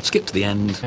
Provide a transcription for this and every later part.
skip to the end.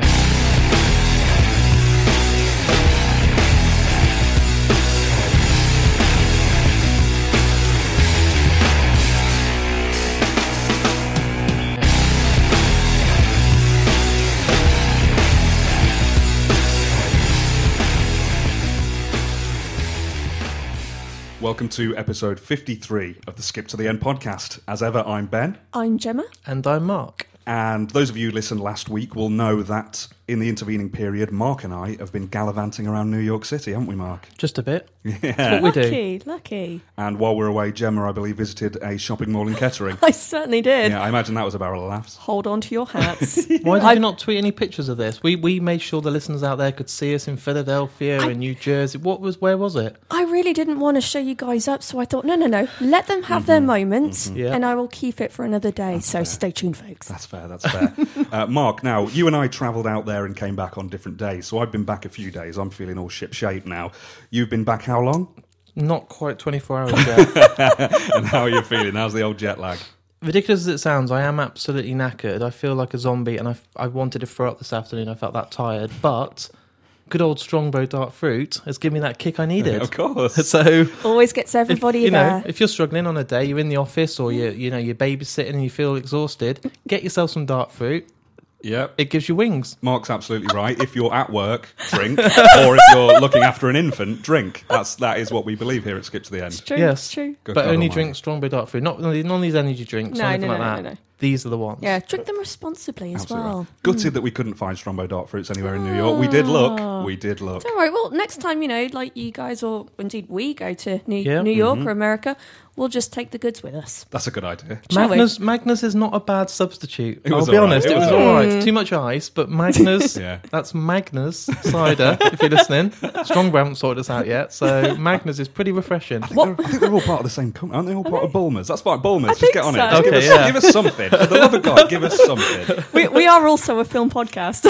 Welcome to episode 53 of the Skip to the End podcast. As ever, I'm Ben. I'm Gemma. And I'm Mark. And those of you who listened last week will know that in the intervening period, Mark and I have been gallivanting around New York City, haven't we, Mark? Just a bit. Yeah. That's what we do. Lucky. And while we were away, Gemma, I believe, visited a shopping mall in Kettering. I certainly did. Yeah, I imagine that was a barrel of laughs. Hold on to your hats. Why did you not tweet any pictures of this? We made sure the listeners out there could see us in Philadelphia and New Jersey. Where was it? I really didn't want to show you guys up, so I thought, no. Let them have their moments, Yeah. and I will keep it for another day. That's so fair. stay tuned, folks. That's fair. Mark, now, you and I travelled out there and came back on different days. So I've been back a few days. I'm feeling all ship-shape now. You've been back how long? Not quite 24 hours yet. And how are you feeling? How's the old jet lag? Ridiculous as it sounds, I am absolutely knackered. I feel like a zombie, and I wanted to throw up this afternoon. I felt that tired, but good old Strongbow dark fruit has given me that kick I needed. Of course. So Always gets everybody there. if you're struggling on a day, you're in the office or you're babysitting and you feel exhausted, get yourself some dark fruit. Yep. It gives you wings. Mark's absolutely right. If you're at work, drink. Or if you're looking after an infant, drink. That is what we believe here at Skip to the End. It's true. Yes. It's true. Good But God only almighty. drink Strongbow dark fruit. Not none of these energy drinks or No, anything no, like no, that. no. These are the ones. Yeah, drink them responsibly as Absolutely well. right. Gutted that we couldn't find Strongbow dark fruits anywhere in New York. We did look. It's all right. Well, next time, like you guys, or indeed we go to New York or America, we'll just take the goods with us. That's a good idea. Shall we? Magnus is not a bad substitute. It was I'll be all right. honest, It it was was all all right. It's too much ice, but Magnus, Yeah. that's Magnus cider, if you're listening. Strongbow haven't sorted us out yet, so Magnus is pretty refreshing. I think they're all part of the same company. Aren't they all part of Bulmers? That's fine. Bulmers, just think get on so. it. Just Okay, give us something. For the love of God, give us something. We are also a film podcast.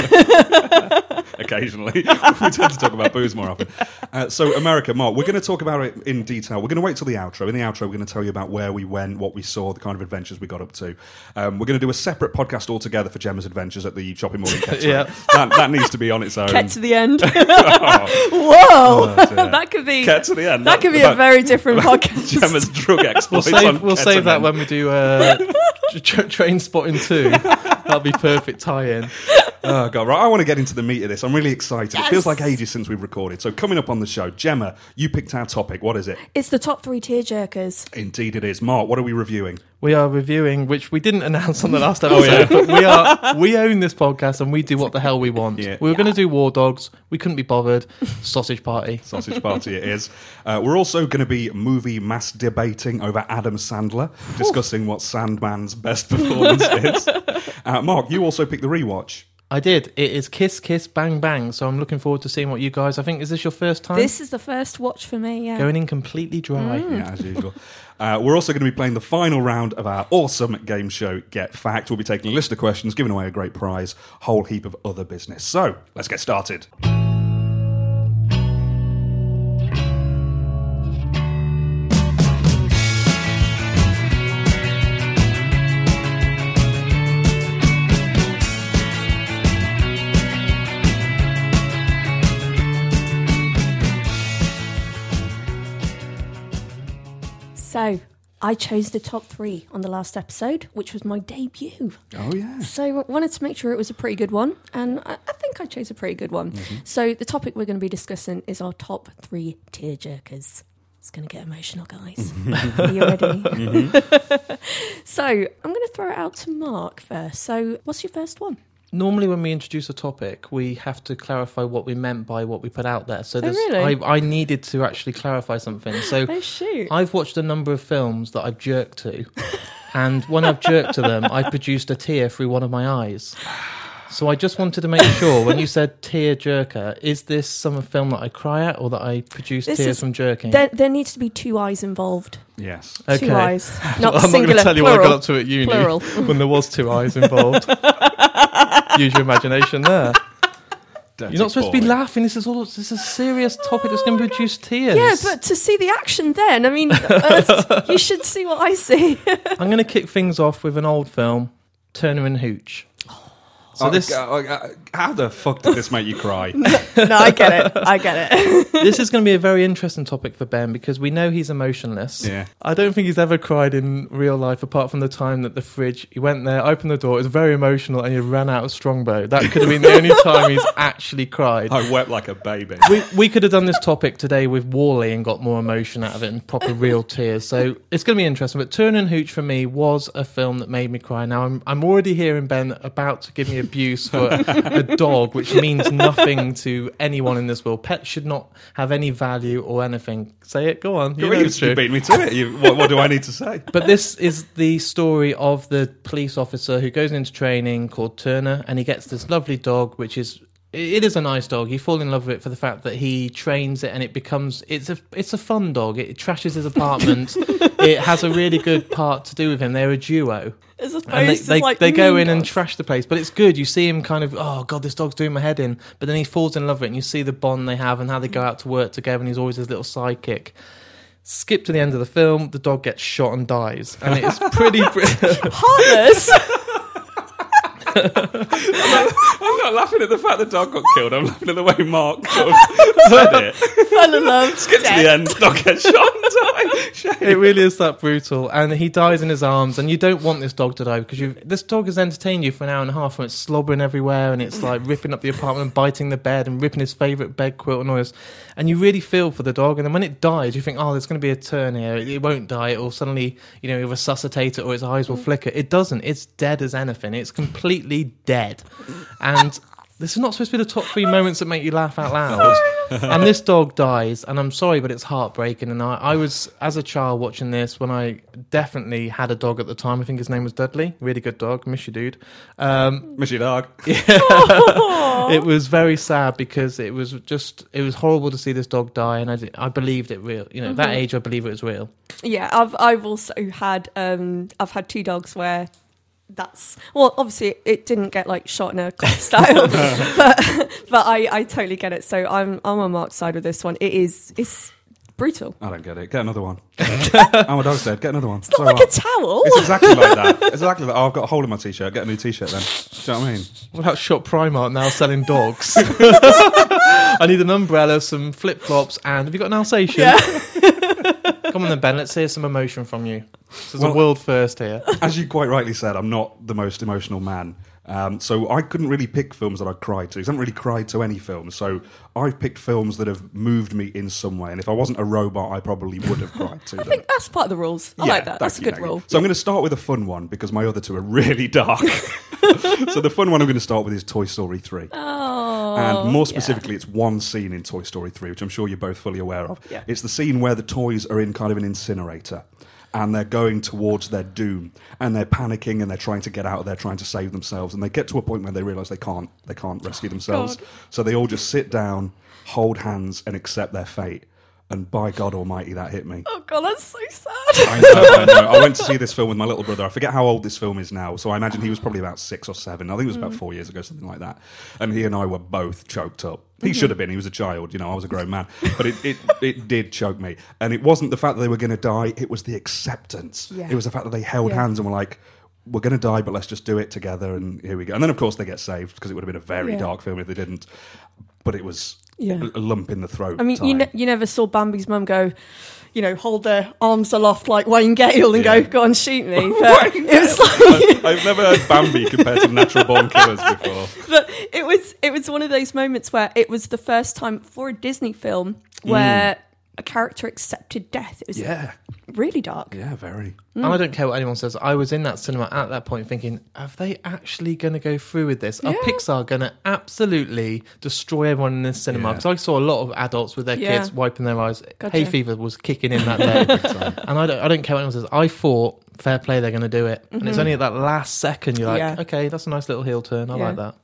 Occasionally. We tend to talk about booze more often. So, America, Mark, we're going to talk about it in detail. We're going to wait till the outro. In the outro, we're going to tell you about where we went, what we saw, the kind of adventures we got up to. We're going to do a separate podcast altogether for Gemma's adventures at the shopping mall in Kettering. Yeah. That needs to be on its own. Get to the end. Oh, Whoa, dear. that could be. Get to the end. That could be a very different podcast. Gemma's drug We'll exploits save, on that ketamine. when we do Train Spotting 2. That'll be perfect tie-in. Oh, God, right. I want to get into the meat of this. I'm really excited. Yes. It feels like ages since we've recorded. So coming up on the show, Gemma, you picked our topic. What is it? It's the top 3 tearjerkers. Indeed it is. Mark, what are we reviewing? We are reviewing, which we didn't announce on the last episode, but we own this podcast and we do what the hell we want. Yeah. We were going to do War Dogs. We couldn't be bothered. Sausage Party. Sausage Party it is. We're also going to be movie mass debating over Adam Sandler, discussing what Sandman's best performance is. Mark, you also picked the rewatch. I did. It is Kiss Kiss Bang Bang, so I'm looking forward to seeing what you guys... I think, is this your first time? This is the first watch for me, yeah. Going in completely dry. Yeah, as usual. We're also going to be playing the final round of our awesome game show, Get Fact. We'll be taking a list of questions, giving away a great prize, whole heap of other business. So, let's get started. So, I chose the top 3 on the last episode, which was my debut. Oh, yeah. So I wanted to make sure it was a pretty good one, and I think I chose a pretty good one. So the topic we're going to be discussing is our top 3 tearjerkers. It's going to get emotional, guys. Are you ready? So I'm going to throw it out to Mark first. So what's your first one? Normally when we introduce a topic, we have to clarify what we meant by what we put out there. So really? I needed to actually clarify something. So Oh, shoot. I've watched a number of films that I've jerked to, and when I've jerked to them, I've produced a tear through one of my eyes. So I just wanted to make sure, when you said tear jerker, is this some film that I cry at or that I produce tears from jerking? There needs to be 2 eyes involved. Yes. Okay. 2 eyes. Not I'm not singular, going to tell you plural. what I got up to at uni Plural. when there was 2 eyes involved. Use your imagination there. Dirty You're not supposed to be boy. laughing. This is a serious topic that's going to produce tears. Yeah, but to see the action then, I mean, you should see what I see. I'm going to kick things off with an old film, Turner and Hooch. So how the fuck did this make you cry? No, I get it. This is going to be a very interesting topic for Ben because we know he's emotionless. Yeah. I don't think he's ever cried in real life apart from the time that the fridge, he went there, opened the door, it was very emotional and he ran out of Strongbow. That could have been the only time he's actually cried. I wept like a baby. We could have done this topic today with Wall-E and got more emotion out of it and proper real tears. So it's going to be interesting. But Turner and Hooch for me was a film that made me cry. Now I'm already hearing Ben about to give me abuse for a dog, which means nothing to anyone in this world. Pets should not have any value or anything. Say it, go on. You beat me to it. What do I need to say? But this is the story of the police officer who goes into training called Turner, and he gets this lovely dog, which is... It is a nice dog. You fall in love with it for the fact that he trains it and it becomes... It's a fun dog. It trashes his apartment. It has a really good part to do with him. They're a duo. As And they go in and trash the place. But it's good. You see him kind of, oh, God, this dog's doing my head in. But then he falls in love with it and you see the bond they have and how they go out to work together and he's always his little sidekick. Skip to the end of the film, the dog gets shot and dies. And it's pretty... Heartless! I'm not laughing at the fact the dog got killed. I'm laughing at the way Mark sort of said it. Fell in love. Skip to the end, dog gets shot and dies. Shame. It really is that brutal. And he dies in his arms, and you don't want this dog to die because this dog has entertained you for an hour and a half, and it's slobbering everywhere, and it's like ripping up the apartment and biting the bed and ripping his favourite bed quilt and all this. And you really feel for the dog. And then when it dies, you think, oh, there's going to be a turn here. It won't die. It will suddenly, he'll resuscitate it or its eyes will flicker. It doesn't. It's dead as anything. It's completely dead. And this is not supposed to be the top 3 moments that make you laugh out loud. And this dog dies, and I'm sorry, but it's heartbreaking. And I was, as a child, watching this when I definitely had a dog at the time. I think his name was Dudley. Really good dog. Miss you, dude. Miss you, dog. It was very sad because it was horrible to see this dog die, and I believed it real. At that age, I believe it was real. Yeah, I've also had I've had 2 dogs where obviously it didn't get like shot in a cop style, but I totally get it. So I'm on Mark's side with this one. It's brutal. I don't get it. Get another one. Oh, my dog's dead. Get another one. It's not like a towel. It's exactly like that. It's exactly like, I've got a hole in my t-shirt. Get a new t-shirt then. Do you know what I mean? What about Shop Primark now selling dogs? I need an umbrella, some flip-flops, and have you got an Alsatian? Yeah. Come on then, Ben, let's hear some emotion from you. This is a world first here. As you quite rightly said, I'm not the most emotional man. So I couldn't really pick films that I'd cried to. I haven't really cried to any films. So I've picked films that have moved me in some way. And if I wasn't a robot, I probably would have cried to them. I think that's part of the rules. I like that. That's a good rule. So I'm going to start with a fun one because my other 2 are really dark. So the fun one I'm going to start with is Toy Story 3. Oh, and more specifically, it's one scene in Toy Story 3, which I'm sure you're both fully aware of. Yeah. It's the scene where the toys are in kind of an incinerator. And they're going towards their doom, and they're panicking, and they're trying to get out of there, trying to save themselves, and they get to a point where they realise they can't rescue themselves. God. So they all just sit down, hold hands, and accept their fate. And by God Almighty, that hit me. Oh God, that's so sad. I know. I went to see this film with my little brother. I forget how old this film is now, so I imagine he was probably about 6 or 7. I think it was about 4 years ago, something like that. And he and I were both choked up. He should have been. He was a child. I was a grown man. But it did choke me. And it wasn't the fact that they were going to die. It was the acceptance. Yeah. It was the fact that they held hands and were like, we're going to die, but let's just do it together. And here we go. And then, of course, they get saved because it would have been a very dark film if they didn't. But it was a lump in the throat. I mean, you never saw Bambi's mum go, hold their arms aloft like Wayne Gale and go on, shoot me. But it was like I've never heard Bambi compared to Natural Born Killers before. But it was one of those moments where it was the first time for a Disney film where a character accepted death. It was really dark. Yeah, very. And I don't care what anyone says. I was in that cinema at that point thinking, are they actually going to go through with this? Are Pixar going to absolutely destroy everyone in this cinema? Because I saw a lot of adults with their kids wiping their eyes. Gotcha. Hay fever was kicking in that day. And I don't care what anyone says. I thought, fair play, they're going to do it. And it's only at that last second you're like, okay, that's a nice little heel turn. I like that.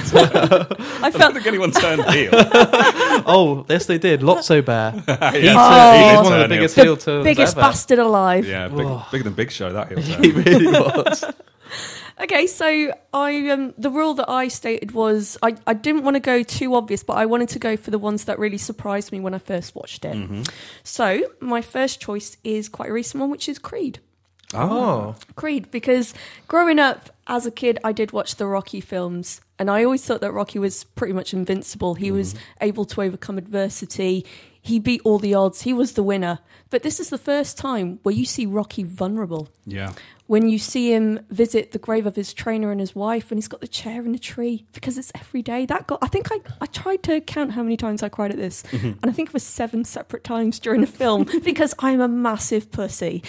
I don't think anyone turned heel. Oh, yes, they did. Lotso Bear. He was one of the biggest heel turns biggest ever. bastard alive. Yeah, bigger than Big Show, that heel turn. He really was. Okay, so the rule that I stated was I didn't want to go too obvious, but I wanted to go for the ones that really surprised me when I first watched it. Mm-hmm. So my first choice is quite a recent one, which is Creed. Oh. Creed, because growing up as a kid, I did watch the Rocky films, and I always thought that Rocky was pretty much invincible. He was able to overcome adversity. He beat all the odds. He was the winner. But this is the first time where you see Rocky vulnerable. Yeah. When you see him visit the grave of his trainer and his wife, and he's got the chair in a tree, because it's every day. I think I tried to count how many times I cried at this, and I think it was 7 separate times during the film, because I'm a massive pussy.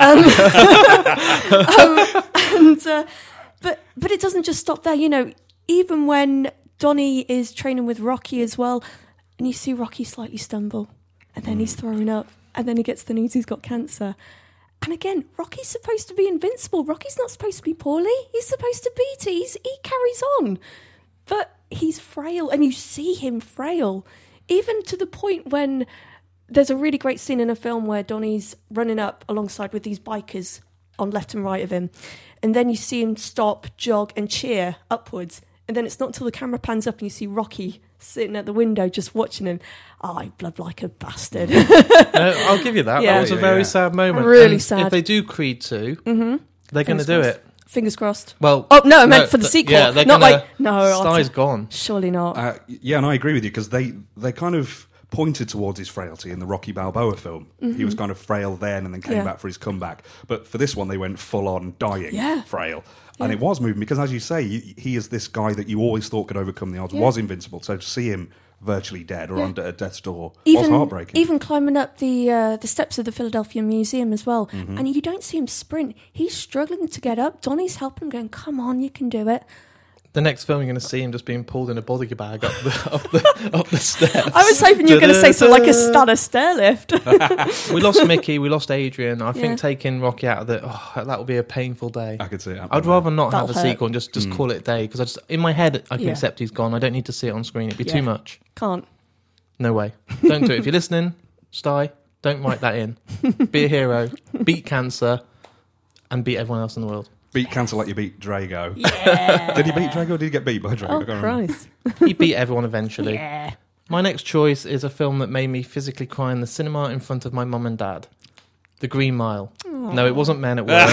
But it doesn't just stop there. You know, even when Donnie is training with Rocky as well, and you see Rocky slightly stumble, and then he's throwing up, and then he gets the news he's got cancer. And again, Rocky's supposed to be invincible. Rocky's not supposed to be poorly. He's supposed to beat it. He carries on. But he's frail, and you see him frail. Even to the point when there's a really great scene in a film where Donnie's running up alongside with these bikers on left and right of him. And then you see him stop, jog, and cheer upwards. And then it's not until the camera pans up and you see Rocky sitting at the window just watching him. Oh, I blub like a bastard. I'll give you that. Yeah. That was a very sad moment. Really and sad. If they do Creed 2, they're going to do crossed. it. Fingers crossed. Well, oh, no, I meant for the sequel. Yeah, they're not gonna, like, no. Star's gone. Surely not. Yeah, and I agree with you, because they kind of pointed towards his frailty in the Rocky Balboa film. He was kind of frail then and then came back for his comeback. But for this one, they went full-on dying frail. And it was moving, because as you say, he is this guy that you always thought could overcome the odds, was invincible. So to see him virtually dead or under death's door was heartbreaking. Even climbing up the steps of the Philadelphia Museum as well. And you don't see him sprint. He's struggling to get up. Donnie's helping him, going, come on, you can do it. The next film, you're going to see him just being pulled in a body bag up the steps. I was hoping you were going to say something like a Stanner stair lift. We lost Mickey, we lost Adrian. I think taking Rocky out of that would be a painful day. I could see it. I'd rather not have a hurt. sequel and just call it a day, because in my head I can accept he's gone. I don't need to see it on screen. It'd be too much. Can't. No way. Don't do it. If you're listening, Sty, don't write that in. Be a hero, beat cancer, and beat everyone else in the world. Beat cancer like you beat Drago. Yeah. Did he beat Drago or did he get beat by Drago? I Oh, can't remember. Christ. He beat everyone eventually. Yeah. My next choice is a film that made me physically cry in the cinema in front of my mum and dad. The Green Mile. Aww. No, it wasn't Men at Work.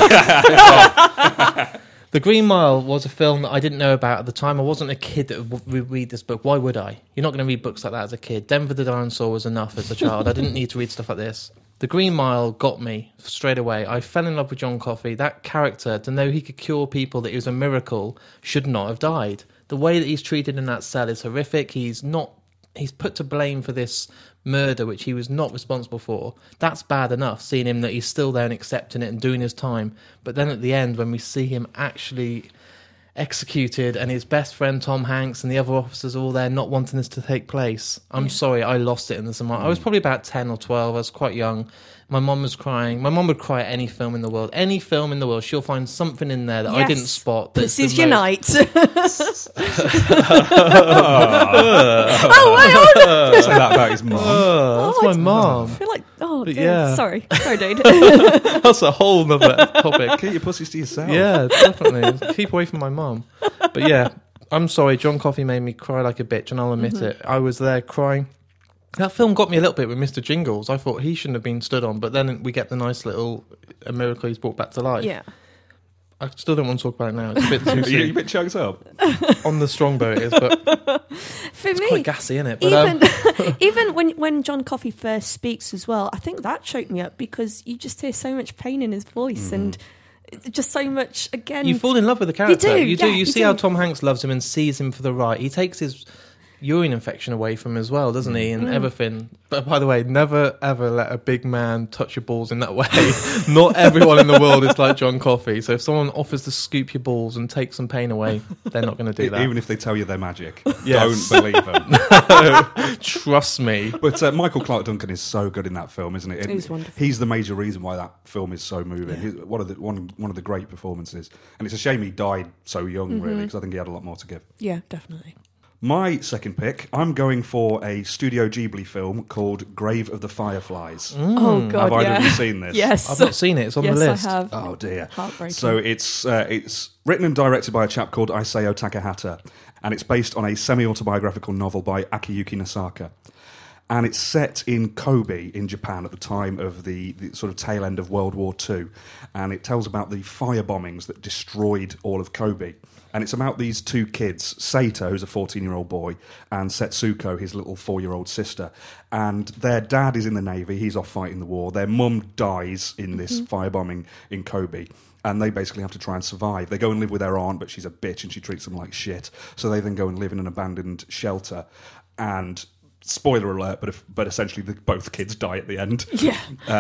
The Green Mile was a film that I didn't know about at the time. I wasn't a kid that would read this book. Why would I? You're not going to read books like that as a kid. Denver the Dinosaur was enough as a child. I didn't need to read stuff like this. The Green Mile got me straight away. I fell in love with John Coffey. That character, to know he could cure people, that he was a miracle, should not have died. The way that he's treated in that cell is horrific. He's put to blame for this murder, which he was not responsible for. That's bad enough, seeing him that he's still there and accepting it and doing his time. But then at the end, when we see him actually executed and his best friend Tom Hanks and the other officers all there not wanting this to take place, I'm sorry, I lost it in the cinema. I was probably about 10 or 12. I was quite young. My mum was crying. My mum would cry at any film in the world. Any film in the world, she'll find something in there that I didn't spot. Pussies Unite. Say that about his mum. That's my mum. I feel like, But dear. yeah. Sorry, dude. That's a whole nother topic. Keep your pussies to yourself. Yeah, definitely. Keep away from my mum. But yeah, I'm sorry. John Coffey made me cry like a bitch, and I'll admit it. I was there crying. That film got me a little bit with Mr. Jingles. I thought he shouldn't have been stood on, but then we get the nice little a miracle he's brought back to life. Yeah. I still don't want to talk about it now. It's a bit too Are you a soon. bit chugged up? On the strongbow it is, but For it's me, quite gassy, isn't it? But, even when John Coffey first speaks as well, I think that choked me up because you just hear so much pain in his voice and just so much, again... you fall in love with the character. You do, You see how Tom Hanks loves him and sees him for the right. He takes his urine infection away from him as well, doesn't he? And everything. But by the way, never ever let a big man touch your balls in that way. Not everyone in the world is like John Coffey. So if someone offers to scoop your balls and take some pain away, they're not going to do that. Even if they tell you they're magic. Yes. Don't believe them. Trust me. But Michael Clarke Duncan is so good in that film, isn't it? He's wonderful. He's the major reason why that film is so moving. He's one of the great performances. And it's a shame he died so young, really, because I think he had a lot more to give. Yeah, definitely. My second pick, I'm going for a Studio Ghibli film called Grave of the Fireflies. Oh, God, Have either yeah. of you seen this? Yes. I've not seen it. It's on yes, the list. I have. Oh dear. Heartbreaking. So it's written and directed by a chap called Isao Takahata, and it's based on a semi-autobiographical novel by Akiyuki Nasaka. And it's set in Kobe in Japan at the time of the sort of tail end of World War II. And it tells about the fire bombings that destroyed all of Kobe. And it's about these two kids, Seita, who's a 14-year-old boy, and Setsuko, his little 4-year-old sister. And their dad is in the Navy, he's off fighting the war. Their mum dies in this firebombing in Kobe. And they basically have to try and survive. They go and live with their aunt, but she's a bitch and she treats them like shit. So they then go and live in an abandoned shelter. And spoiler alert, but essentially both kids die at the end. Yeah.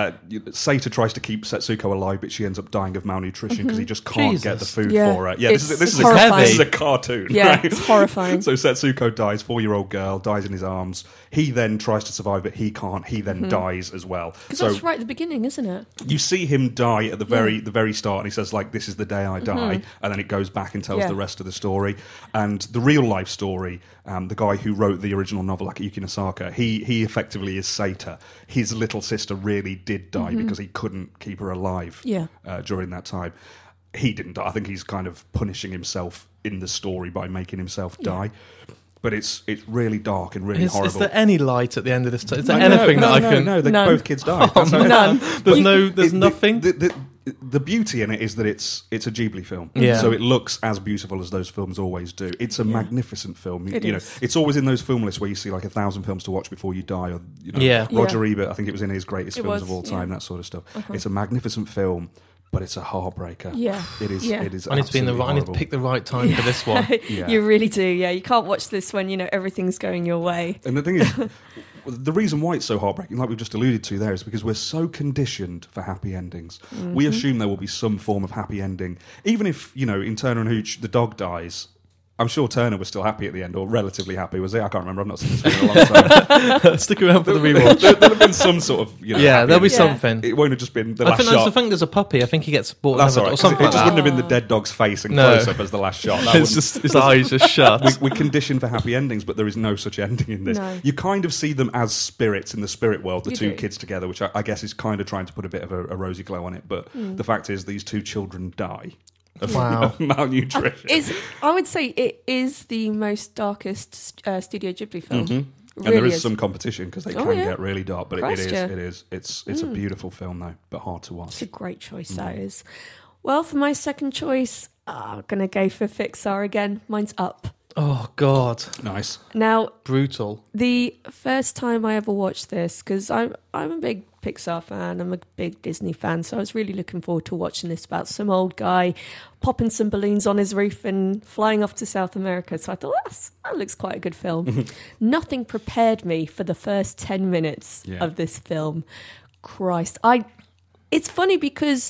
Seita tries to keep Setsuko alive, but she ends up dying of malnutrition because he just can't get the food Yeah. for her. Yeah, this is a cartoon. Yeah, right? it's horrifying. So Setsuko dies, 4-year-old girl, dies in his arms. He then tries to survive, but he can't. He then dies as well. Because So that's right at the beginning, isn't it? you see him die at the very start, and he says, like, this is the day I die, and then it goes back and tells the rest of the story. And the real life story, the guy who wrote the original novel, Akiyuki Nosaka, he effectively is Seita. His little sister really did die because he couldn't keep her alive during that time. He didn't die. I think he's kind of punishing himself in the story by making himself die. But it's really dark and really horrible. Is there any light at the end of this? Is there anything that I can? No, None. both kids die. None. There's nothing. The beauty in it is that it's a Ghibli film, Yeah. so it looks as beautiful as those films always do. It's a magnificent film. It You is. know, it's always in those film lists where you see like 1,000 films to watch before you die, or Yeah. Roger Ebert. I think it was in his greatest It films was, of all time. yeah. That sort of stuff. It's a magnificent film, but it's a heartbreaker. Yeah. It is. Yeah. It is. I need to be in the absolutely right. I need to horrible. pick the right time for this one. Yeah. You really do, yeah. You can't watch this when, everything's going your way. And the thing is, the reason why it's so heartbreaking, like we've just alluded to there, is because we're so conditioned for happy endings. We assume there will be some form of happy ending. Even if, in Turner and Hooch, the dog dies, I'm sure Turner was still happy at the end, or relatively happy, was he? I can't remember. I've not seen this film in a long time. Stick around for the rewatch. There'll have been some sort of, Yeah, happy there'll be ending. something. It won't have just been the I last think shot. there's a puppy. I think he gets bought That's all another right. or something It like just that. wouldn't have been the dead dog's face and No. close-up as the last shot. That It's wouldn't- just his eyes just shut. We're conditioned for happy endings, but there is no such ending in this. No. You kind of see them as spirits in the spirit world, the You two do. kids together, which I guess is kind of trying to put a bit of a rosy glow on it. But the fact is, these two children die of, Wow. of malnutrition. I would say it is the most darkest Studio Ghibli film. And Really there is some competition because they Oh, can yeah. get really dark. But Christ, yeah. it is. It's a beautiful film though, but hard to watch. It's a great choice, that is. Well, for my second choice, I'm going to go for Pixar again. Mine's Up. Oh God, Nice. Now, brutal. the first time I ever watched this, because I'm a big Pixar fan, I'm a big Disney fan, so I was really looking forward to watching this about some old guy popping some balloons on his roof and flying off to South America. So I thought, that looks quite a good film. Nothing prepared me for the first 10 minutes of this film. Christ. It's funny because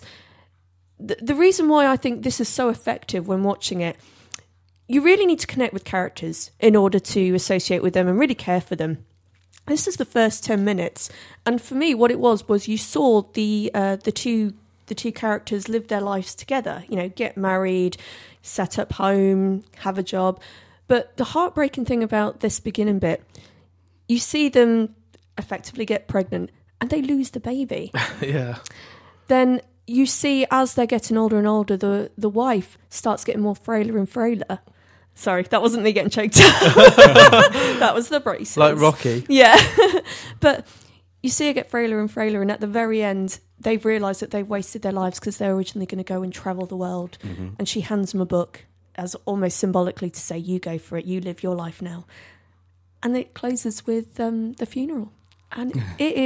the reason why I think this is so effective when watching it, you really need to connect with characters in order to associate with them and really care for them. This is the first 10 minutes, and for me, what it was you saw the two characters live their lives together. Get married, set up home, have a job. But the heartbreaking thing about this beginning bit, you see them effectively get pregnant, and they lose the baby. Yeah. Then you see, as they're getting older and older, the wife starts getting more frailer and frailer. Sorry, that wasn't me getting choked up. That was the braces. Like Rocky. Yeah. But you see her get frailer and frailer, and at the very end, they've realised that they've wasted their lives because they're originally going to go and travel the world. And she hands them a book as almost symbolically to say, you go for it, you live your life now. And it closes with the funeral. And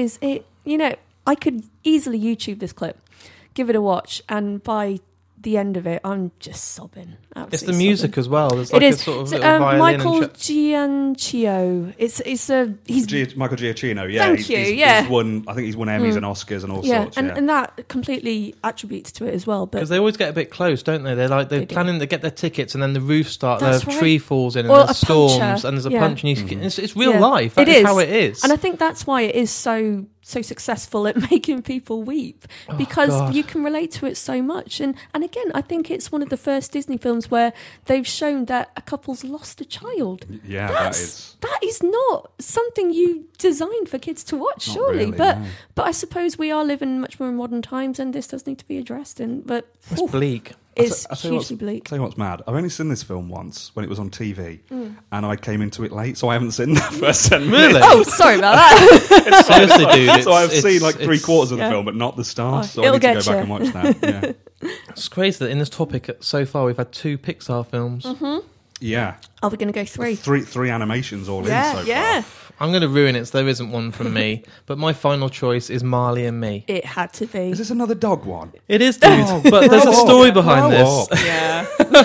I could easily YouTube this clip, give it a watch, and by the end of it, I'm just sobbing. It's the music as well. There's like It is. a sort of So, little violin Michael and Giacchino. He's Michael Giacchino, yeah. Thank he's, you, he's, yeah. He's won Emmys and Oscars and all sorts. and that completely attributes to it as well. But because they always get a bit close, don't they? They're They do. planning to get their tickets, and then the roof starts. That's A right. tree falls in, and Or there's a storms, puncture. and there's a Yeah. punch, and it's real Yeah. life. It That is is. how it is. And I think that's why it is so successful at making people weep, because God. you can relate to it so much. And again, I think it's one of the first Disney films where they've shown that a couple's lost a child. Yeah, That is not something you designed for kids to watch, Not surely. really, but no. but I suppose we are living much more in modern times, and this does need to be addressed. But It's bleak. is I'll tell you hugely bleak. Tell you what's mad. I've only seen this film once when it was on TV, and I came into it late, so I haven't seen the first 10 minutes. Really? Oh, sorry about that. Seriously, dude. So I've it's- seen like it's- 3/4 of the yeah. film, but not the start. Oh, So I it'll need to go get back you. and watch that. Yeah. It's crazy that in this topic so far we've had 2 Pixar films. Yeah. Are we going to go 3? Three animations all Yeah, in so yeah. far. I'm going to ruin it, so there isn't one from me. But my final choice is Marley and Me. It had to be. Is this another dog one? It is, dude. But there's a story behind Grow this. up. Yeah.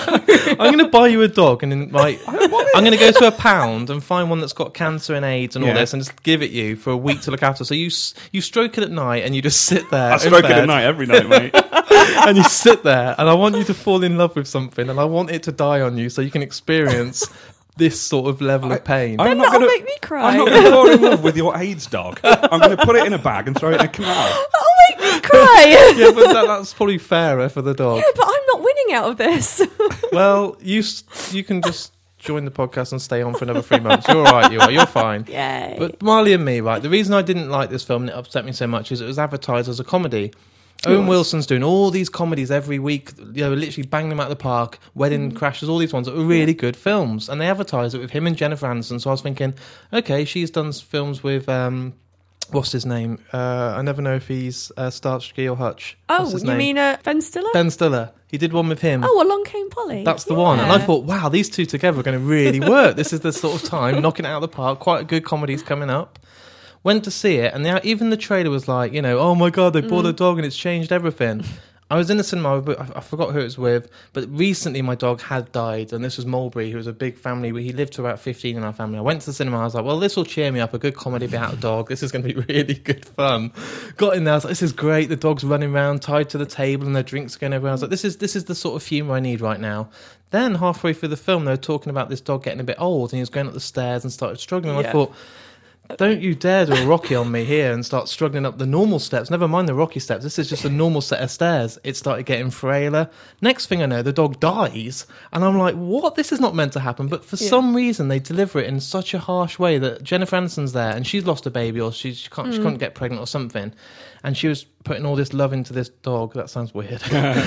I'm going to buy you a dog, and then I'm going to go to a pound and find one that's got cancer and AIDS and all Yeah. this, and just give it you for a week to look after. So you stroke it at night, and you just sit there. I in stroke it bed, at night every night, mate. and you sit there, and I want you to fall in love with something, and I want it to die on you, so you can experience this sort of level of pain. I'm not That'll gonna- make me cry. I'm not going to fall in love with your AIDS dog. I'm going to put it in a bag and throw it in a canal. That'll make me cry. Yeah, but that's probably fairer for the dog. But I'm not winning out of this. Well, you can just join the podcast and stay on for another 3 months. You're all right, you're fine. Yay. But Marley and Me, right? The reason I didn't like this film and it upset me so much is it was advertised as a comedy. Owen Wilson's doing all these comedies every week, literally banging them out of the park, Wedding Crashers, all these ones that were really good films. And they advertised it with him and Jennifer Aniston. So I was thinking, okay, she's done films with, what's his name? I never know if he's Starsky or Hutch. What's his you name? mean Ben Stiller? Ben Stiller. He did one with him. Oh, Along Came Polly. That's the one. And I thought, wow, these two together are going to really work. This is the sort of time, knocking it out of the park. Quite a good comedy's coming up. Went to see it, and even the trailer was like, oh my God, they bought a dog and it's changed everything. I was in the cinema, but I forgot who it was with, but recently my dog had died, and this was Mulberry, who was a big family. He lived to about 15 in our family. I went to the cinema, I was like, well, this will cheer me up, a good comedy about a dog. This is going to be really good fun. Got in there, I was like, this is great. The dog's running around, tied to the table, and their drinks going everywhere. I was like, this is the sort of humour I need right now. Then halfway through the film, they were talking about this dog getting a bit old, and he was going up the stairs and started struggling. I thought, don't you dare do a Rocky on me here and start struggling up the normal steps. Never mind the Rocky steps. This is just a normal set of stairs. It started getting frailer. Next thing I know, the dog dies. And I'm like, what? This is not meant to happen. But for some reason, they deliver it in such a harsh way that Jennifer Aniston's there and she's lost a baby or she couldn't get pregnant or something. And she was putting all this love into this dog. That sounds weird.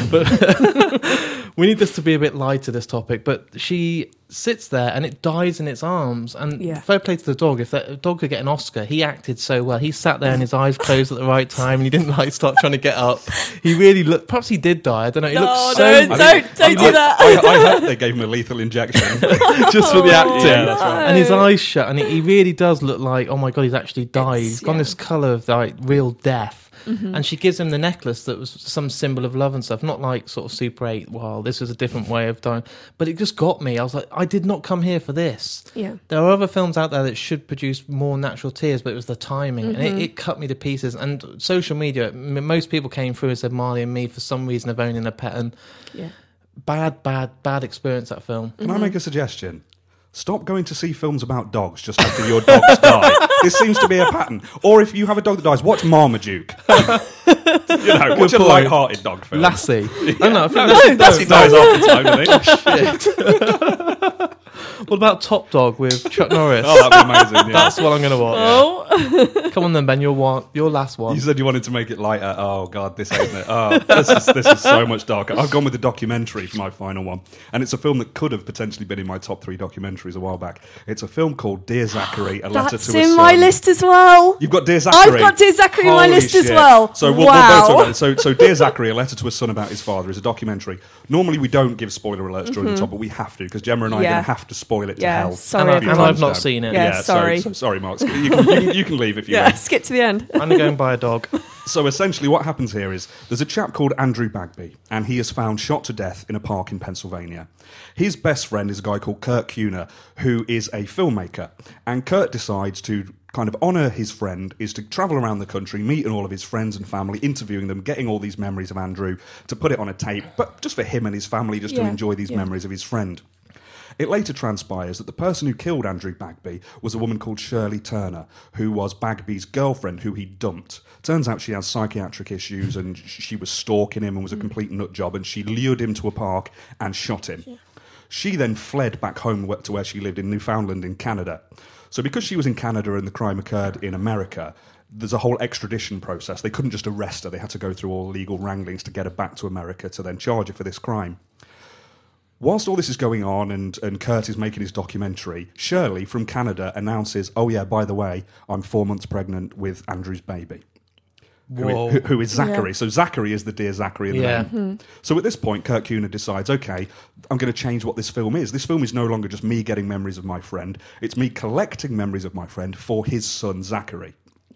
But we need this to be a bit lighter, this topic. But she sits there and it dies in its arms. And fair play to the dog. If that dog could get an Oscar, he acted so well. He sat there and his eyes closed at the right time and he didn't start trying to get up. He really looked, perhaps he did die. I don't know. He looked so... don't do that. I hope they gave him a lethal injection. just for the acting. Yeah, that's right. And his eyes shut, and he really does look like, oh my God, he's actually died. He's got this colour of like real death. And she gives him the necklace that was some symbol of love and stuff, not like sort of Super 8, wow, this is a different way of dying. But it just got me. I was like, I did not come here for this. Yeah. There are other films out there that should produce more natural tears, but it was the timing, and it cut me to pieces. And social media, most people came through and said Marley and Me for some reason of owning a pet, and bad experience, that film. Can I make a suggestion? Stop going to see films about dogs just after your dogs die. This seems to be a pattern. Or if you have a dog that dies, watch Marmaduke. Watch a point. light-hearted dog film. Lassie. I don't know, I think Lassie dies half the time, I think. What about Top Dog with Chuck Norris? Oh, that'd be amazing. Yeah. That's what I'm going to watch. Oh. Come on then, Ben, your last one. You said you wanted to make it lighter. Oh God, this ain't it. Oh, this is so much darker. I've gone with the documentary for my final one, and it's a film that could have potentially been in my top 3 documentaries a while back. It's a film called Dear Zachary: A Letter That's to a Son. in my list as well. You've got Dear Zachary. I've got Dear Zachary in my Holy list as shit. well. So we'll both talk about it. So Dear Zachary: A Letter to a Son About His Father is a documentary. Normally we don't give spoiler alerts during the top, but we have to because Gemma and I are going to have to spoil it to hell. Sorry, and I've not seen it. Yeah, sorry. So sorry, Mark. You can leave if you want. Skip to the end. I'm going to go and buy a dog. So essentially what happens here is there's a chap called Andrew Bagby, and he is found shot to death in a park in Pennsylvania. His best friend is a guy called Kurt Kuhner, who is a filmmaker. And Kurt decides to kind of honour his friend, is to travel around the country, meeting all of his friends and family, interviewing them, getting all these memories of Andrew, to put it on a tape, but just for him and his family, just to enjoy these memories of his friend. It later transpires that the person who killed Andrew Bagby was a woman called Shirley Turner, who was Bagby's girlfriend, who he dumped. Turns out she has psychiatric issues and she was stalking him and was a complete nut job, and she lured him to a park and shot him. She then fled back home to where she lived in Newfoundland in Canada. So because she was in Canada and the crime occurred in America, there's a whole extradition process. They couldn't just arrest her. They had to go through all legal wranglings to get her back to America to then charge her for this crime. Whilst all this is going on and Kurt is making his documentary, Shirley from Canada announces, oh yeah, by the way, I'm 4 months pregnant with Andrew's baby. Who is Zachary. Yeah. So Zachary is the Dear Zachary in the name. Mm-hmm. So at this point, Kurt Kuehner decides, okay, I'm going to change what this film is. This film is no longer just me getting memories of my friend. It's me collecting memories of my friend for his son, Zachary.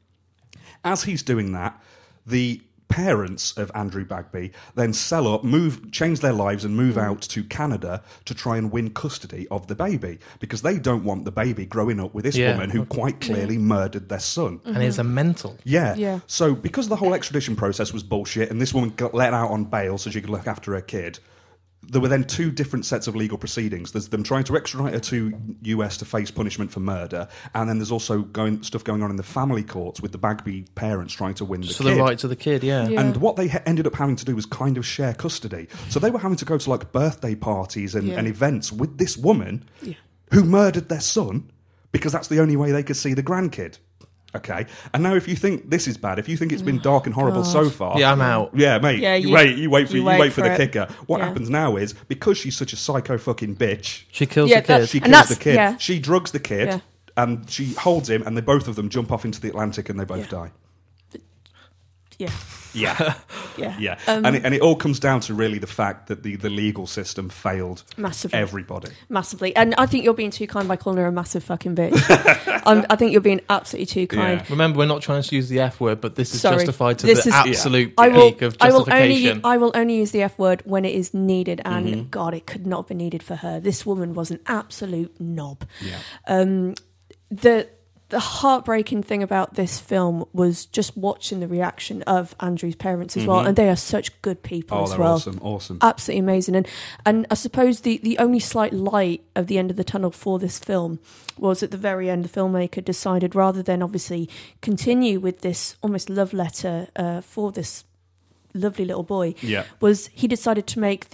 As he's doing that, the parents of Andrew Bagby then sell up, change their lives and move out to Canada to try and win custody of the baby because they don't want the baby growing up with this woman who quite clearly murdered their son. And is a mental. Yeah. So because the whole extradition process was bullshit and this woman got let out on bail so she could look after her kid, there were then two different sets of legal proceedings. There's them trying to extradite her to US to face punishment for murder, and then there's also stuff going on in the family courts with the Bagby parents trying to win the kid. So the right to the kid, yeah. And what they ended up having to do was kind of share custody. So they were having to go to like birthday parties and events with this woman who murdered their son because that's the only way they could see the grandkid. Okay, and now if you think this is bad, if you think it's been dark and horrible so far, yeah, I'm out. Yeah, mate. Yeah, you wait for the it. kicker. What happens now is because she's such a psycho fucking bitch, She kills the kid. she And kills the that's- kid. yeah. She drugs the kid, and she holds him, and both of them jump off into the Atlantic, and they both die. Yeah. Yeah, Yeah. yeah, and it all comes down to really the fact that the legal system failed Massively. everybody. Massively. And I think you're being too kind by calling her a massive fucking bitch. I think you're being absolutely too kind. Yeah. Remember, we're not trying to use the F word, but this is Sorry. justified to This the is- absolute I peak of justification. I will only use the F word when it is needed, and God, it could not have been needed for her. This woman was an absolute knob. Yeah. The heartbreaking thing about this film was just watching the reaction of Andrew's parents as well, and they are such good people as they're well. awesome. Absolutely amazing. And I suppose the only slight light of the end of the tunnel for this film was at the very end, the filmmaker decided rather than obviously continue with this almost love letter for this lovely little boy, was he decided to make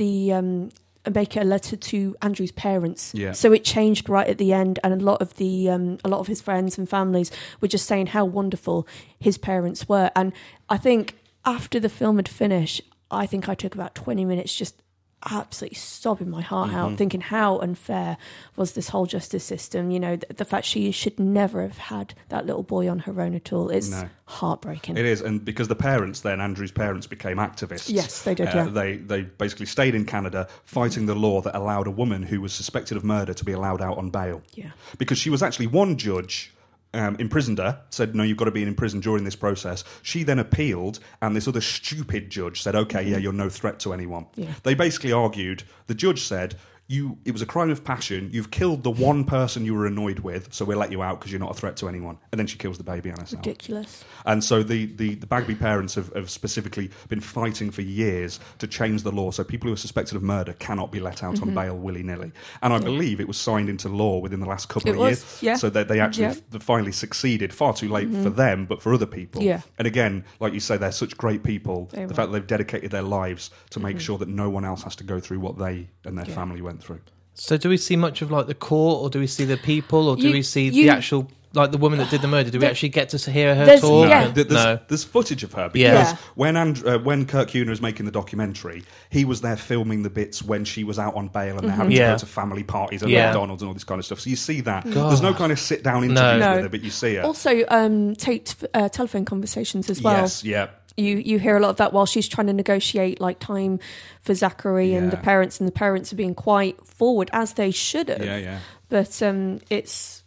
make a letter to Andrew's parents. Yeah. So it changed right at the end, and a lot of his friends and families were just saying how wonderful his parents were. And I think after the film had finished, I think I took about 20 minutes just absolutely sobbing my heart out, thinking how unfair was this whole justice system. You know, the fact she should never have had that little boy on her own at all. It's heartbreaking. It is, and because the parents then, Andrew's parents, became activists. Yes, they did, They basically stayed in Canada fighting the law that allowed a woman who was suspected of murder to be allowed out on bail. Yeah. Because she was actually one judge imprisoned her, said, no, you've got to be in prison during this process. She then appealed, and this other stupid judge said, okay, you're no threat to anyone. Yeah. They basically argued, the judge said, it was a crime of passion, you've killed the one person you were annoyed with, so we'll let you out because you're not a threat to anyone. And then she kills the baby and herself. Ridiculous. And so the Bagby parents have specifically been fighting for years to change the law so people who are suspected of murder cannot be let out on bail willy-nilly. And I believe it was signed into law within the last couple of years. Yeah. So that they actually finally succeeded, far too late for them, but for other people. Yeah. And again, like you say, they're such great people. They the were. fact that they've dedicated their lives to make sure that no one else has to go through what they and their family went through. So do we see much of like the court, or do we see the people, or do You- we see you- the actual, like the woman that did the murder? Do we There- actually get to hear her there's- talk? yeah. There's footage of her because Yeah. when Kurt Kuehner was making the documentary, he was there filming the bits when she was out on bail and they're having to Yeah. go to family parties and Yeah. McDonald's and all this kind of stuff. So you see that. God. There's no kind of sit down interviews No. with her, but you see her. Also, taped telephone conversations as well. Yes, yeah. You hear a lot of that while she's trying to negotiate like time for Zachary and the parents are being quite forward, as they should have. Yeah. But it's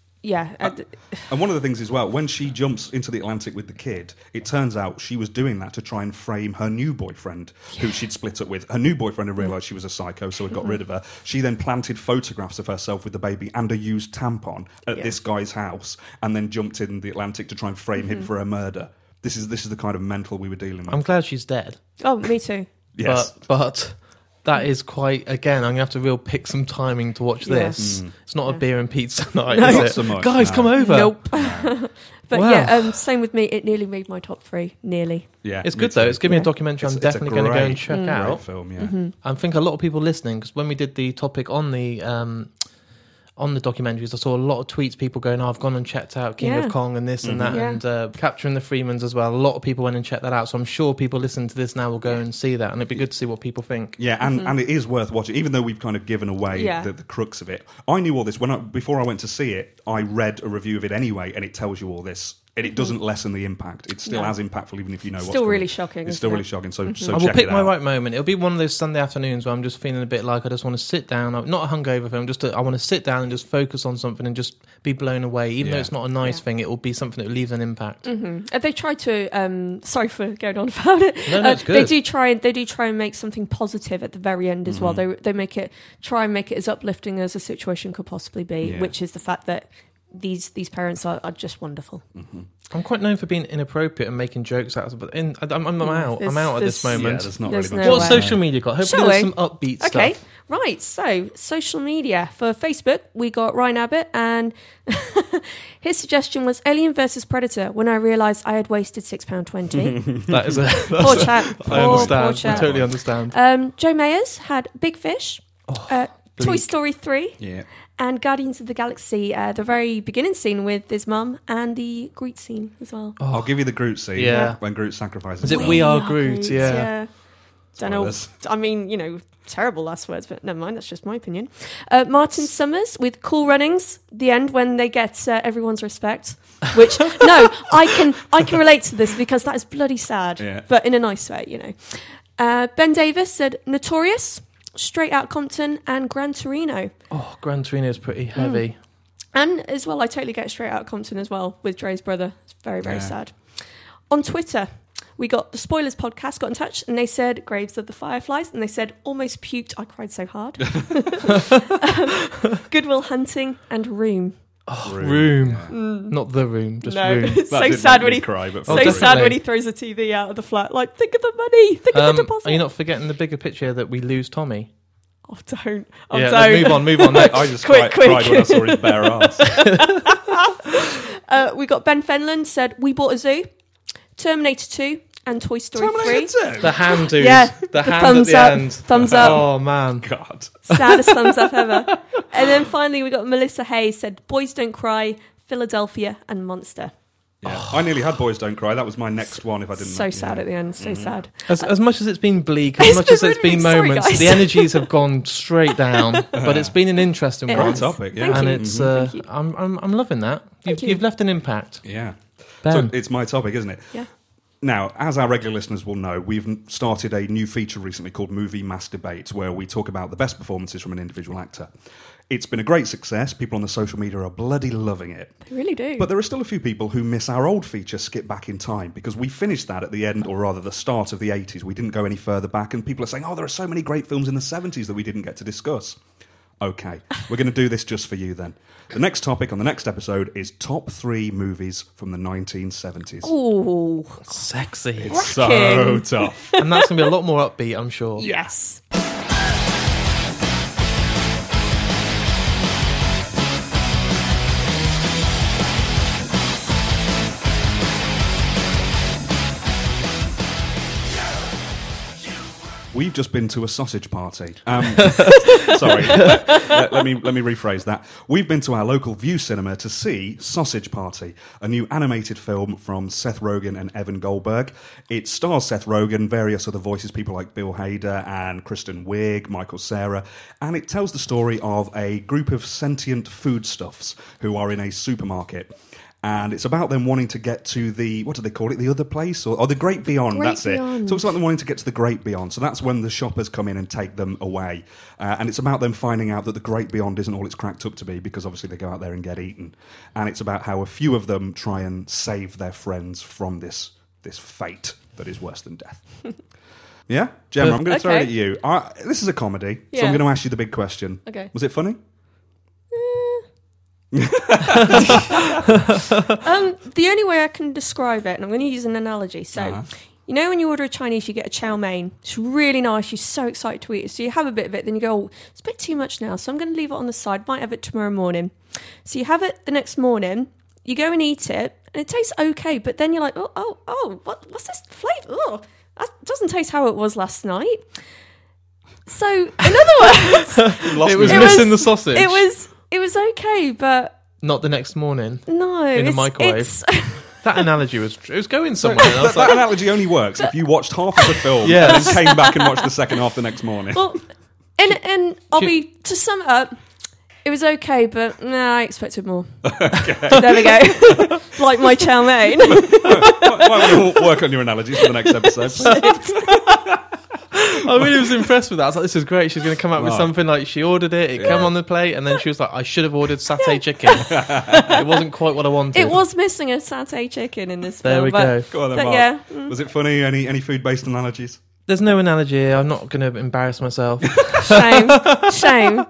And one of the things as well, when she jumps into the Atlantic with the kid, it turns out she was doing that to try and frame her new boyfriend, who she'd split up with. Her new boyfriend had realised she was a psycho, so had got rid of her. She then planted photographs of herself with the baby and a used tampon at this guy's house, and then jumped in the Atlantic to try and frame him for her murder. This is the kind of mental we were dealing with. I'm glad she's dead. Oh, me too. Yes. But that is quite, again, I'm going to have to real pick some timing to watch Yeah. this. It's not a beer and pizza night, No. is Not it? so much, Guys, no. come over. Nope. But Wow. same with me. It nearly made my top 3. Nearly. Yeah, It's me good though. too. It's giving me Yeah. a documentary I'm It's a definitely going to go and great- check great out. film, yeah. I think a lot of people listening, because when we did the topic on the on the documentaries, I saw a lot of tweets, people going, I've gone and checked out King Yeah. of Kong and this and that, Yeah. and Capturing the Freemans as well. A lot of people went and checked that out, so I'm sure people listening to this now will go and see that, and it'd be good to see what people think. Yeah, and it is worth watching, even though we've kind of given away Yeah. the crux of it. I knew all this before I went to see it. I read a review of it anyway, and it tells you all this. And it doesn't lessen the impact. It's still No. as impactful, even if you know what's Still coming. really shocking, It's isn't still it? really shocking. So I will check pick it my out. right moment. It'll be one of those Sunday afternoons where I'm just feeling a bit like I just want to sit down. Not a hungover film, I want to sit down and just focus on something and just be blown away. Even though Yeah. it's not a nice Yeah. thing, it will be something that will leave an impact. They try to. Sorry for going on about it. No, it's good. They do try and make something positive at the very end as well. They try and make it as uplifting as a situation could possibly be, Yeah. which is the fact that these parents are just wonderful. I'm quite known for being inappropriate and making jokes out of it, but I'm out. I'm out at this there's- Yeah, moment. there's not There's really much. no What's way. social media got? Hopefully Shall there's we? some upbeat Okay, stuff. right. So, social media. For Facebook, we got Ryan Abbott, and his suggestion was Alien versus Predator, when I realised I had wasted £6.20. That is a... Poor chap. I Poor understand. I chap. totally understand. Joe Mayers had Big Fish, Toy bleak. Story 3, Yeah. and Guardians of the Galaxy, the very beginning scene with his mum, and the Groot scene as well. I'll give you the Groot scene. Yeah. When Groot sacrifices. Is it himself. We Are Groot? Yeah. Don't know. Spoilers. I mean, terrible last words, but never mind. That's just my opinion. Martin Summers with Cool Runnings. The end when they get everyone's respect. Which I can relate to this because that is bloody sad, Yeah. but in a nice way, Ben Davis said Notorious, Straight Out Compton, and Gran Torino. Oh, Gran Torino is pretty heavy. And as well, I totally get Straight Out Compton as well with Dre's brother. It's very, very Yeah. sad. On Twitter, we got the Spoilers podcast got in touch and they said Graves of the Fireflies, and they said almost puked. I cried so hard. Goodwill Hunting and Room. Room. Yeah. Not The Room, just No, Room. it's That so did sad make when me he cry, but so definitely. sad when he throws the TV out of the flat. Like, think of the money, think of the deposit. Are you not forgetting the bigger picture that we lose Tommy? Oh, don't. Oh, Yeah, don't. move on. Next. I just Quick. cried when I saw his bare ass. We got Ben Fenland said We Bought a Zoo, Terminator 2, and Toy Story 3. The hand dude. Yeah, the hand thumbs at the up, end. thumbs up. Oh, man. God. Saddest thumbs up ever. And then finally, we got Melissa Hayes said Boys Don't Cry, Philadelphia, and Monster. Yeah. I nearly had Boys Don't Cry. That was my next one if I didn't. So sad at the end. So sad. As much as it's been bleak, as It's much been as it's really- been sorry, moments, guys. the energies have gone straight down. But it's been an interesting It one. has. topic, yeah. Thank And you. it's Thank you. I'm loving that. Thank you. You've left an impact. Yeah. Ben. So it's my topic, isn't it? Yeah. Now, as our regular listeners will know, we've started a new feature recently called Movie Mass Debate, where we talk about the best performances from an individual actor. It's been a great success. People on the social media are bloody loving it. They really do. But there are still a few people who miss our old feature, Skip Back in Time, because we finished that at the end, or rather the start of the 80s. We didn't go any further back, and people are saying, oh, there are so many great films in the 70s that we didn't get to discuss. Okay, we're going to do this just for you then. The next topic on the next episode is top 3 movies from the 1970s. Oh, Sexy. So cracking. tough. And that's going to be a lot more upbeat, I'm sure. yes. We've just been to a sausage party. Sorry, let me rephrase that. We've been to our local View Cinema to see Sausage Party, a new animated film from Seth Rogen and Evan Goldberg. It stars Seth Rogen, various other voices, people like Bill Hader and Kristen Wiig, Michael Cera, and it tells the story of a group of sentient foodstuffs who are in a supermarket. And it's about them wanting to get to the, what do they call it, the other place? Or the Great Beyond, Great that's Beyond. it. So it's about them wanting to get to the Great Beyond. So that's when the shoppers come in and take them away. And it's about them finding out that the Great Beyond isn't all it's cracked up to be, because obviously they go out there and get eaten. And it's about how a few of them try and save their friends from this fate that is worse than death. Yeah? Gemma, I'm going to throw it Okay. at you. This is a comedy, so Yeah. I'm going to ask you the big question. Okay. Was it funny? The only way I can describe it, and I'm going to use an analogy. So, Uh-huh. you know, when you order a Chinese, you get a chow mein. It's really nice. You're so excited to eat it. So you have a bit of it, then you go, oh, it's a bit too much now. So I'm going to leave it on the side. Might have it tomorrow morning. So you have it the next morning. You go and eat it, and it tastes okay. But then you're like, what's this flavour? Oh, that doesn't taste how it was last night. So, in other words, Lost It was me. It missing was- the sausage. it was it was okay, but Not the next morning. no. In the microwave. That analogy was going somewhere. And I was That like, analogy only works if you watched half of the film Yes. and then came back and watched the second half the next morning. Well, and to sum it up, it was okay, but I expected more. There we go. Like my chow mein. Might want to work on your analogies for the next episode. I really was impressed with that. I was like, this is great. She's going to come up with Right. something like she ordered it, it came on the plate, and then she was like, I should have ordered satay chicken. It wasn't quite what I wanted. It was missing a satay chicken in this film. There we go. Go on then, But Mark. yeah. Was it funny? Any food-based analogies? There's no analogy here. I'm not going to embarrass myself. Shame.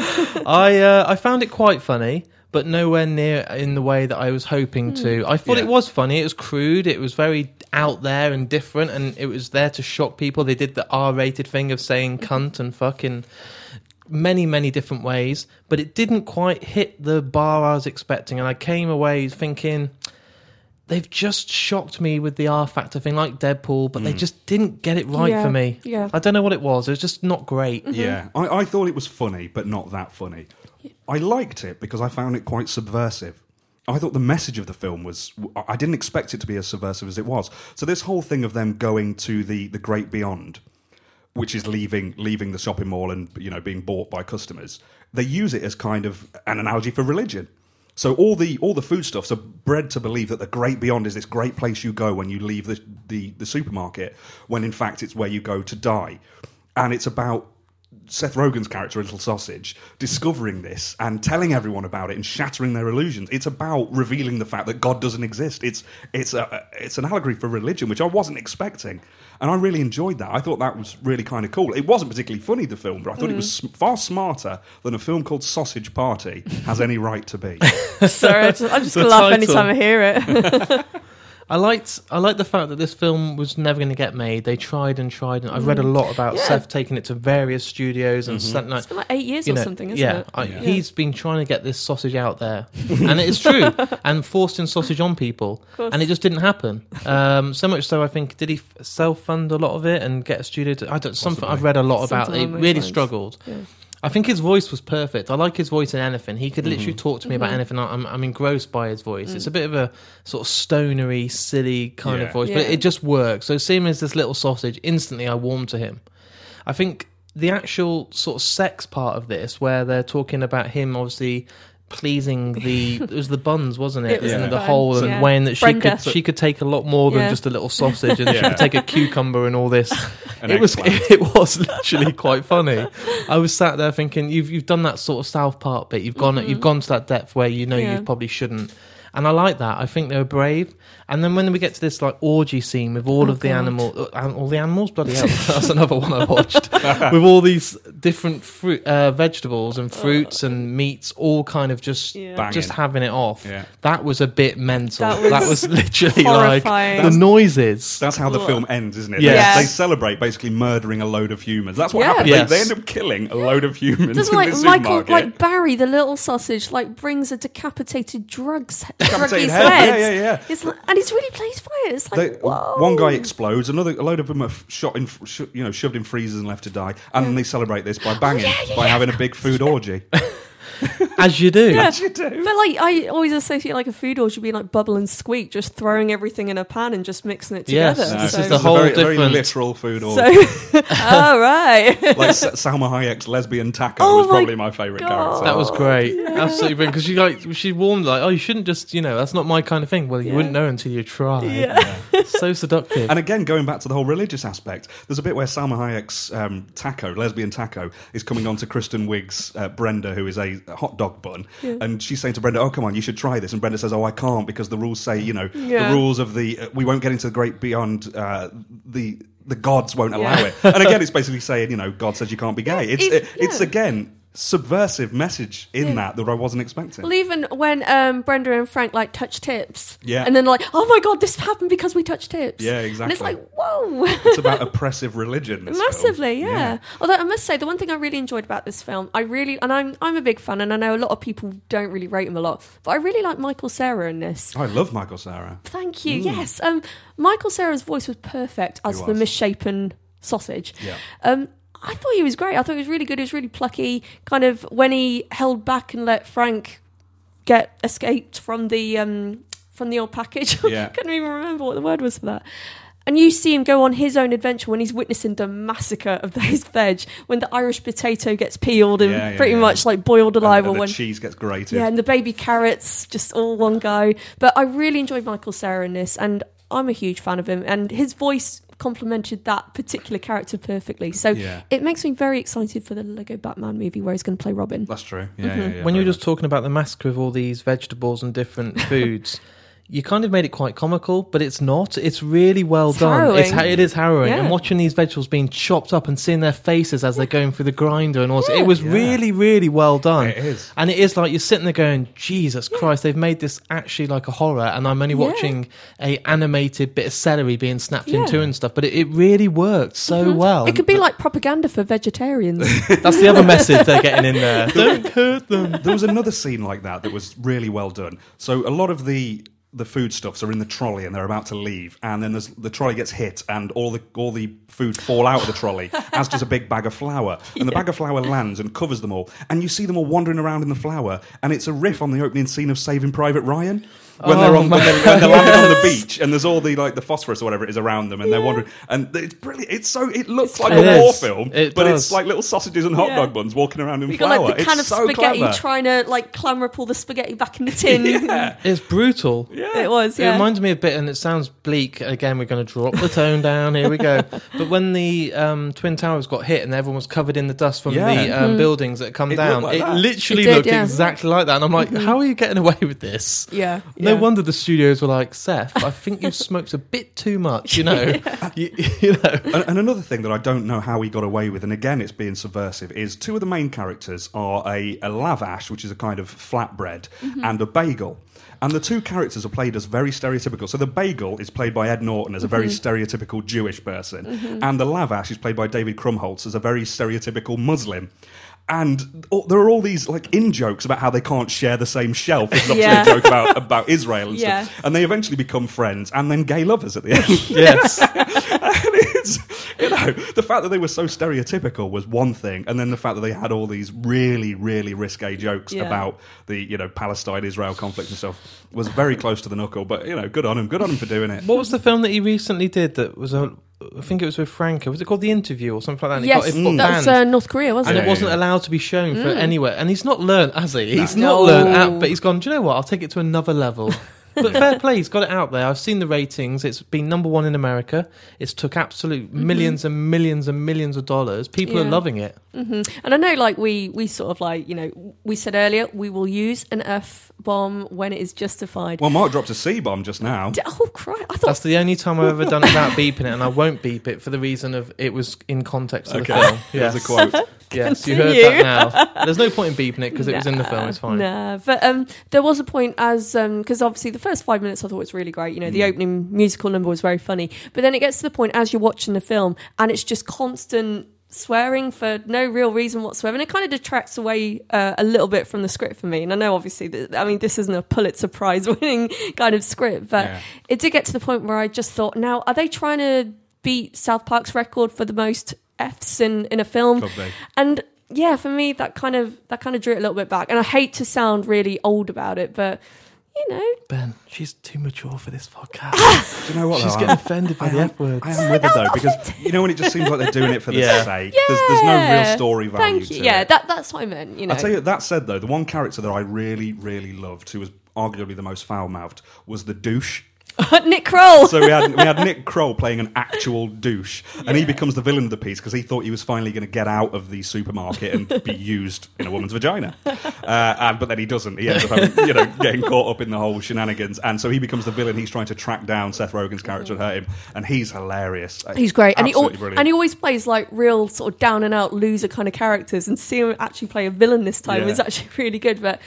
I found it quite funny, but nowhere near in the way that I was hoping to. I thought Yeah. it was funny. It was crude. It was very out there and different, and it was there to shock people. They did the R-rated thing of saying cunt and fuck in many, many different ways, but it didn't quite hit the bar I was expecting, and I came away thinking, they've just shocked me with the R factor thing, like Deadpool, but they just didn't get it right Yeah, for me. yeah. I don't know what it was. It was just not great. Yeah, I thought it was funny, but not that funny. I liked it because I found it quite subversive. I thought the message of the film was... I didn't expect it to be as subversive as it was. So this whole thing of them going to the great beyond, which is leaving the shopping mall and being bought by customers, they use it as kind of an analogy for religion. So all the foodstuffs are bred to believe that the great beyond is this great place you go when you leave the supermarket, when in fact it's where you go to die. And it's about Seth Rogen's character, Little Sausage, discovering this and telling everyone about it and shattering their illusions. It's about revealing the fact that God doesn't exist. It's an allegory for religion, which I wasn't expecting. And I really enjoyed that. I thought that was really kind of cool. It wasn't particularly funny, the film, but I thought it was far smarter than a film called Sausage Party has any right to be. Sorry, I just The laugh title. anytime I hear it. I liked the fact that this film was never going to get made. They tried and tried, and I've read a lot about Yeah. Seth taking it to various studios and It's been like 8 years or something, isn't it? He's been trying to get this sausage out there, and it's true, and forcing sausage on people, and it just didn't happen. So much so, I think, did he self-fund a lot of it and get a studio to? Something I've read a lot about. Something It along those really lines. struggled. Yeah. I think his voice was perfect. I like his voice in anything. He could literally talk to me about anything. I'm engrossed by his voice. It's a bit of a sort of stonery, silly kind of voice, but Yeah. it just works. So seeing him as this little sausage, instantly I warmed to him. I think the actual sort of sex part of this, where they're talking about him obviously pleasing it was the buns, wasn't it? It was And the the buns, whole and yeah. weighing that Brenda. she could take a lot more than Yeah. just a little sausage, and she Yeah. could take a cucumber and all this. An It was eggplant. literally quite funny. I was sat there thinking, you've done that sort of South Park bit. You've gone to that depth where you Yeah. probably shouldn't. And I like that. I think they were brave. And then when we get to this like orgy scene with all of the all the animals, bloody hell, that's another one I watched. With all these different vegetables and fruits and meats, all kind of just Banging. having it off. Yeah. That was a bit mental. That That was was literally like horrifying. the noises. That's how the film ends, isn't it? Yes. They celebrate basically murdering a load of humans. That's what Yeah. happens. Yes. They end up killing a load of humans Doesn't in like the Michael, supermarket. like Barry, the little sausage, like brings a decapitated drug's Decapitated head. head. Yeah. It's like, and he's really plays fire. It's like, whoa. One guy explodes, a load of them are shoved in freezers and left to die, and then they celebrate this by banging, by having a big food orgy. As you do. Yeah. You do. But like, I always associate like a food orgy being like Bubble and Squeak, just throwing everything in a pan and just mixing it Yes. together. This so, is the It's a whole very different- literal food orgy. so all right. Like Salma Hayek's lesbian taco Oh was my probably my favourite God. character. That was great, absolutely brilliant. Because she warned like, oh, you shouldn't just, that's not my kind of thing. Well, you wouldn't know until you try. Yeah. So seductive. And again, going back to the whole religious aspect, there's a bit where Salma Hayek's lesbian taco, is coming on to Kristen Wiig's Brenda, who is a hot dog bun, and she's saying to Brenda, "Oh, come on, you should try this." And Brenda says, "Oh, I can't because the rules say, the rules of the we won't get into the great beyond the gods won't allow it." And again, it's basically saying, God says you can't be gay. It's again subversive message in that I wasn't expecting. Well, even when Brenda and Frank like touch tips, Yeah. and then like, oh my God, this happened because we touched tips. Yeah, And exactly. it's like, whoa. It's about oppressive religion. This Massively, film. yeah. Although I must say, the one thing I really enjoyed about this film, and I'm a big fan, and I know a lot of people don't really rate him a lot, but I really like Michael Cera in this. I love Michael Cera. Thank you. Yes, Michael Cera's voice was perfect as He the was. misshapen sausage. Yeah. I thought he was great. I thought he was really good. He was really plucky. Kind of when he held back and let Frank get escaped from the old package. Yeah. I couldn't even remember what the word was for that. And you see him go on his own adventure when he's witnessing the massacre of those veg, when the Irish potato gets peeled and pretty much like boiled alive, and or the when cheese gets grated. Yeah, and the baby carrots just all one go. But I really enjoyed Michael Cera in this, and I'm a huge fan of him, and his voice complemented that particular character perfectly. So it makes me very excited for the Lego Batman movie where he's going to play Robin. That's true. Yeah, when you were just talking about the massacre of all these vegetables and different foods, you kind of made it quite comical, but it's not. It's really well done. It is harrowing. Yeah. And watching these vegetables being chopped up and seeing their faces as they're going through the grinder and all it was really, really well done. It is. And it is like you're sitting there going, Jesus Christ, they've made this actually like a horror, and I'm only watching a animated bit of celery being snapped in two and stuff, but it really worked so well. It could be like propaganda for vegetarians. That's the other message they're getting in there. Don't hurt them. There was another scene like that was really well done. So a lot of the foodstuffs are in the trolley and they're about to leave, and then the trolley gets hit and all the food fall out of the trolley, as does a big bag of flour, and the bag of flour lands and covers them all, and you see them all wandering around in the flour, and it's a riff on the opening scene of Saving Private Ryan when they're landing on the beach, and there's all the phosphorus or whatever it is around them, and they're wandering, and it's brilliant. It looks like a war film, but it's like little sausages and hot dog buns walking around in flour. Got like the can it's of so spaghetti clever. trying to like clamber up all the spaghetti back in the tin. It's brutal. It was. It reminds me a bit, and it sounds bleak. Again, we're going to drop the tone down. Here we go. But when the Twin Towers got hit and everyone was covered in the dust from the buildings that come down, like it that. literally It did, looked exactly like that. And I'm like, how are you getting away with this? Yeah. No wonder the studios were like, Seth, I think you smoked a bit too much, you know. you know. And another thing that I don't know how he got away with, and again it's being subversive, is two of the main characters are a lavash, which is a kind of flatbread, and a bagel. And the two characters are played as very stereotypical. So the bagel is played by Ed Norton as a very stereotypical Jewish person, and the lavash is played by David Krumholtz as a very stereotypical Muslim. And there are all these like in-jokes about how they can't share the same shelf. This is obviously a joke about Israel and stuff. And they eventually become friends and then gay lovers at the end. Yes. And it's, the fact that they were so stereotypical was one thing, and then the fact that they had all these really, really risque jokes about the Palestine-Israel conflict and stuff was very close to the knuckle. But good on him for doing it. What was the film that he recently did that was I think it was with Franco. Was it called The Interview or something like that? Yes, that was North Korea, wasn't it? And it wasn't allowed to be shown for anywhere. And he's not learned, has he? He's not learned out, but he's gone, do you know what? I'll take it to another level. But fair play, he's got it out there. I've seen the ratings. It's been number one in America. It's took absolute millions and millions and millions of dollars. People are loving it. And I know, like, we sort of like, we said earlier, we will use an F-bomb when it is justified. Well, Mark dropped a C-bomb just now. Oh, Christ. I thought... That's the only time I've ever done it without beeping it, and I won't beep it for the reason of it was in context of the film. Here's a quote. Yes, you heard that now. There's no point in beeping it because it was in the film. It's fine. Nah, but there was a point because obviously the first 5 minutes I thought was really great. The opening musical number was very funny, but then it gets to the point as you're watching the film and it's just constant swearing for no real reason whatsoever, and it kind of detracts away a little bit from the script for me. And I know obviously this isn't a Pulitzer Prize winning kind of script, but it did get to the point where I just thought, now are they trying to beat South Park's record for the most F's in a film? Probably. And for me that kind of drew it a little bit back, and I hate to sound really old about it, but Ben, she's too mature for this podcast. Do you know what? She's getting offended by the F words. I am with her though, because when it just seems like they're doing it for the sake. There's no real story value Thank you. to it. That's what I meant. I'll tell you, that said though, the one character that I really, really loved, who was arguably the most foul-mouthed, was the douche. Nick Kroll. So we had Nick Kroll playing an actual douche, and he becomes the villain of the piece because he thought he was finally going to get out of the supermarket and be used in a woman's vagina, but then he doesn't. He ends up getting caught up in the whole shenanigans, and so he becomes the villain. He's trying to track down Seth Rogen's character and hurt him, and he's hilarious. He's great, and he brilliant. always plays like real sort of down and out loser kind of characters, and see him actually play a villain this time is actually really good. But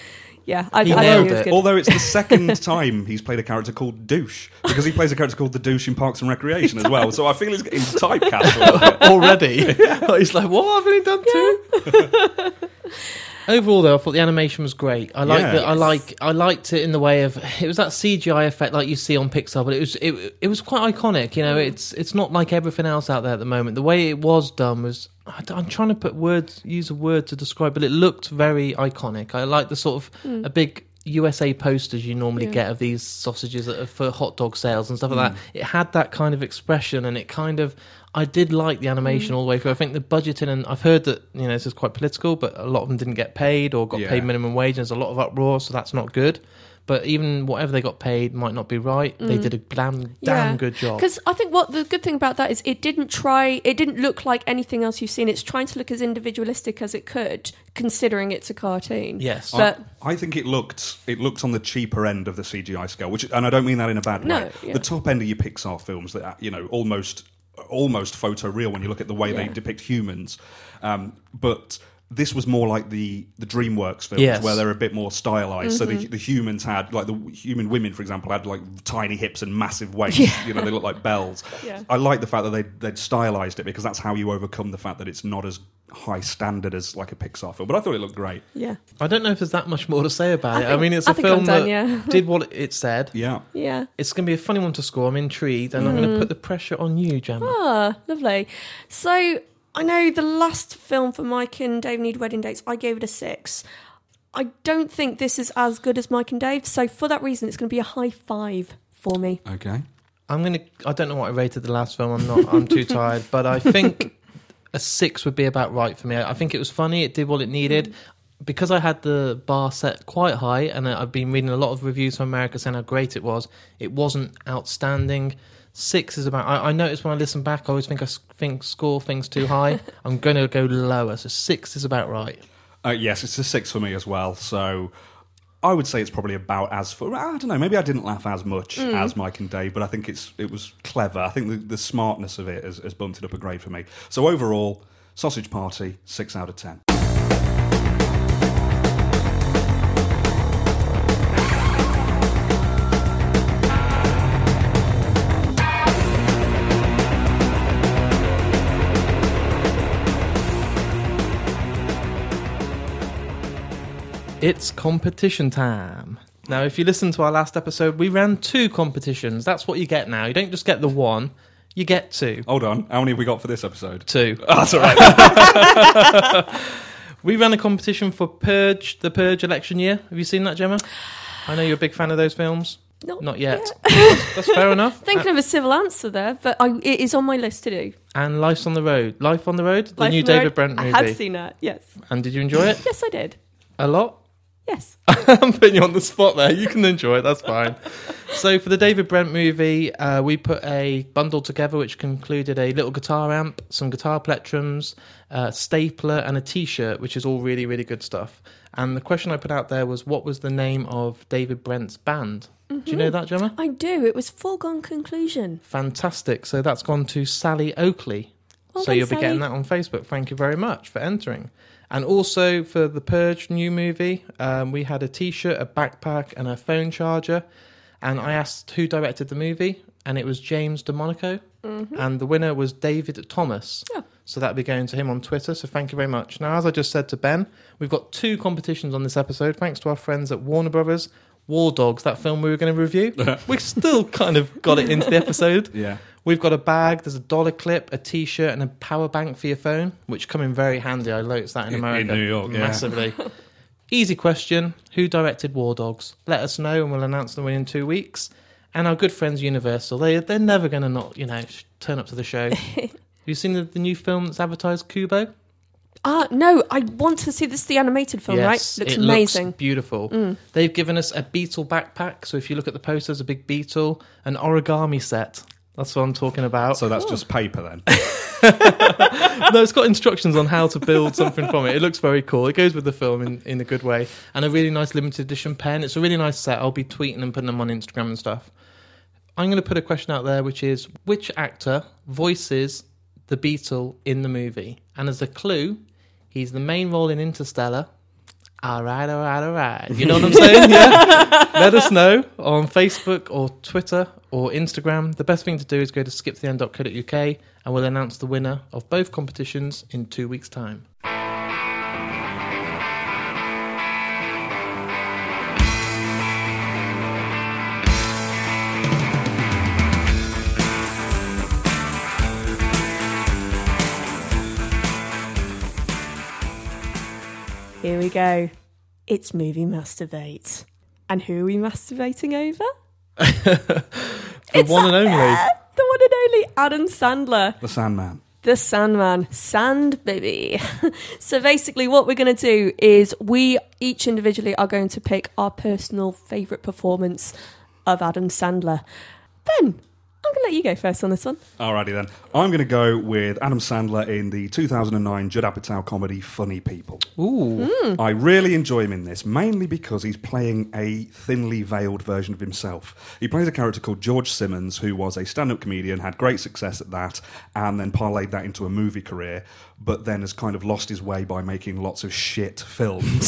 I nailed think it was it. good. Although it's the second time he's played a character called Douche, because he plays a character called the Douche in Parks and Recreation as well. So I feel he's getting typecast a little bit. Already. He's like, what have I done too? Overall, though, I thought the animation was great. I liked Yeah. it. I liked it in the way of it was that CGI effect like you see on Pixar, but it was quite iconic. You know, it's not like everything else out there at the moment. The way it was done was I'm trying to use a word to describe, but it looked very iconic. I like the sort of a big USA posters you normally get of these sausages that are for hot dog sales and stuff like that. It had that kind of expression, and it kind of I did like the animation all the way through. I think the budgeting, and I've heard that, you know, this is quite political, but a lot of them didn't get paid or got paid minimum wage, and there's a lot of uproar, so that's not good. But even whatever they got paid might not be right. They did a damn good job. Because I think what the good thing about that is it didn't look like anything else you've seen. It's trying to look as individualistic as it could, considering it's a cartoon. Yes. But I think it looked on the cheaper end of the CGI scale, and I don't mean that in a bad way. Yeah. The top end of your Pixar films that, you know, almost photoreal when you look at the way they depict humans, but this was more like the DreamWorks films, where they're a bit more stylized. So the humans had, like the human women, for example, had like tiny hips and massive waists. You know, they look like bells. Yeah. I like the fact that they'd stylized it, because that's how you overcome the fact that it's not as high standard as like a Pixar film. But I thought it looked great. yeah. I don't know if there's that much more to say about it. I mean, it's I a think film I'm done, that did what it said. Yeah. Yeah. It's going to be a funny one to score. I'm intrigued, and I'm going to put the pressure on you, Gemma. Ah, lovely. So I know the last film for Mike and Dave Need Wedding Dates, I gave it a 6. I don't think this is as good as Mike and Dave, so for that reason, it's going to be a high 5 for me. Okay. I don't know what I rated the last film. I'm too tired, but I think a 6 would be about right for me. I think it was funny. It did what it needed. Because I had the bar set quite high, and I've been reading a lot of reviews from America saying how great it wasn't outstanding. 6 is about... I noticed when I listen back, I always think score things too high. I'm going to go lower, so 6 is about right. Yes, it's a 6 for me as well. So I would say it's probably about as... I don't know, maybe I didn't laugh as much as Mike and Dave, but I think it was clever. I think the smartness of it has bumped it up a grade for me. So overall, Sausage Party, 6 out of 10. It's competition time. Now, if you listen to our last episode, we ran 2 competitions. That's what you get now. You don't just get the 1, you get 2. Hold on, how many have we got for this episode? 2. Oh, that's all right. We ran a competition for the Purge election year. Have you seen that, Gemma? I know you're a big fan of those films. Not yet. That's fair enough. Thinking of a civil answer there, but it is on my list to do. And Life on the Road, the Life new on the David Road, Brent movie. I have seen that, yes. And did you enjoy it? Yes, I did. A lot? Yes. I'm putting you on the spot there. You can enjoy it. That's fine. So for the David Brent movie, we put a bundle together which concluded a little guitar amp, some guitar plectrums, a stapler, and a T-shirt, which is all really, really good stuff. And the question I put out there was, what was the name of David Brent's band? Do you know that, Gemma? I do. It was Foregone Conclusion. Fantastic. So that's gone to Sally Oakley. Well So done, you'll be getting Sally. that on Facebook. Thank you very much for entering. And also for the Purge new movie, we had a T-shirt, a backpack, and a phone charger. And I asked who directed the movie, and it was James DeMonaco. And the winner was David Thomas. Oh. So that'll be going to him on Twitter. So thank you very much. Now, as I just said to Ben, we've got 2 competitions on this episode, thanks to our friends at Warner Brothers. War Dogs, that film we were going to review. We still kind of got it into the episode. Yeah. We've got a bag, there's a dollar clip, a T-shirt, and a power bank for your phone, which come in very handy. I noticed that in America. In New York, yeah. Massively. Easy question. Who directed War Dogs? Let us know, and we'll announce the winner in 2 weeks. And our good friends Universal, they're never going to not, turn up to the show. Have you seen the new film that's advertised, Kubo? No, I want to see this, the animated film, Yes, right? Looks it amazing. looks beautiful. They've given us a beetle backpack, so if you look at the poster, there's a big beetle, an origami set. That's what I'm talking about. So that's just paper then. No, it's got instructions on how to build something from it. It looks very cool. It goes with the film in a good way. And a really nice limited edition pen. It's a really nice set. I'll be tweeting and putting them on Instagram and stuff. I'm going to put a question out there, which is, which actor voices the beetle in the movie? And as a clue, he's the main role in Interstellar. All right. You know what I'm saying? Yeah. Let us know on Facebook or Twitter or Instagram. The best thing to do is go to skiptotheend.co.uk and we'll announce the winner of both competitions in 2 weeks' time. Here we go. It's Movie Masturbate. And who are we masturbating over? The one and only. The one and only Adam Sandler. The Sandman. The Sandman. Sand baby. So basically what we're going to do is we each individually are going to pick our personal favourite performance of Adam Sandler. Ben, I'm going to let you go first on this one. Alrighty then. I'm going to go with Adam Sandler in the 2009 Judd Apatow comedy Funny People. Ooh. I really enjoy him in this, mainly because he's playing a thinly veiled version of himself. He plays a character called George Simmons, who was a stand-up comedian, had great success at that, and then parlayed that into a movie career, but then has kind of lost his way by making lots of shit films.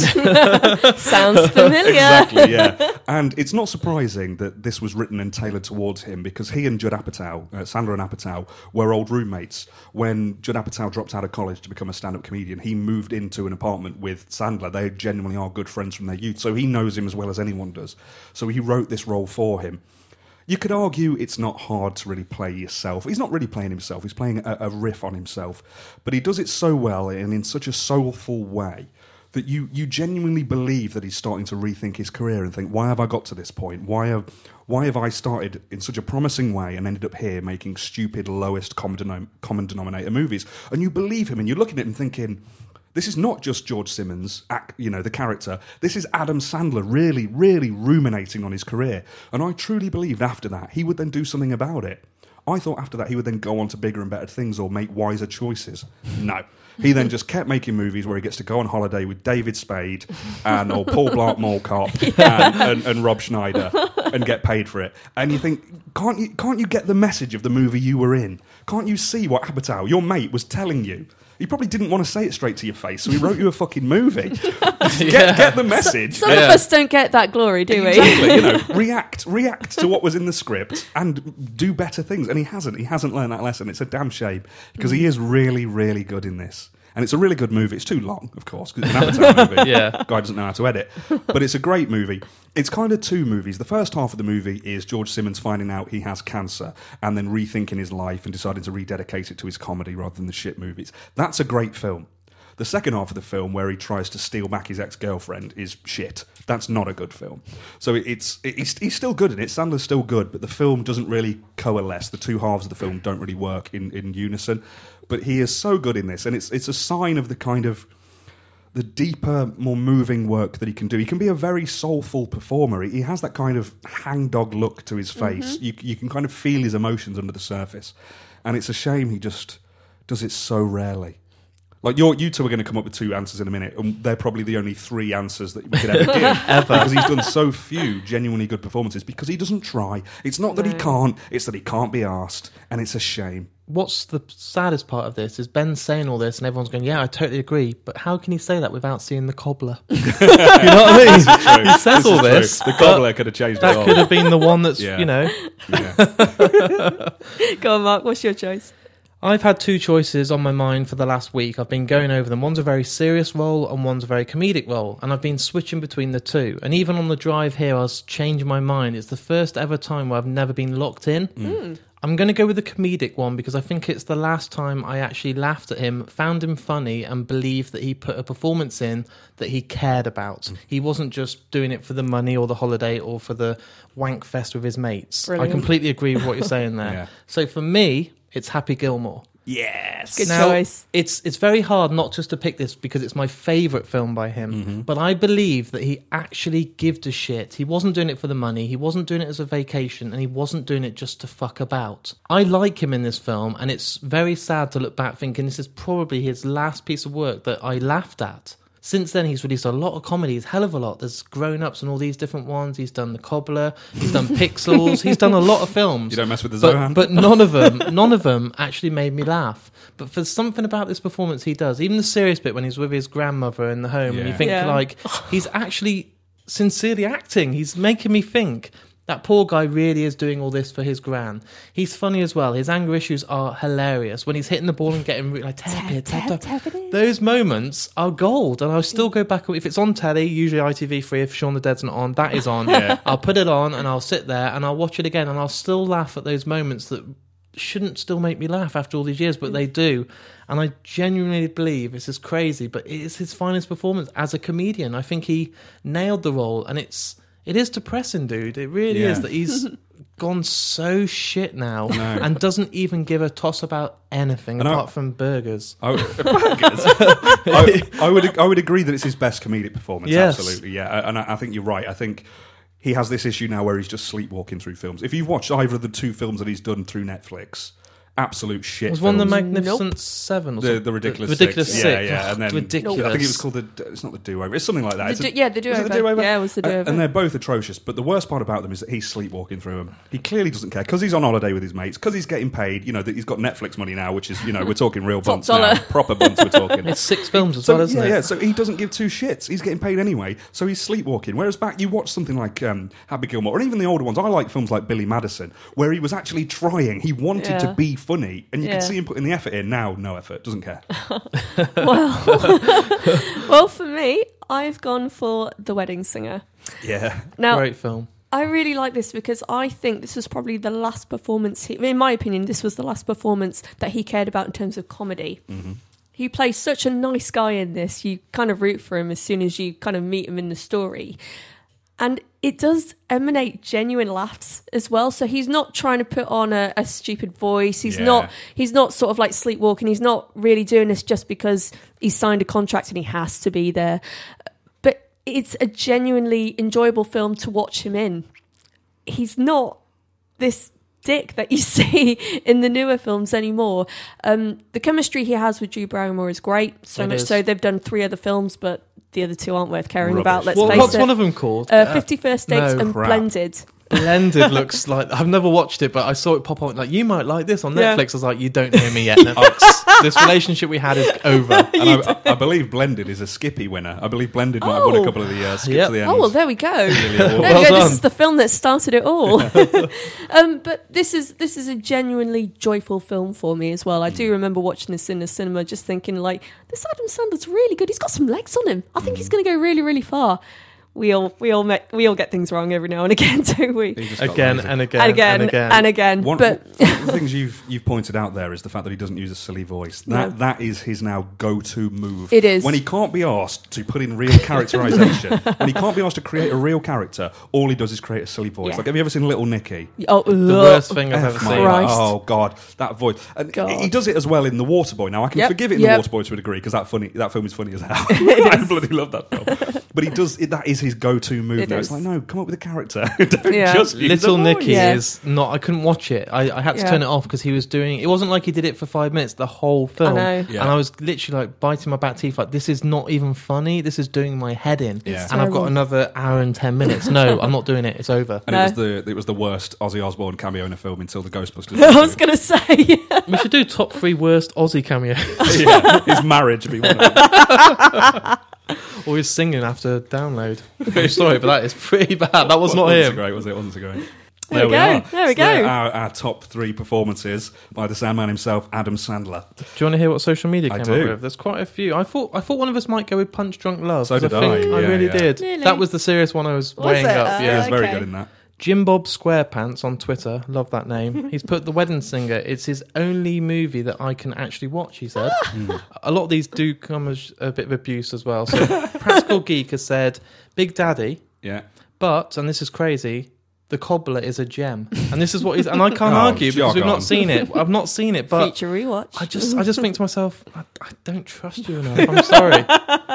Sounds familiar. Exactly, yeah. And it's not surprising that this was written and tailored towards him, because he and Judd Apatow, Sandler and Apatow, were old roommates. When Judd Apatow dropped out of college to become a stand-up comedian, he moved into an apartment with Sandler. They genuinely are good friends from their youth, so he knows him as well as anyone does. So he wrote this role for him. You could argue it's not hard to really play yourself. He's not really playing himself, he's playing a riff on himself. But he does it so well and in such a soulful way that you genuinely believe that he's starting to rethink his career and think, why have I got to this point? Why have I started in such a promising way and ended up here making stupid, lowest common denominator movies? And you believe him, and you look at it and thinking, this is not just George Simmons, the character. This is Adam Sandler really, really ruminating on his career. And I truly believed after that he would then do something about it. I thought after that he would then go on to bigger and better things or make wiser choices. No. He then just kept making movies where he gets to go on holiday with David Spade or Paul Blart Mall Cop and Rob Schneider and get paid for it. And you think, can't you get the message of the movie you were in? Can't you see what Apatow, your mate, was telling you? He probably didn't want to say it straight to your face, so he wrote you a fucking movie. Get the message. Some of us don't get that glory, do we? Exactly. React to what was in the script and do better things. And he hasn't. He hasn't learned that lesson. It's a damn shame because he is really, really good in this. And it's a really good movie. It's too long, of course, because it's an Avatar movie. Yeah. Guy doesn't know how to edit. But it's a great movie. It's kind of two movies. The first half of the movie is George Simmons finding out he has cancer and then rethinking his life and deciding to rededicate it to his comedy rather than the shit movies. That's a great film. The second half of the film, where he tries to steal back his ex-girlfriend, is shit. That's not a good film. So he's still good in it. Sandler's still good, but the film doesn't really coalesce. The two halves of the film don't really work in unison. But he is so good in this, and it's a sign of the kind of the deeper, more moving work that he can do. He can be a very soulful performer. He has that kind of hangdog look to his face. Mm-hmm. You can kind of feel his emotions under the surface. And it's a shame he just does it so rarely. Like, you two are going to come up with two answers in a minute, and they're probably the only three answers that we could ever give. Ever. Because he's done so few genuinely good performances, because he doesn't try. It's not that he can't, it's that he can't be asked, and it's a shame. What's the saddest part of this is Ben saying all this and everyone's going, yeah, I totally agree, but how can he say that without seeing The Cobbler? You know what I mean? This is true. He says all this. The Cobbler could have changed it all. That could have been the one that's, Yeah. you know. Yeah. Go on, Mark, what's your choice? I've had two choices on my mind for the last week. I've been going over them. One's a very serious role and one's a very comedic role. And I've been switching between the two. And even on the drive here, I was changing my mind. It's the first ever time where I've never been locked in. Mm. I'm going to go with the comedic one because I think it's the last time I actually laughed at him, found him funny, and believed that he put a performance in that he cared about. He wasn't just doing it for the money or the holiday or for the wank fest with his mates. Brilliant. I completely agree with what you're saying there. Yeah. So for me, it's Happy Gilmore. Yes. Good Now, choice. It's very hard not just to pick this because it's my favourite film by him, but I believe that he actually gave a shit. He wasn't doing it for the money, he wasn't doing it as a vacation, and he wasn't doing it just to fuck about. I like him in this film, and it's very sad to look back thinking this is probably his last piece of work that I laughed at. Since then, he's released a lot of comedies, hell of a lot. There's Grown Ups and all these different ones. He's done The Cobbler. He's done Pixels. He's done a lot of films. You don't mess with the Zohan. But none of them actually made me laugh. But for something about this performance he does, even the serious bit when he's with his grandmother in the home, and you think, like, he's actually sincerely acting. He's making me think that poor guy really is doing all this for his gran. He's funny as well. His anger issues are hilarious. When he's hitting the ball and getting like, tap it. Those moments are gold. And I'll still go back. If it's on telly, usually ITV3, if Shaun the Dead's not on, that is on. Yeah. I'll put it on and I'll sit there and I'll watch it again and I'll still laugh at those moments that shouldn't still make me laugh after all these years, but they do. And I genuinely believe, this is crazy, but it is his finest performance as a comedian. I think he nailed the role, and it is depressing, dude. It really is, that he's gone so shit now and doesn't even give a toss about anything apart from burgers. I would agree that it's his best comedic performance. Yes. Absolutely, yeah. And I think you're right. I think he has this issue now where he's just sleepwalking through films. If you've watched either of the 2 films that he's done through Netflix, absolute shit. Was one the films. Magnificent Seven? Or The Ridiculous Ridiculous Six. Six. Yeah. And then ridiculous. I think it was called it's not the Do-Over. It's something like that. The Was Do-Over. it the Do-Over? Yeah, it was the Do-Over. And they're both atrocious. But the worst part about them is that he's sleepwalking through them. He clearly doesn't care because he's on holiday with his mates, because he's getting paid. You know that he's got Netflix money now, which is, we're talking real bunts now, proper bunts. We're talking. It's 6 films as well, isn't it? Yeah. So he doesn't give 2 shits. He's getting paid anyway. So he's sleepwalking. Whereas back, you watch something like Happy Gilmore, and even the older ones. I like films like Billy Madison, where he was actually trying. He wanted to be funny, and you can see him putting the effort in. Now, no effort, doesn't care. Well, for me, I've gone for The Wedding Singer. Yeah. Now, Great film. I really like this because I think this was probably the last performance, in my opinion, this was the last performance that he cared about in terms of comedy. Mm-hmm. He plays such a nice guy in this. You kind of root for him as soon as you kind of meet him in the story. And it does emanate genuine laughs as well. So he's not trying to put on a stupid voice. He's not sort of like sleepwalking. He's not really doing this just because he's signed a contract and he has to be there. But it's a genuinely enjoyable film to watch him in. He's not this dick that you see in the newer films anymore. The chemistry he has with Drew Barrymore is great. So much so they've done 3 other films, but the other 2 aren't worth caring about. Let's face it. What's one of them called? 50 First Dates and crap. Blended. Blended looks like... I've never watched it, but I saw it pop up like, you might like this on Netflix. I was like, you don't hear me yet, Netflix. This relationship we had is over. And I believe Blended is a Skippy winner. I believe Blended might have won a couple of the Skips to the end. Oh, well, there we go. Really This is the film that started it all. But this is a genuinely joyful film for me as well. I do remember watching this in the cinema just thinking, like, this Adam Sandler's really good. He's got some legs on him. I think he's going to go really, really far. We all get things wrong every now and again, don't we? Again and again. One of the things you've pointed out there is the fact that he doesn't use a silly voice. That is his now go-to move. It is. When he can't be asked to put in real characterization, when he can't be asked to create a real character, all he does is create a silly voice. Yeah. Like, have you ever seen Little Nicky? Oh, The worst thing I've ever seen. Christ. Oh, God, that voice. And he does it as well in The Waterboy. Now, I can forgive it in The Waterboy to a degree, because that film is funny as hell. I bloody love that film. But he does it. That is his go-to move. It's like, no, come up with a character. Don't just use Little the Nicky voice. is not... I couldn't watch it. I had to turn it off because he was doing... It wasn't like he did it for 5 minutes, the whole film. I know. Yeah. And I was literally like biting my back teeth like, this is not even funny. This is doing my head in. Yeah. And I've got another hour and 10 minutes. No, I'm not doing it. It's over. And it was the worst Ozzy Osbourne cameo in a film until the Ghostbusters. I was going to say. We should do top 3 worst Aussie cameos. His marriage would be one of them. Or he's singing after download. I'm sorry, but that is pretty bad. That was not him. Great, was it? Wasn't so great. There we go. There we go. Our top 3 performances by the Sandman himself, Adam Sandler. Do you want to hear what social media came I up do. with? There's quite a few. I thought one of us might go with Punch Drunk Love. So did I I. really Yeah. did. Really? That was the serious one I was weighing it? up. He Yeah. was very Okay. good in that. Jim Bob Squarepants on Twitter, love that name. He's put The Wedding Singer. It's his only movie that I can actually watch, he said. A lot of these do come as a bit of abuse as well. So Practical Geek has said, Big Daddy, Yeah. but, and this is crazy, The Cobbler is a gem. And this is what he's, and I can't argue because we've jog on. not seen it. I've not seen it, but Feature rewatch. I just think to myself, I don't trust you enough. I'm sorry.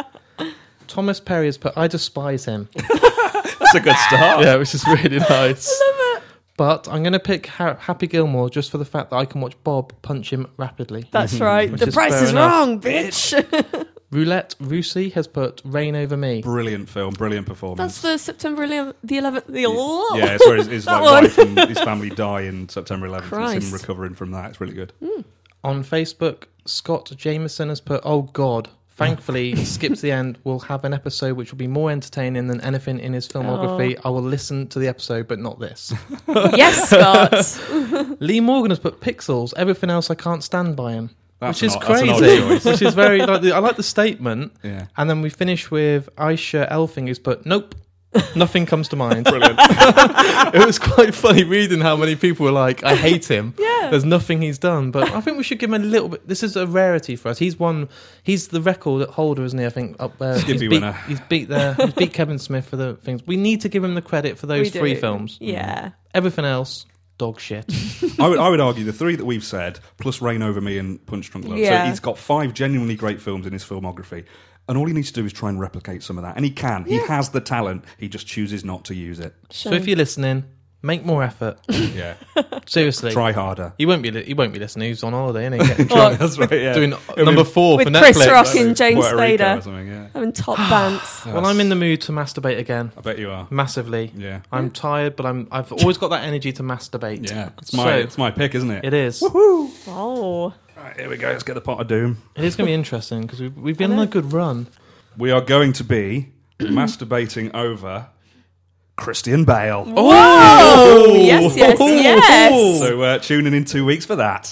Thomas Perry has put, I despise him. That's a good start. Yeah, which is really nice. I love it. But I'm going to pick Happy Gilmore just for the fact that I can watch Bob punch him rapidly. That's right. Which The is price fair is enough. wrong, bitch. Roulette Rusi has put Reign Over Me. Brilliant film, brilliant performance. That's the September 11th, the 11th. Yeah, it's where his That wife and his family die in September 11th. It's Christ. him recovering from that. It's really good. On Facebook, Scott Jameson has put, oh God, thankfully, Skip to the End will have an episode which will be more entertaining than anything in his filmography. I will listen to the episode, but not this. Yes, Scott. Lee Morgan has put Pixels, everything else I can't stand by him. That's Which is an odd- that's an odd crazy. choice. Which is very, I like the statement. Yeah. And then we finish with Aisha Elfing who's put, nope. Nothing comes to mind. Brilliant. It was quite funny reading how many people were like, I hate him. Yeah. There's nothing he's done. But I think we should give him a little bit. This is a rarity for us. He's the record holder, isn't he? I think up there. Skippy winner. He's beat Kevin Smith for the things. We need to give him the credit for those We do. 3 films. Yeah. Everything else, dog shit. I would argue the 3 that we've said, plus Reign Over Me and Punch Drunk Love. Yeah. So he's got 5 genuinely great films in his filmography. And all he needs to do is try and replicate some of that. And he can. He has the talent. He just chooses not to use it. So if you're listening, make more effort. Yeah. Seriously. Try harder. He won't be listening. He's on holiday, isn't he? That's right, yeah. Doing number 4 with for Chris Netflix. Rock and James Puerto Rico or Spader something, yeah. having top bands. Well, I'm in the mood to masturbate again. I bet you are. Massively. Yeah. I'm tired, but I've always got that energy to masturbate. Yeah. So- It's my pick, isn't it? It is. Oh. Right, here we go. Let's get the pot of doom. It is going to be interesting because we've been on a good run. We are going to be masturbating over Christian Bale. Oh, yes, yes, yes. So tune in 2 weeks for that.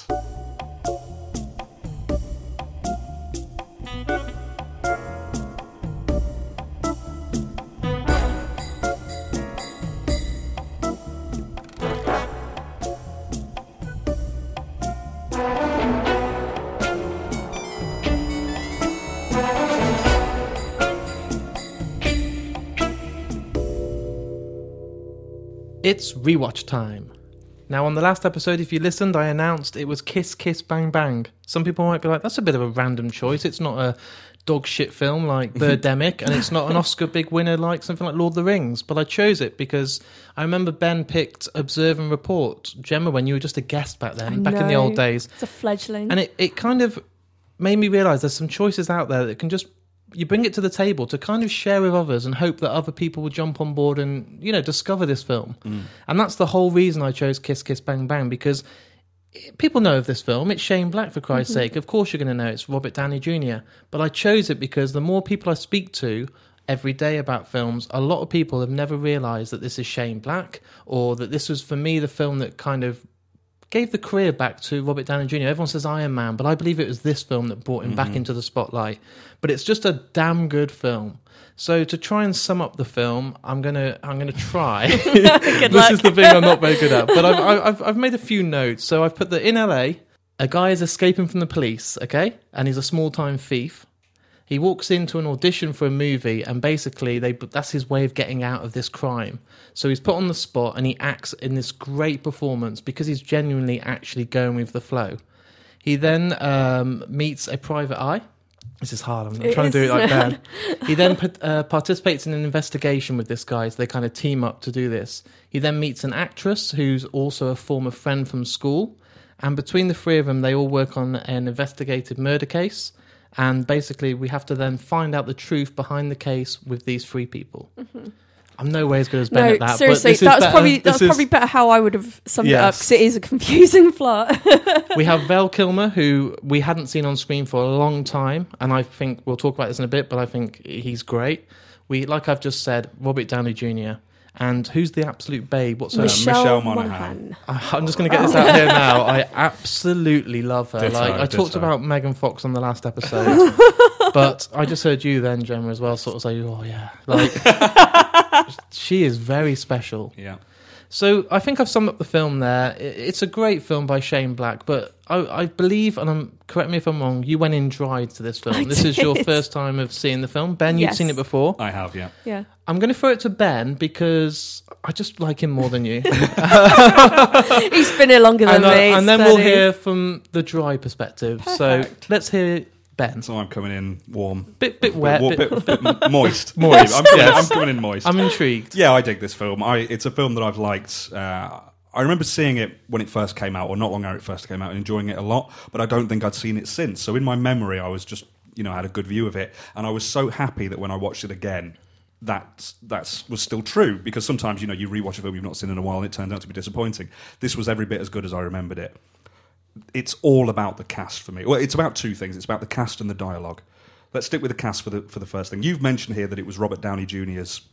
It's rewatch time. Now, on the last episode, if you listened, I announced it was Kiss Kiss Bang Bang. Some people might be like, that's a bit of a random choice. It's not a dog shit film like Birdemic, and it's not an Oscar big winner like something like Lord of the Rings. But I chose it because I remember Ben picked Observe and Report, Gemma, when you were just a guest back then, back in the old days. It's a fledgling. And it kind of made me realise there's some choices out there that can just, you bring it to the table to kind of share with others and hope that other people will jump on board and, you know, discover this film. And that's the whole reason I chose Kiss Kiss Bang Bang, because people know of this film. It's Shane Black, for Christ's sake. Of course you're going to know it's Robert Downey Jr. But I chose it because the more people I speak to every day about films, a lot of people have never realised that this is Shane Black, or that this was, for me, the film that kind of gave the career back to Robert Downey Jr. Everyone says Iron Man, but I believe it was this film that brought him back into the spotlight. But it's just a damn good film. So to try and sum up the film, I'm gonna try. This is the thing I'm not very good at, but I've made a few notes. So I've put that in LA, a guy is escaping from the police, okay, and he's a small time thief. He walks into an audition for a movie, and basically that's his way of getting out of this crime. So he's put on the spot, and he acts in this great performance because he's genuinely actually going with the flow. He then meets a private eye. This is hard. I'm trying to do it like that. He then participates in an investigation with this guy, so they kind of team up to do this. He then meets an actress who's also a former friend from school, and between the 3 of them, they all work on an investigative murder case. And basically, we have to then find out the truth behind the case with these 3 people. I'm no way as good as Ben at that. Seriously, but that was probably better how I would have summed it up, because it is a confusing plot. We have Val Kilmer, who we hadn't seen on screen for a long time, and I think we'll talk about this in a bit, but I think he's great. Like I've just said, Robert Downey Jr., and who's the absolute babe? What's her name? Michelle Monaghan. I'm just going to get this out here now. I absolutely love her. Ditto, I talked ditto. about Megan Fox on the last episode, but I just heard you then, Gemma, as well, sort of say, oh yeah. Like, she is very special. Yeah. So I think I've summed up the film there. It's a great film by Shane Black, but I believe, and correct me if I'm wrong, you went in dry to this film. This is your first time of seeing the film. Ben, you'd Yes. seen it before. I have, yeah. Yeah. I'm going to throw it to Ben because I just like him more than you. He's been here longer than me. And then we'll steady. hear from the dry perspective. Perfect. So let's hear Ben. So I'm coming in warm. Bit wet. Bit moist. Moist, I'm coming in moist. I'm intrigued. Yeah, I dig this film. It's a film that I've liked. I remember seeing it when it first came out, or not long after it first came out, and enjoying it a lot, but I don't think I'd seen it since. So in my memory, I was just, had a good view of it, and I was so happy that when I watched it again, that was still true, because sometimes, you rewatch a film you've not seen in a while, and it turns out to be disappointing. This was every bit as good as I remembered it. It's all about the cast for me. Well, it's about 2 things. It's about the cast and the dialogue. Let's stick with the cast for the first thing. You've mentioned here that it was Robert Downey Jr.'s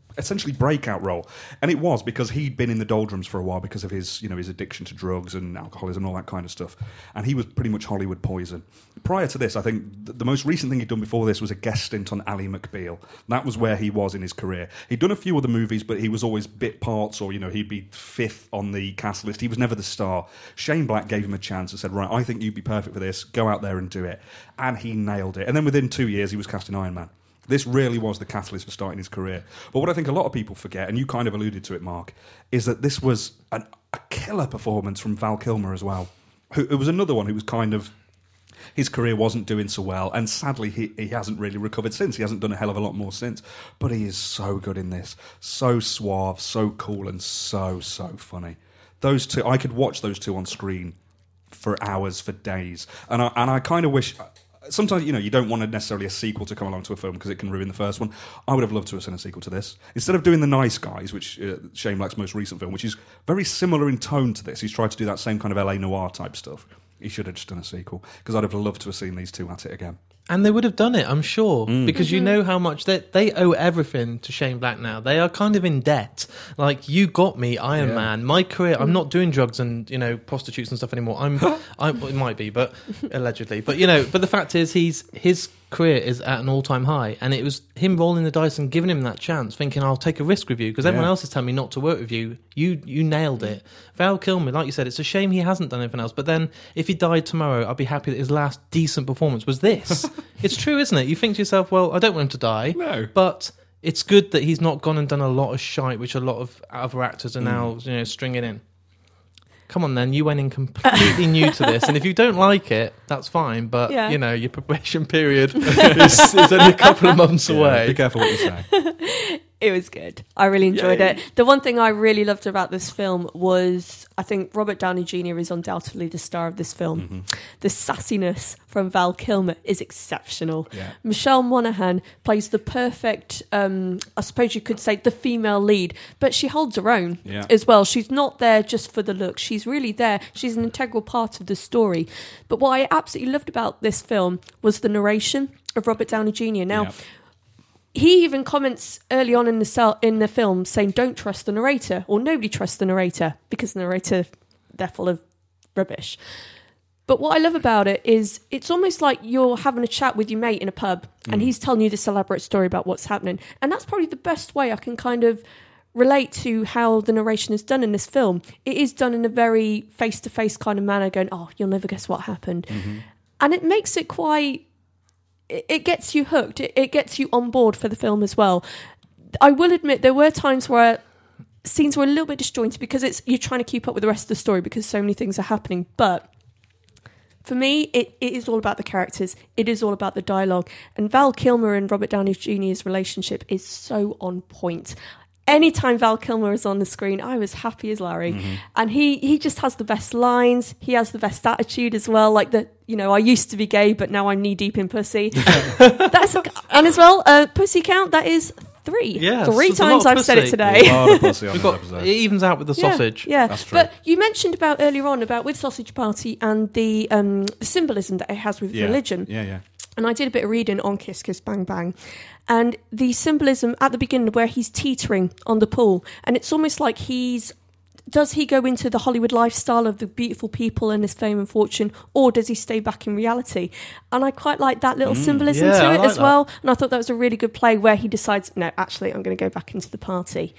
essentially breakout role, and it was because he'd been in the doldrums for a while because of his his addiction to drugs and alcoholism and all that kind of stuff, and he was pretty much Hollywood poison. Prior to this, I think the most recent thing he'd done before this was a guest stint on Ally McBeal. That was where he was in his career. He'd done a few other movies, but he was always bit parts, or he'd be fifth on the cast list. He was never the star. Shane Black gave him a chance and said, right, I think you'd be perfect for this, go out there and do it, and he nailed it. And then within 2 years he was cast in Iron Man. This really was the catalyst for starting his career. But what I think a lot of people forget, and you kind of alluded to it, Mark, is that this was a killer performance from Val Kilmer as well. It was another one who was kind of... His career wasn't doing so well, and sadly he hasn't really recovered since. He hasn't done a hell of a lot more since. But he is so good in this. So suave, so cool, and so funny. Those two, I could watch those two on screen for hours, for days. And I kind of wish... Sometimes, you don't want necessarily a sequel to come along to a film because it can ruin the first one. I would have loved to have seen a sequel to this. Instead of doing The Nice Guys, which Shane Black's most recent film, which is very similar in tone to this, he's tried to do that same kind of LA noir type stuff. He should have just done a sequel, because I'd have loved to have seen these two at it again. And they would have done it, I'm sure, because you know how much they owe everything to Shane Black now. They are kind of in debt. Like, you got me, Iron Man. My career, I'm not doing drugs and prostitutes and stuff anymore. It might be, but allegedly. But but the fact is, his career is at an all-time high, and it was him rolling the dice and giving him that chance, thinking, I'll take a risk with you, because everyone else is telling me not to work with you. You nailed it. Val Kilmer, like you said, it's a shame he hasn't done anything else, but then if he died tomorrow, I'd be happy that his last decent performance was this. It's true, isn't it? You think to yourself, well, I don't want him to die, but it's good that he's not gone and done a lot of shite, which a lot of other actors are now stringing in. Come on then, you went in completely new to this, and if you don't like it, that's fine, but your probation period is only a couple of months away. Be careful what you say. It was good. I really enjoyed it. The one thing I really loved about this film was, I think Robert Downey Jr. is undoubtedly the star of this film. Mm-hmm. The sassiness from Val Kilmer is exceptional. Yeah. Michelle Monaghan plays the perfect, I suppose you could say, the female lead, but she holds her own as well. She's not there just for the look. She's really there. She's an integral part of the story. But what I absolutely loved about this film was the narration of Robert Downey Jr. Now, he even comments early on in the film saying, don't trust the narrator, or nobody trusts the narrator, because the narrator, they're full of rubbish. But what I love about it is it's almost like you're having a chat with your mate in a pub, and he's telling you this elaborate story about what's happening. And that's probably the best way I can kind of relate to how the narration is done in this film. It is done in a very face-to-face kind of manner, going, oh, you'll never guess what happened. Mm-hmm. And it makes it quite... It gets you hooked. It gets you on board for the film as well. I will admit there were times where scenes were a little bit disjointed because you're trying to keep up with the rest of the story because so many things are happening. But for me, it is all about the characters. It is all about the dialogue. And Val Kilmer and Robert Downey Jr.'s relationship is so on point. Anytime Val Kilmer is on the screen, I was happy as Larry. Mm-hmm. And he just has the best lines. He has the best attitude as well. Like I used to be gay, but now I'm knee deep in pussy. And as well, pussy count, that is 3. Yeah, 3 times I've said it today. A lot of pussy on this episode. It evens out with the sausage. Yeah. That's true. But you mentioned earlier on about with Sausage Party and the symbolism that it has with religion. Yeah. And I did a bit of reading on Kiss Kiss Bang Bang. And the symbolism at the beginning where he's teetering on the pool. And it's almost like does he go into the Hollywood lifestyle of the beautiful people and his fame and fortune, or does he stay back in reality? And I quite like that little symbolism to it as well. And I thought that was a really good play where he decides, no, actually, I'm going to go back into the party.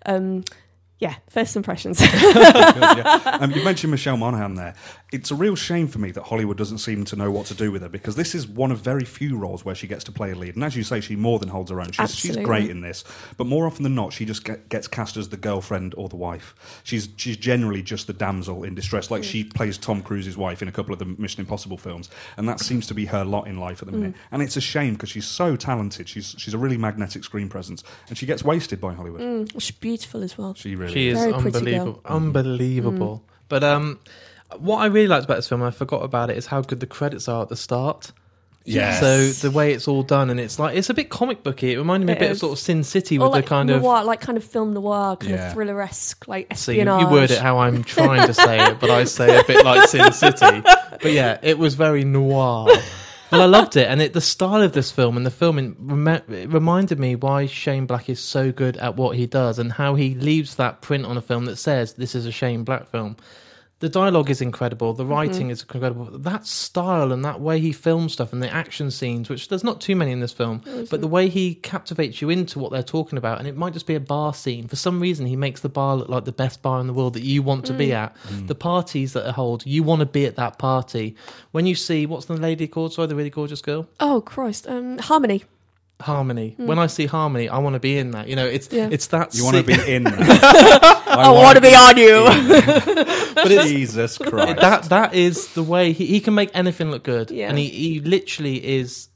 First impressions. Good, you mentioned Michelle Monaghan there. It's a real shame for me that Hollywood doesn't seem to know what to do with her, because this is one of very few roles where she gets to play a lead. And as you say, she more than holds her own. She's great in this. But more often than not, she just gets cast as the girlfriend or the wife. She's generally just the damsel in distress. Like she plays Tom Cruise's wife in a couple of the Mission Impossible films. And that seems to be her lot in life at the minute. And it's a shame because she's so talented. She's a really magnetic screen presence. And she gets wasted by Hollywood. She's beautiful as well. She really She is very unbelievable. But what I really liked about this film, and I forgot about it, is how good the credits are at the start. Yes. So the way it's all done, and it's a bit comic booky. It reminded me a bit of sort of Sin City with the kind noir, like kind of film noir, kind of thriller-esque, like espionage. So you word it how I'm trying to say it, but I say a bit like Sin City. But yeah, it was very noir. Well, I loved it, and the style of this film and the filming it reminded me why Shane Black is so good at what he does, and how he leaves that print on a film that says this is a Shane Black film. The dialogue is incredible. The writing is incredible. That style and that way he films stuff and the action scenes, which there's not too many in this film, but the way he captivates you into what they're talking about, and it might just be a bar scene. For some reason, he makes the bar look like the best bar in the world that you want to be at. The parties that are held, you want to be at that party. When you see, what's the lady called? Sorry, the really gorgeous girl? Oh, Christ. Harmony. Harmony. When I see Harmony, I want to be in that. You know, it's that. You want to be in that. I want to be on you. But Jesus Christ. That is the way he can make anything look good. Yeah. And he literally is.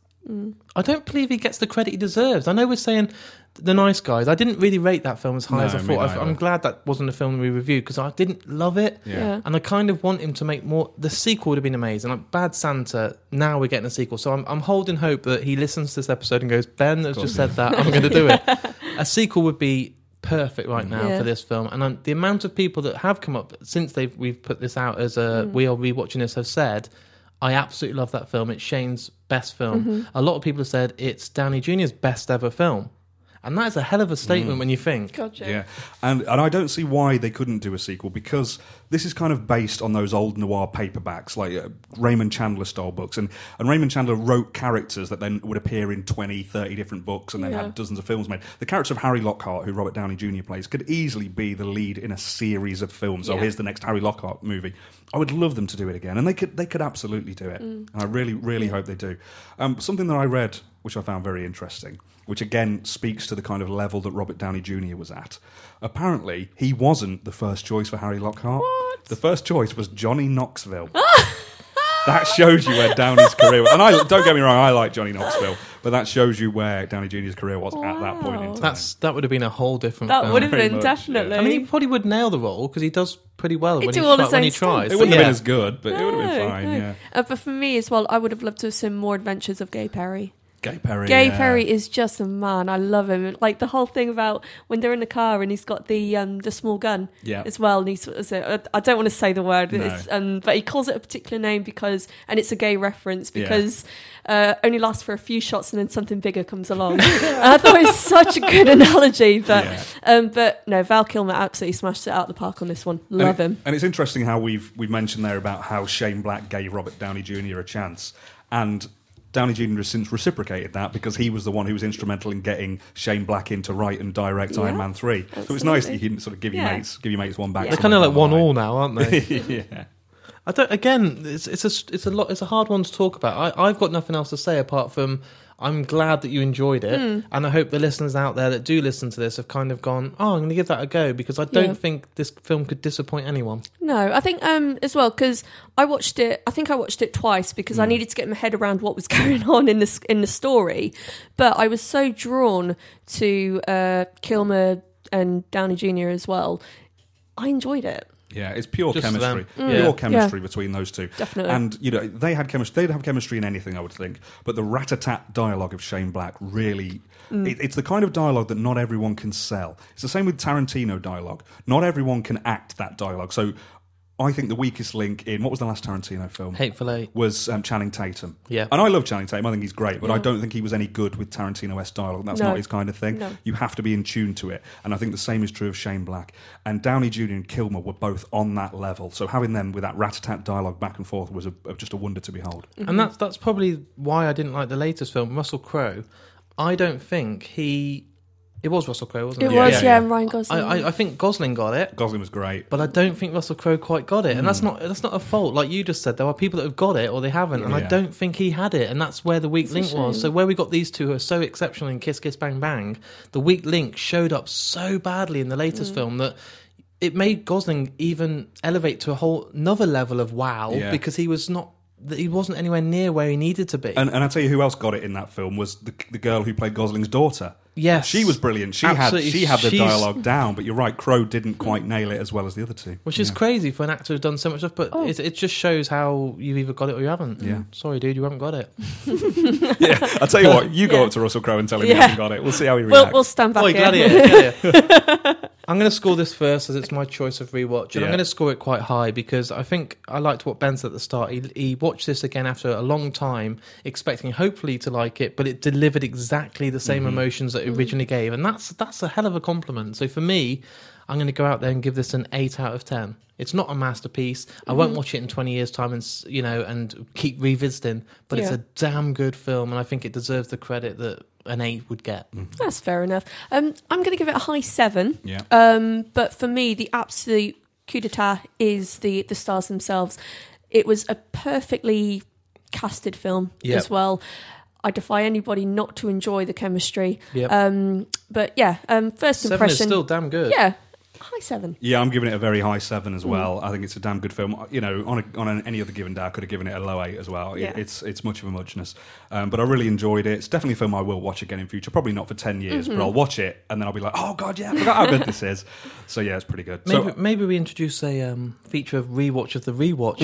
I don't believe he gets the credit he deserves. I know we're saying The Nice Guys. I didn't really rate that film as high as I me thought. neither. I'm glad that wasn't a film we reviewed, because I didn't love it. Yeah. And I kind of want him to make more. The sequel would have been amazing. Like Bad Santa, now we're getting a sequel. So I'm holding hope that he listens to this episode and goes, Ben has just said that, I'm going to do it. A sequel would be perfect right now for this film. And the amount of people that have come up since we've put this out as we are rewatching this have said, I absolutely love that film. It's Shane's best film. A lot of people have said it's Downey Jr.'s best ever film. And that is a hell of a statement when you think. Gotcha. Yeah, and I don't see why they couldn't do a sequel, because this is kind of based on those old noir paperbacks, like Raymond Chandler style books. And Raymond Chandler wrote characters that then would appear in 20, 30 different books and then had dozens of films made. The character of Harry Lockhart, who Robert Downey Jr. plays, could easily be the lead in a series of films. Oh, here's the next Harry Lockhart movie. I would love them to do it again, and they could absolutely do it. And I really, really hope they do. Something that I read, which I found very interesting, which again speaks to the kind of level that Robert Downey Jr. was at. Apparently, he wasn't the first choice for Harry Lockhart. What? The first choice was Johnny Knoxville. That shows you where Downey's career was. And don't get me wrong, I like Johnny Knoxville, but that shows you where Downey Jr.'s career was at that point in time. That would have been a whole different That film. would have Very been, much, definitely. yeah. I mean, he probably would nail the role, because he does pretty well when he tries. It wouldn't have been as good, but it would have been fine, yeah. But for me as well, I would have loved to have seen more Adventures of Gay Perry. Gay Perry. Gay Perry is just a man. I love him. Like the whole thing about when they're in the car and he's got the small gun as well. And he's, I don't want to say the word, No. but he calls it a particular name and it's a gay reference because only lasts for a few shots and then something bigger comes along. I thought it was such a good analogy. But no, Val Kilmer absolutely smashed it out of the park on this one. Love him. And it's interesting how we've mentioned there about how Shane Black gave Robert Downey Jr. a chance, and Downey Jr. has since reciprocated that, because he was the one who was instrumental in getting Shane Black in to write and direct Iron Man 3. Absolutely. So it's nice that you can sort of give your mates one back. Yeah. They're kind of like 1-1 now, aren't they? Yeah. I don't. Again, it's a hard one to talk about. I've got nothing else to say apart from I'm glad that you enjoyed it, and I hope the listeners out there that do listen to this have kind of gone, oh, I'm going to give that a go, because I don't think this film could disappoint anyone. No, I think as well, because I watched it twice because I needed to get my head around what was going on in the story, but I was so drawn to Kilmer and Downey Jr. as well. I enjoyed it. Yeah, it's pure Just chemistry. them. Pure chemistry between those two. Definitely. And, they had chemistry. They'd have chemistry in anything, I would think. But the rat-a-tat dialogue of Shane Black really... it's the kind of dialogue that not everyone can sell. It's the same with Tarantino dialogue. Not everyone can act that dialogue. So I think the weakest link in... What was the last Tarantino film? Hateful Eight. Was Channing Tatum. Yeah. And I love Channing Tatum. I think he's great. But I don't think he was any good with Tarantino-esque dialogue. That's not his kind of thing. No. You have to be in tune to it. And I think the same is true of Shane Black. And Downey Jr. and Kilmer were both on that level. So having them with that rat-a-tat dialogue back and forth was just a wonder to behold. And that's probably why I didn't like the latest film, Russell Crowe. I don't think it was Russell Crowe, wasn't it? It was, and Ryan Gosling. I think Gosling got it. Gosling was great. But I don't think Russell Crowe quite got it. And that's not a fault. Like you just said, there are people that have got it or they haven't. And I don't think he had it. And that's where the weak link was. So where we got these two who are so exceptional in Kiss Kiss Bang Bang, the weak link showed up so badly in the latest film that it made Gosling even elevate to a whole another level of wow, because he wasn't anywhere near where he needed to be. And I tell you who else got it in that film was the girl who played Gosling's daughter. Yes. She was brilliant. She Absolutely. had the She's- dialogue down, but you're right, Crow didn't quite nail it as well as the other two. Which is crazy for an actor who's done so much stuff, but it just shows how you've either got it or you haven't. Yeah. Sorry, dude, you haven't got it. Yeah, I'll tell you what, you go up to Russell Crowe and tell him he Yeah. hasn't got it. We'll see how he reacts. We'll stand back Oi, here. Gladiator. I'm going to score this first as it's my choice of rewatch, and Yeah. I'm going to score it quite high because I think I liked what Ben said at the start. He watched this again after a long time, expecting hopefully to like it, but it delivered exactly the same emotions that it originally gave, and that's a hell of a compliment. So for me, I'm going to go out there and give this an 8 out of 10. It's not a masterpiece. I won't watch it in 20 years' time and keep revisiting, but it's Yeah. a damn good film, and I think it deserves the credit that an 8 would get. That's fair enough. I'm going to give it a high 7. Yeah. But for me, the absolute coup d'etat is the stars themselves. It was a perfectly casted film Yep. as well. I defy anybody not to enjoy the chemistry. Yep. But yeah, first 7 impression. is still damn good. Yeah, high 7. Yeah, I'm giving it a very high 7 as well. I think it's a damn good film. You know, on any other given day, I could have given it a low 8 as well. Yeah. It's much of a muchness. But I really enjoyed it. It's definitely a film I will watch again in future. Probably not for 10 years, but I'll watch it and then I'll be like, oh, God, yeah, I forgot how good this is. So, yeah, it's pretty good. Maybe we introduce a feature of rewatch of the rewatch.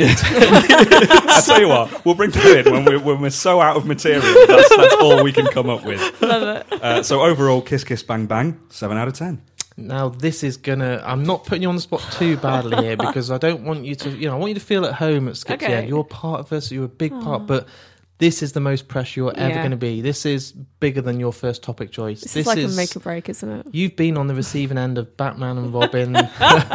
I'll tell you what, we'll bring that in when we're so out of material. That's all we can come up with. Love it. So, overall, Kiss Kiss Bang Bang, 7 out of 10. Now this is I'm not putting you on the spot too badly here because I don't want you to, I want you to feel at home at Skip's Okay. End. You're part of us, you're a big part, but this is the most pressure you're ever Yeah. going to be. This is bigger than your first topic choice. This is like a make or break, isn't it? You've been on the receiving end of Batman and Robin, No,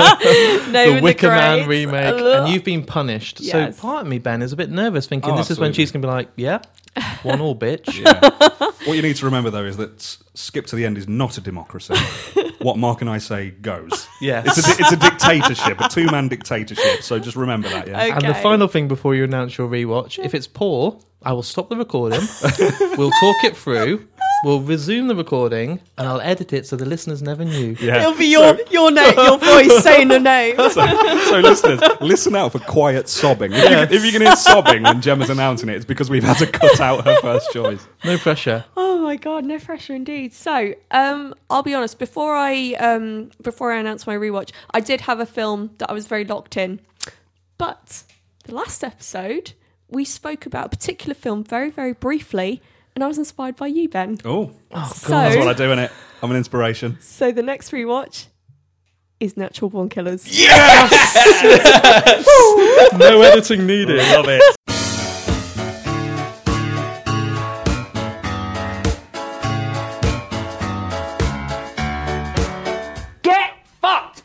the Wicker Man remake, and you've been punished. Yes. So part of me, Ben, is a bit nervous thinking Oh, this is when absolutely. she's going to be like, yeah, 1-1, bitch. Yeah. What you need to remember, though, is that Skip to the End is not a democracy. What Mark and I say goes. Yes. It's a dictatorship, a two-man dictatorship. So just remember that, yeah? Okay. And the final thing before you announce your rewatch, if it's poor, I will stop the recording. We'll talk it through. We'll resume the recording, and I'll edit it so the listeners never knew. Yeah. It'll be your voice saying the name. So listeners, listen out for quiet sobbing. If you can hear sobbing when Gemma's announcing it, it's because we've had to cut out her first choice. No pressure. Oh my god, no pressure indeed. So, I'll be honest. Before I announce my rewatch, I did have a film that I was very locked in. But the last episode, we spoke about a particular film very, very briefly, and I was inspired by you, Ben. Oh, So, that's what I do in it. I'm an inspiration. so the next rewatch is Natural Born Killers. No editing needed. Love it. Get fucked!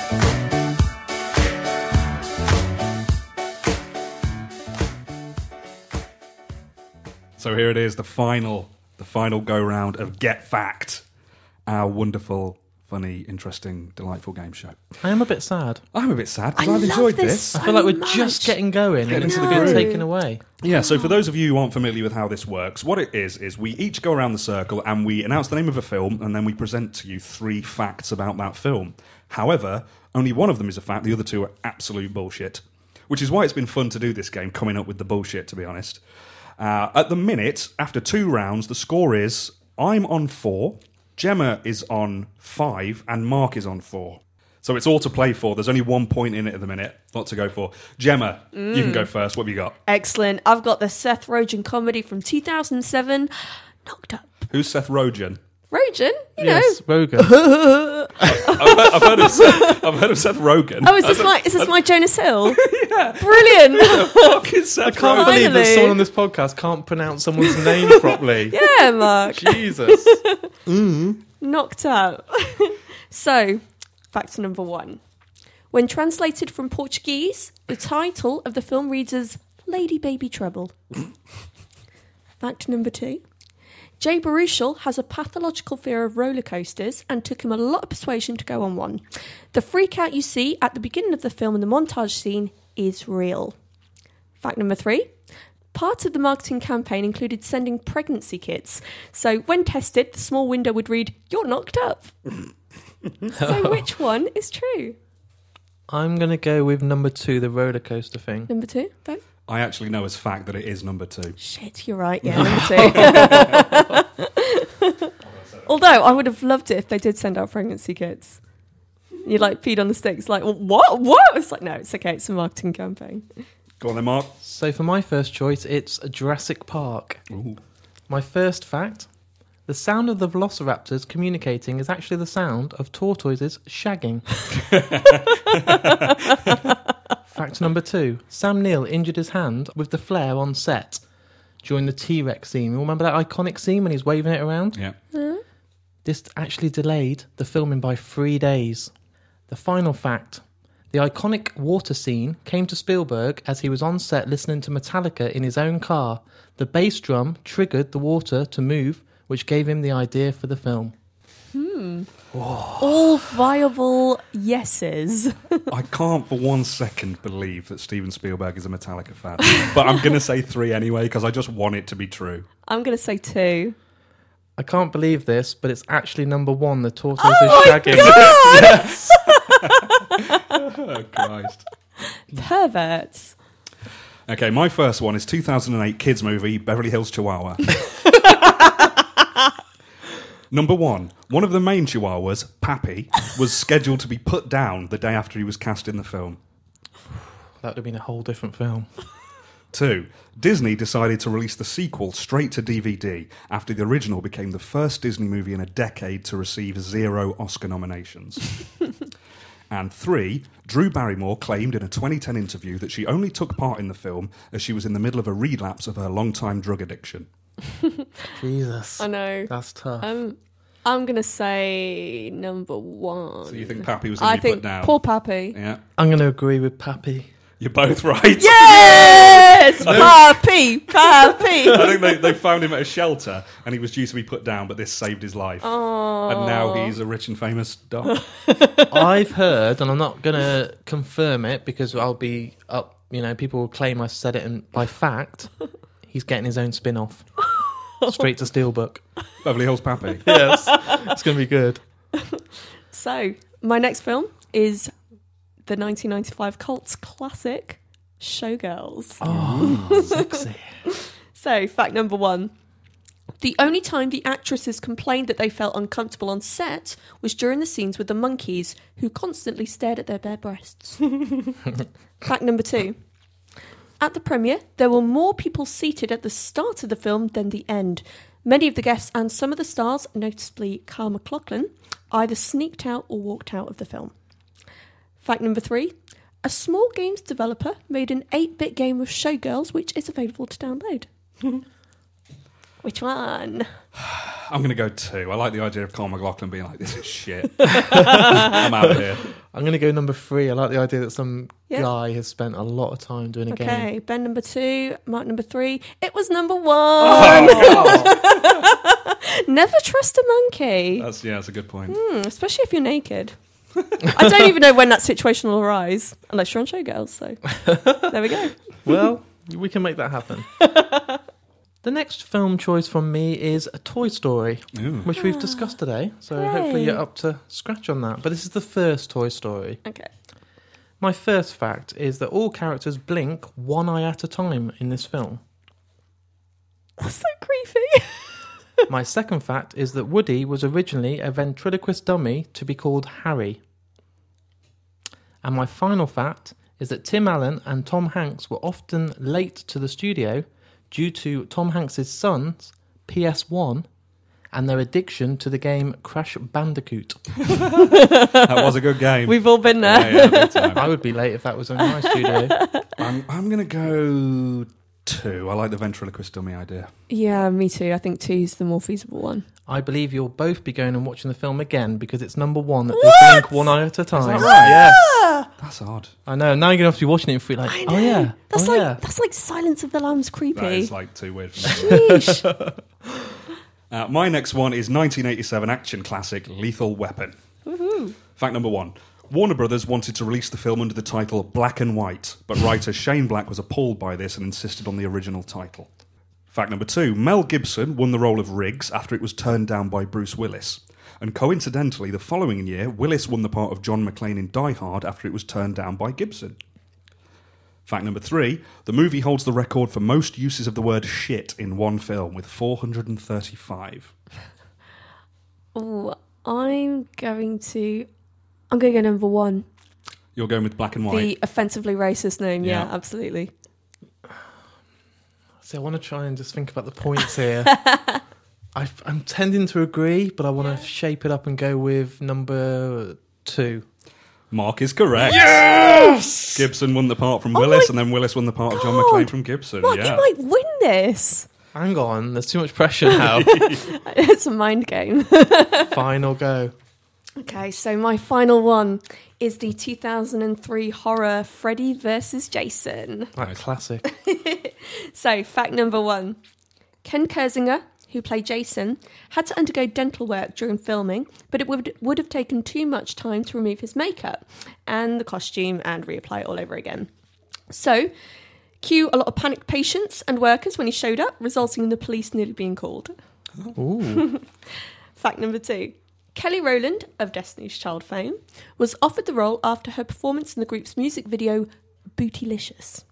So here it is, the final go round of Get Fact, our wonderful, funny, interesting, delightful game show. I am a bit sad. I'm a bit sad I because I've love enjoyed this. this. I feel like we're much. just getting going and it's being taken away. Yeah, so for those of you who aren't familiar with how this works, what it is we each go around the circle and we announce the name of a film and then we present to you 3 facts about that film. However, only one of them is a fact, the other 2 are absolute bullshit. Which is why it's been fun to do this game, coming up with the bullshit, to be honest. At the minute, after 2 rounds, the score is I'm on 4, Gemma is on 5, and Mark is on 4. So it's all to play for. There's only 1 point in it at the minute, lot to go for. Gemma, you can go first. What have you got? Excellent. I've got the Seth Rogen comedy from 2007, Knocked Up. Who's Seth Rogen? Rogen, you Yes, Rogan. I've heard of Seth Rogen. know. Oh, is this my Jonas Hill? Yeah. Brilliant. Fuck is Seth Can't Rogen? believe that Finally. someone on this podcast can't pronounce someone's name properly. Yeah, Mark. Jesus. Knocked Up. So, fact number 1. When translated from Portuguese, the title of the film reads as Lady Baby Trouble. Fact number 2. Jay Baruchel has a pathological fear of roller coasters and took him a lot of persuasion to go on one. The freak out you see at the beginning of the film in the montage scene is real. Fact number 3. Part of the marketing campaign included sending pregnancy kits. So when tested, the small window would read, "You're knocked up." So which one is true? I'm going to go with number 2, the roller coaster thing. Number 2, Ben? I actually know as fact that it is number 2. Shit, you're right. Yeah, number 2. Although I would have loved it if they did send out pregnancy kits. You like peed on the sticks, like what? What? It's like no, it's okay. It's a marketing campaign. Go on then, Mark. So for my first choice, it's Jurassic Park. Ooh. My first fact: the sound of the velociraptors communicating is actually the sound of tortoises shagging. Fact number 2: Sam Neill injured his hand with the flare on set during the T-Rex scene. You remember that iconic scene when he's waving it around? Yeah. This actually delayed the filming by 3 days. The final fact: the iconic water scene came to Spielberg as he was on set listening to Metallica in his own car. The bass drum triggered the water to move, which gave him the idea for the film. All viable yeses. I can't for 1 second believe that Steven Spielberg is a Metallica fan. But I'm going to say 3 anyway, because I just want it to be true. I'm going to say 2. I can't believe this, but it's actually number 1, the tortoise is shagging. Yes! Oh, Christ. Perverts. Okay, my first one is 2008 kids movie, Beverly Hills Chihuahua. Number 1, one of the main Chihuahuas, Pappy, was scheduled to be put down the day after he was cast in the film. That would have been a whole different film. 2, Disney decided to release the sequel straight to DVD after the original became the first Disney movie in a decade to receive 0 Oscar nominations. And 3, Drew Barrymore claimed in a 2010 interview that she only took part in the film as she was in the middle of a relapse of her long-time drug addiction. Jesus. I know. That's tough. I'm going to say number 1. So you think Pappy was going to be put down? Poor Pappy. Yeah. I'm going to agree with Pappy. You're both right. Yes! Pappy! Pappy! I think they found him at a shelter and he was due to be put down, but this saved his life. Oh. And now he's a rich and famous dog. I've heard, and I'm not going to confirm it because I'll be up, people will claim I said it by fact. He's getting his own spin-off. Straight to Steelbook. Beverly Hills Pappy. Yes. It's going to be good. So, my next film is the 1995 cult classic, Showgirls. Oh, sexy. So, fact number 1. The only time the actresses complained that they felt uncomfortable on set was during the scenes with the monkeys, who constantly stared at their bare breasts. Fact number 2. At the premiere, there were more people seated at the start of the film than the end. Many of the guests and some of the stars, notably Kyle MacLachlan, either sneaked out or walked out of the film. Fact number 3. A small games developer made an 8-bit game of Showgirls, which is available to download. Which one? I'm going to go 2. I like the idea of Kyle MacLachlan being like, this is shit. I'm out of here. I'm going to go number 3. I like the idea that some guy has spent a lot of time doing a game. Okay, Ben number 2, Mark number 3. It was number 1. Oh, Never trust a monkey. that's a good point. Especially if you're naked. I don't even know when that situation will arise, unless you're on Showgirls, so there we go. Well, we can make that happen. The next film choice from me is a Toy Story, which we've discussed today. So hopefully you're up to scratch on that. But this is the first Toy Story. Okay. My first fact is that all characters blink one eye at a time in this film. That's so creepy. My second fact is that Woody was originally a ventriloquist dummy to be called Harry. And my final fact is that Tim Allen and Tom Hanks were often late to the studio due to Tom Hanks' son's PS1 and their addiction to the game Crash Bandicoot. That was a good game. We've all been there. Yeah, big time. I would be late if that was in my studio. I'm going to go 2. I like the ventriloquist dummy idea. Yeah, me too. I think 2's the more feasible one. I believe you'll both be going and watching the film again because it's number 1 that they blink one eye at a time. Is that right? Yes. That's odd. I know. Now you're going to have to be watching it and feel like, oh yeah. That's like Silence of the Lambs creepy. That is like too weird for me. Sheesh. My next one is 1987 action classic Lethal Weapon. Woohoo. Fact number 1. Warner Brothers wanted to release the film under the title Black and White, but writer Shane Black was appalled by this and insisted on the original title. Fact number 2. Mel Gibson won the role of Riggs after it was turned down by Bruce Willis. And coincidentally, the following year, Willis won the part of John McClane in Die Hard after it was turned down by Gibson. Fact number 3. The movie holds the record for most uses of the word shit in one film, with 435. Oh, I'm going to go number one. You're going with black and white. The offensively racist name. Yeah, Yeah. absolutely. See, I want to try and just think about the points here. I'm tending to agree, but I want to shape it up and go with number 2. Mark is correct. Yes! Gibson won the part from Willis, and then Willis won the part of John McClane from Gibson. Mark, Yeah. you might win this. Hang on, there's too much pressure now. It's a mind game. Final go. Okay, so my final one is the 2003 horror Freddy vs. Jason. That classic. So, fact number 1. Ken Kersinger, who played Jason, had to undergo dental work during filming, but it would have taken too much time to remove his makeup and the costume and reapply it all over again. So, cue a lot of panicked patients and workers when he showed up, resulting in the police nearly being called. Ooh. Fact number 2. Kelly Rowland, of Destiny's Child fame, was offered the role after her performance in the group's music video, Bootylicious.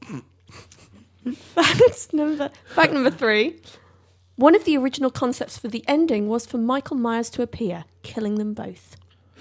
Fact number 3. One of the original concepts for the ending was for Michael Myers to appear, killing them both.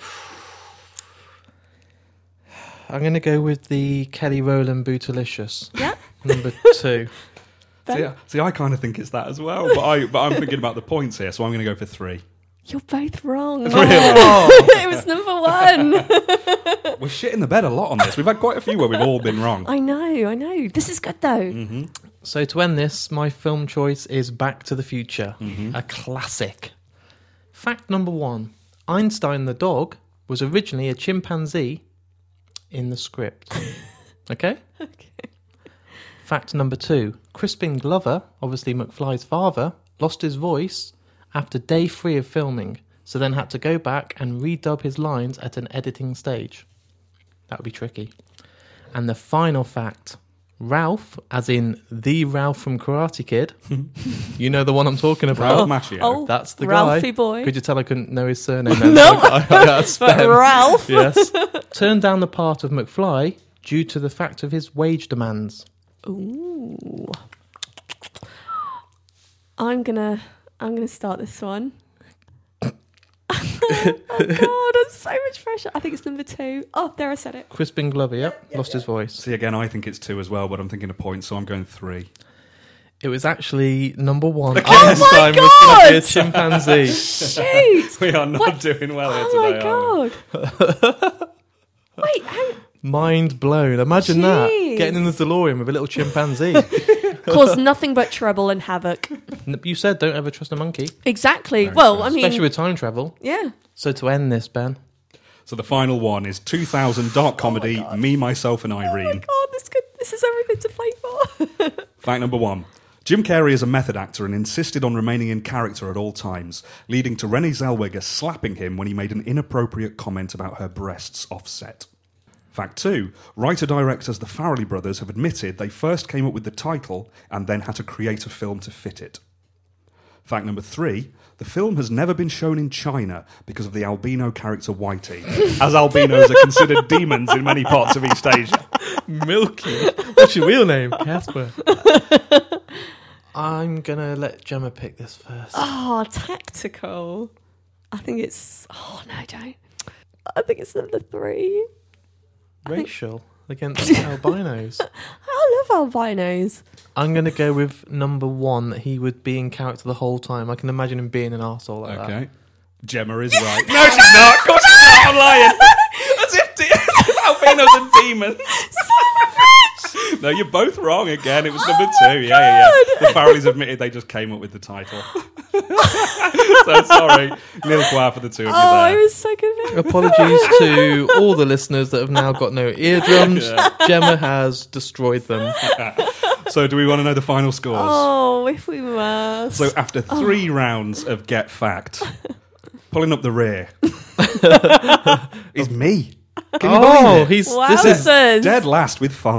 I'm going to go with the Kelly Rowland Bootylicious. Yeah. Number 2. See, I kind of think it's that as well, but I'm thinking about the points here, so I'm going to go for 3. You're both wrong. Really? It was number 1. We're shitting the bed a lot on this. We've had quite a few where we've all been wrong. I know. This is good though. So to end this, my film choice is Back to the Future, a classic. Fact number 1. Einstein the dog was originally a chimpanzee in the script. Okay? Okay. Fact number 2. Crispin Glover, obviously McFly's father, lost his voice after day 3 of filming, so then had to go back and redub his lines at an editing stage. That would be tricky. And the final fact, Ralph, as in the Ralph from Karate Kid, you know the one I'm talking about. Ralph Macchio. Oh, That's the Ralphie guy. boy. Could you tell I couldn't know his surname then? No. But Ralph. Yes. Turned down the part of McFly due to the fact of his wage demands. Ooh. I'm gonna start this one. Oh God, that's so much pressure. I think it's number 2. Oh, there, I said it. Crispin Glover, yep, lost his voice. See, again, I think it's 2 as well, but I'm thinking of points, so I'm going 3. It was actually number 1. Okay. Oh Einstein my was going to be a God! chimpanzee. Shoot! We are not What? doing well here Oh today, my God! Wait, hang. Mind blown. Imagine that. Jeez. Getting in the DeLorean with a little chimpanzee. Cause nothing but trouble and havoc. You said don't ever trust a monkey. Exactly. Very Well, true. I mean, Especially with time travel. yeah. So to end this, Ben. So the final one is 2000 dark comedy, Me, Myself and Oh my Irene. God, this is everything to play for. Fact number 1. Jim Carrey is a method actor and insisted on remaining in character at all times, leading to Renée Zellweger slapping him when he made an inappropriate comment about her breasts off set. Fact 2. Writer-directors the Farrelly brothers have admitted they first came up with the title and then had to create a film to fit it. Fact number 3. The film has never been shown in China because of the albino character Whitey, as albinos are considered demons in many parts of East Asia. Milky. What's your real name? Casper. I'm going to let Gemma pick this first. Oh, tactical. I think it's. Oh no, don't. I think it's number 3. Racial against albinos. I love albinos. I'm going to go with number 1, that he would be in character the whole time. I can imagine him being an arsehole like that. Okay. Gemma is right. No, she's not. Of course she's not. I'm lying. As if albinos are demons. No, you're both wrong again. It was number 2. Yeah. The Farrellys admitted they just came up with the title. So sorry. Nil qua for the 2 of you Oh, I there. was so convinced. Apologies to all the listeners that have now got no eardrums. Gemma has destroyed them. So do we want to know the final scores? Oh, if we must. So after 3 rounds of Get Fact, pulling up the rear is me. Can you believe it? This is Wowzers. Dead last with 5.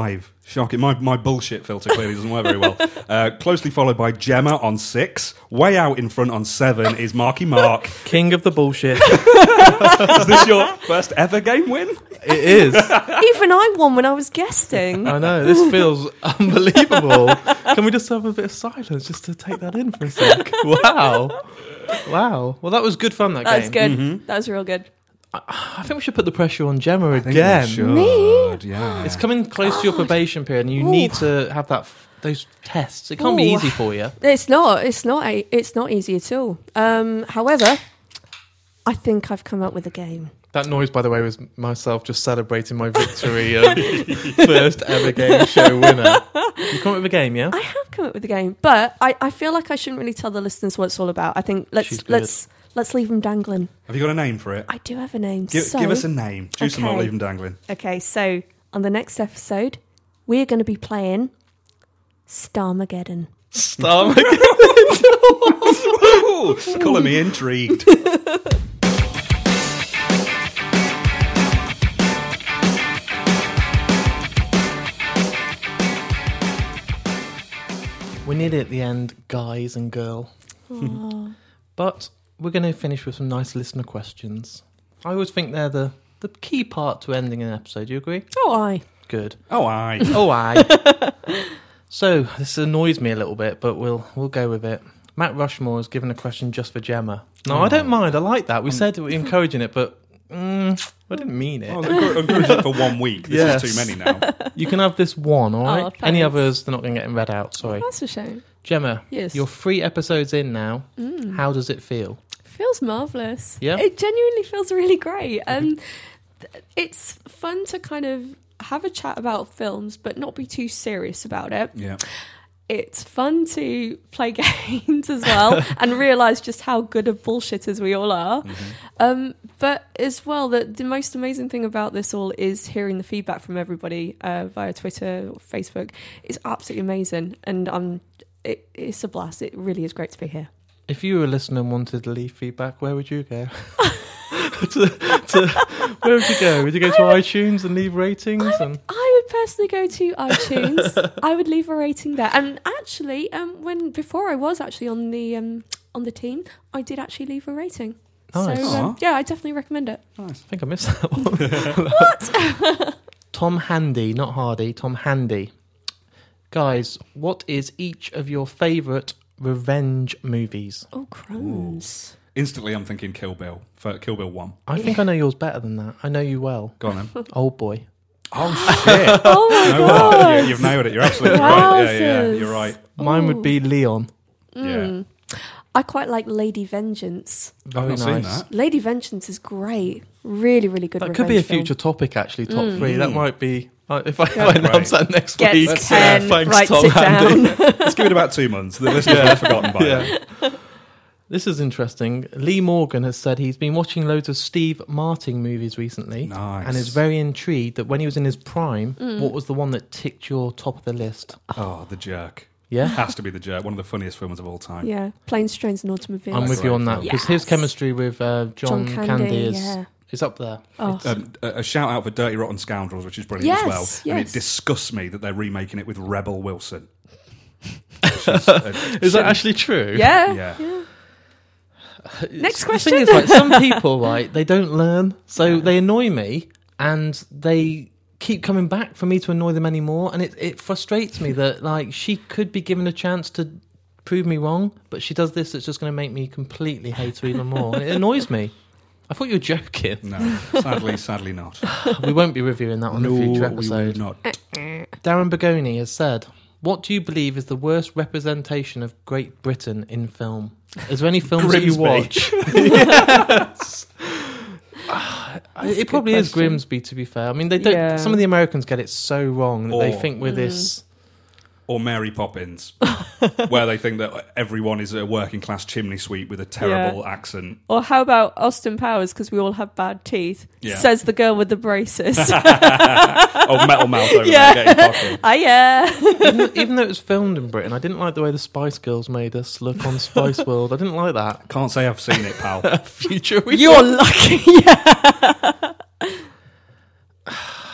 Shocking. My bullshit filter clearly doesn't work very well. Closely followed by Gemma on 6. Way out in front on 7 is Marky Mark. King of the bullshit. Is this your first ever game win? It is. Even I won when I was guesting. I know, this feels unbelievable. Can we just have a bit of silence just to take that in for a sec? Wow. Well, that was good fun, that That was game. good. That was real good. I think we should put the pressure on Gemma I think again. we should, Me? yeah. It's coming close to your probation period, and you need to have those tests. It can't be Ooh. easy for you. It's not. It's not easy at all. However, I think I've come up with a game. That noise, by the way, was myself just celebrating my victory of first ever game show winner. You come up with a game, yeah? I have come up with a game, but I feel like I shouldn't really tell the listeners what it's all about. I think She's good. let's leave them dangling. Have you got a name for it? I do have a name. Give us a name. Juice them up, Okay. leave them dangling. Okay, so on the next episode, we're going to be playing Starmageddon. Ooh, colour me intrigued. We're nearly at the end, guys and girl. But we're going to finish with some nice listener questions. I always think they're the key part to ending an episode. Do you agree? Oh, aye. Good. Oh, aye. Oh, aye. So, this annoys me a little bit, but we'll go with it. Matt Rushmore has given a question just for Gemma. No, I don't mind. I like that. We said we're encouraging it, but I didn't mean it. I was encouraging it for 1 week. This Yes. is too many now. You can have this one, all right? Oh, Any thanks. others, they're not going to get read out. Sorry. That's a shame. Gemma, Yes. you're 3 episodes in now. How does it feel? Feels marvellous. Yeah? It genuinely feels really great. It's fun to kind of have a chat about films, but not be too serious about it. Yeah. It's fun to play games as well and realise just how good of bullshitters we all are. But as well, the most amazing thing about this all is hearing the feedback from everybody via Twitter or Facebook. It's absolutely amazing, and it's a blast. It really is great to be here. If you were a listener and wanted to leave feedback, where would you go? Where would you go? Would you go to iTunes and leave ratings? I would personally go to iTunes. I would leave a rating there. And actually, before I was actually on the team, I did actually leave a rating. Nice. So yeah, I definitely recommend it. I think I missed that one. Tom Handy, not Hardy, Tom Handy. Guys, what is each of your favourite revenge movies? Oh, crumbs. Instantly, I'm thinking Kill Bill. For Kill Bill 1. I think I know yours better than that. I know you well. Go on then. Old Boy. Oh, shit. Oh my You know god! what? You've nailed it. You're absolutely right. Yeah, Wowzers. you're right. Mine would be Leon. Yeah. I quite like Lady Vengeance. Very I've not seen nice. that. Lady Vengeance is great. Really, really good. That could be a revenge film. future topic, actually. Top 3. That might be. If I Great. announce that next Gets week. Ken, Thanks, writes Tom it Handy. down. Let's give it about 2 months. The listeners will have forgotten by it. Yeah. This is interesting. Lee Morgan has said he's been watching loads of Steve Martin movies recently. Nice. And is very intrigued that when he was in his prime, what was the one that ticked your top of the list? Oh, The Jerk. Yeah? Has to be The Jerk. One of the funniest films of all time. Yeah, Planes, Trains and Automobiles. I'm with you on that. Yes. Because his chemistry with John Candy yeah. is up there. Oh. A shout out for Dirty Rotten Scoundrels, which is brilliant as well. Yes, And it yes. disgusts me that they're remaking it with Rebel Wilson. Is that actually true? Yeah. Yeah. Next The question. thing is, like, some people, right, they don't learn. So they annoy me and they keep coming back for me to annoy them anymore. And it frustrates me that, like, she could be given a chance to prove me wrong, but she does this that's just going to make me completely hate her even more. And it annoys me. I thought you were joking. No, sadly not. We won't be reviewing that on a future episode. We will not. Darren Begoni has said, what do you believe is the worst representation of Great Britain in film? Is there any films that you Grimsby. watch? Yes. It a probably good is question. Grimsby, to be fair. I mean, they don't. Yeah. Some of the Americans get it so wrong that they Or- think we're this. Or Mary Poppins, where they think that everyone is a working class chimney sweep with a terrible accent. Or how about Austin Powers, because we all have bad teeth, Yeah. says the girl with the braces. Oh, Metal Mouth over Yeah. there getting coffee. Yeah. Even though it was filmed in Britain, I didn't like the way the Spice Girls made us look on Spice World. I didn't like that. Can't say I've seen it, pal. Future. You're lucky. Yeah.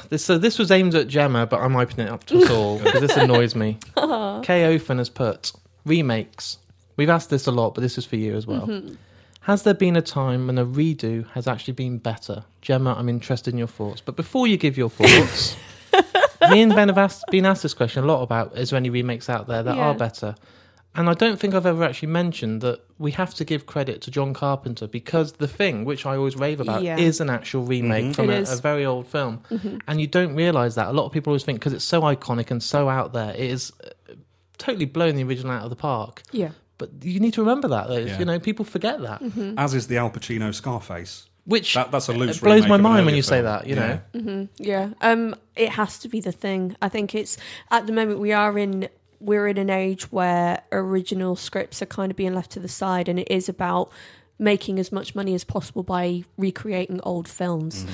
This was aimed at Gemma, but I'm opening it up to us all because this annoys me. Kay Ofen has put remakes. We've asked this a lot, but this is for you as well. Has there been a time when a redo has actually been better? Gemma, I'm interested in your thoughts. But before you give your thoughts, me and Ben have been asked this question a lot about, is there any remakes out there that are better? And I don't think I've ever actually mentioned that we have to give credit to John Carpenter, because The Thing, which I always rave about, is an actual remake from a very old film. And you don't realise that. A lot of people always think because it's so iconic and so out there, it is totally blown the original out of the park. Yeah. But you need to remember that, though. You know, people forget that. As is the Al Pacino Scarface. Which that's a loose it blows remake my of an mind when earlier you say film. that, you know. Yeah. It has to be The Thing. I think it's, at the moment, we're in an age where original scripts are kind of being left to the side, and it is about making as much money as possible by recreating old films.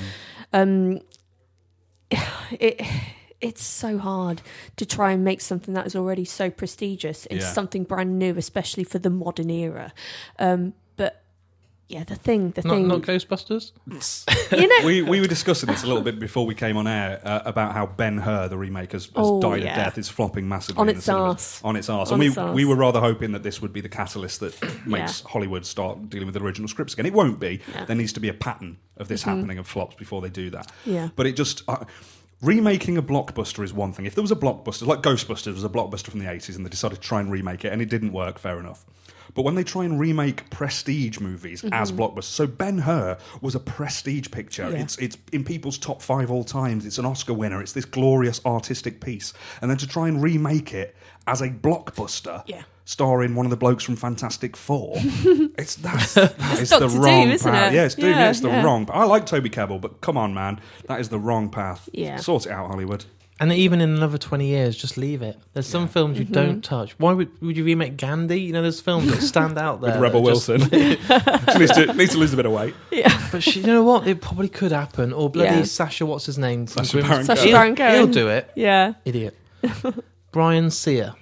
It's so hard to try and make something that is already so prestigious into something brand new, especially for the modern era. But yeah, the thing. Not Ghostbusters? You know, we were discussing this a little bit before we came on air about how Ben-Hur, the remake, has died a death. It's flopping massively On in its the cinemas. arse. On its arse. On And its arse. we were rather hoping that this would be the catalyst that makes Hollywood start dealing with the original scripts again. It won't be. Yeah. There needs to be a pattern of this happening, of flops, before they do that. Yeah. But it just... remaking a blockbuster is one thing. If there was a blockbuster, like Ghostbusters was a blockbuster from the 80s and they decided to try and remake it and it didn't work, fair enough. But when they try and remake prestige movies as blockbusters, so Ben-Hur was a prestige picture. Yeah. It's in people's top 5 all times. It's an Oscar winner. It's this glorious artistic piece. And then to try and remake it as a blockbuster, starring one of the blokes from Fantastic Four, that is the Dr. wrong Doom, isn't path. it? Yes, Doom. Yeah, It's the wrong. I like Toby Kebbell, but come on, man, that is the wrong path. Yeah. Sort it out, Hollywood. And even in another 20 years, just leave it. There's some films you don't touch. Why would you remake Gandhi? You know, there's films that stand out there. With Rebel Wilson. She needs to lose a bit of weight. yeah. But you know what? It probably could happen. Or bloody Yeah. Sasha, what's his name? from Sacha Grimm- Baron Sacha Cohen. Baron Cohen. He'll do it. Yeah. Idiot. Brian Sear.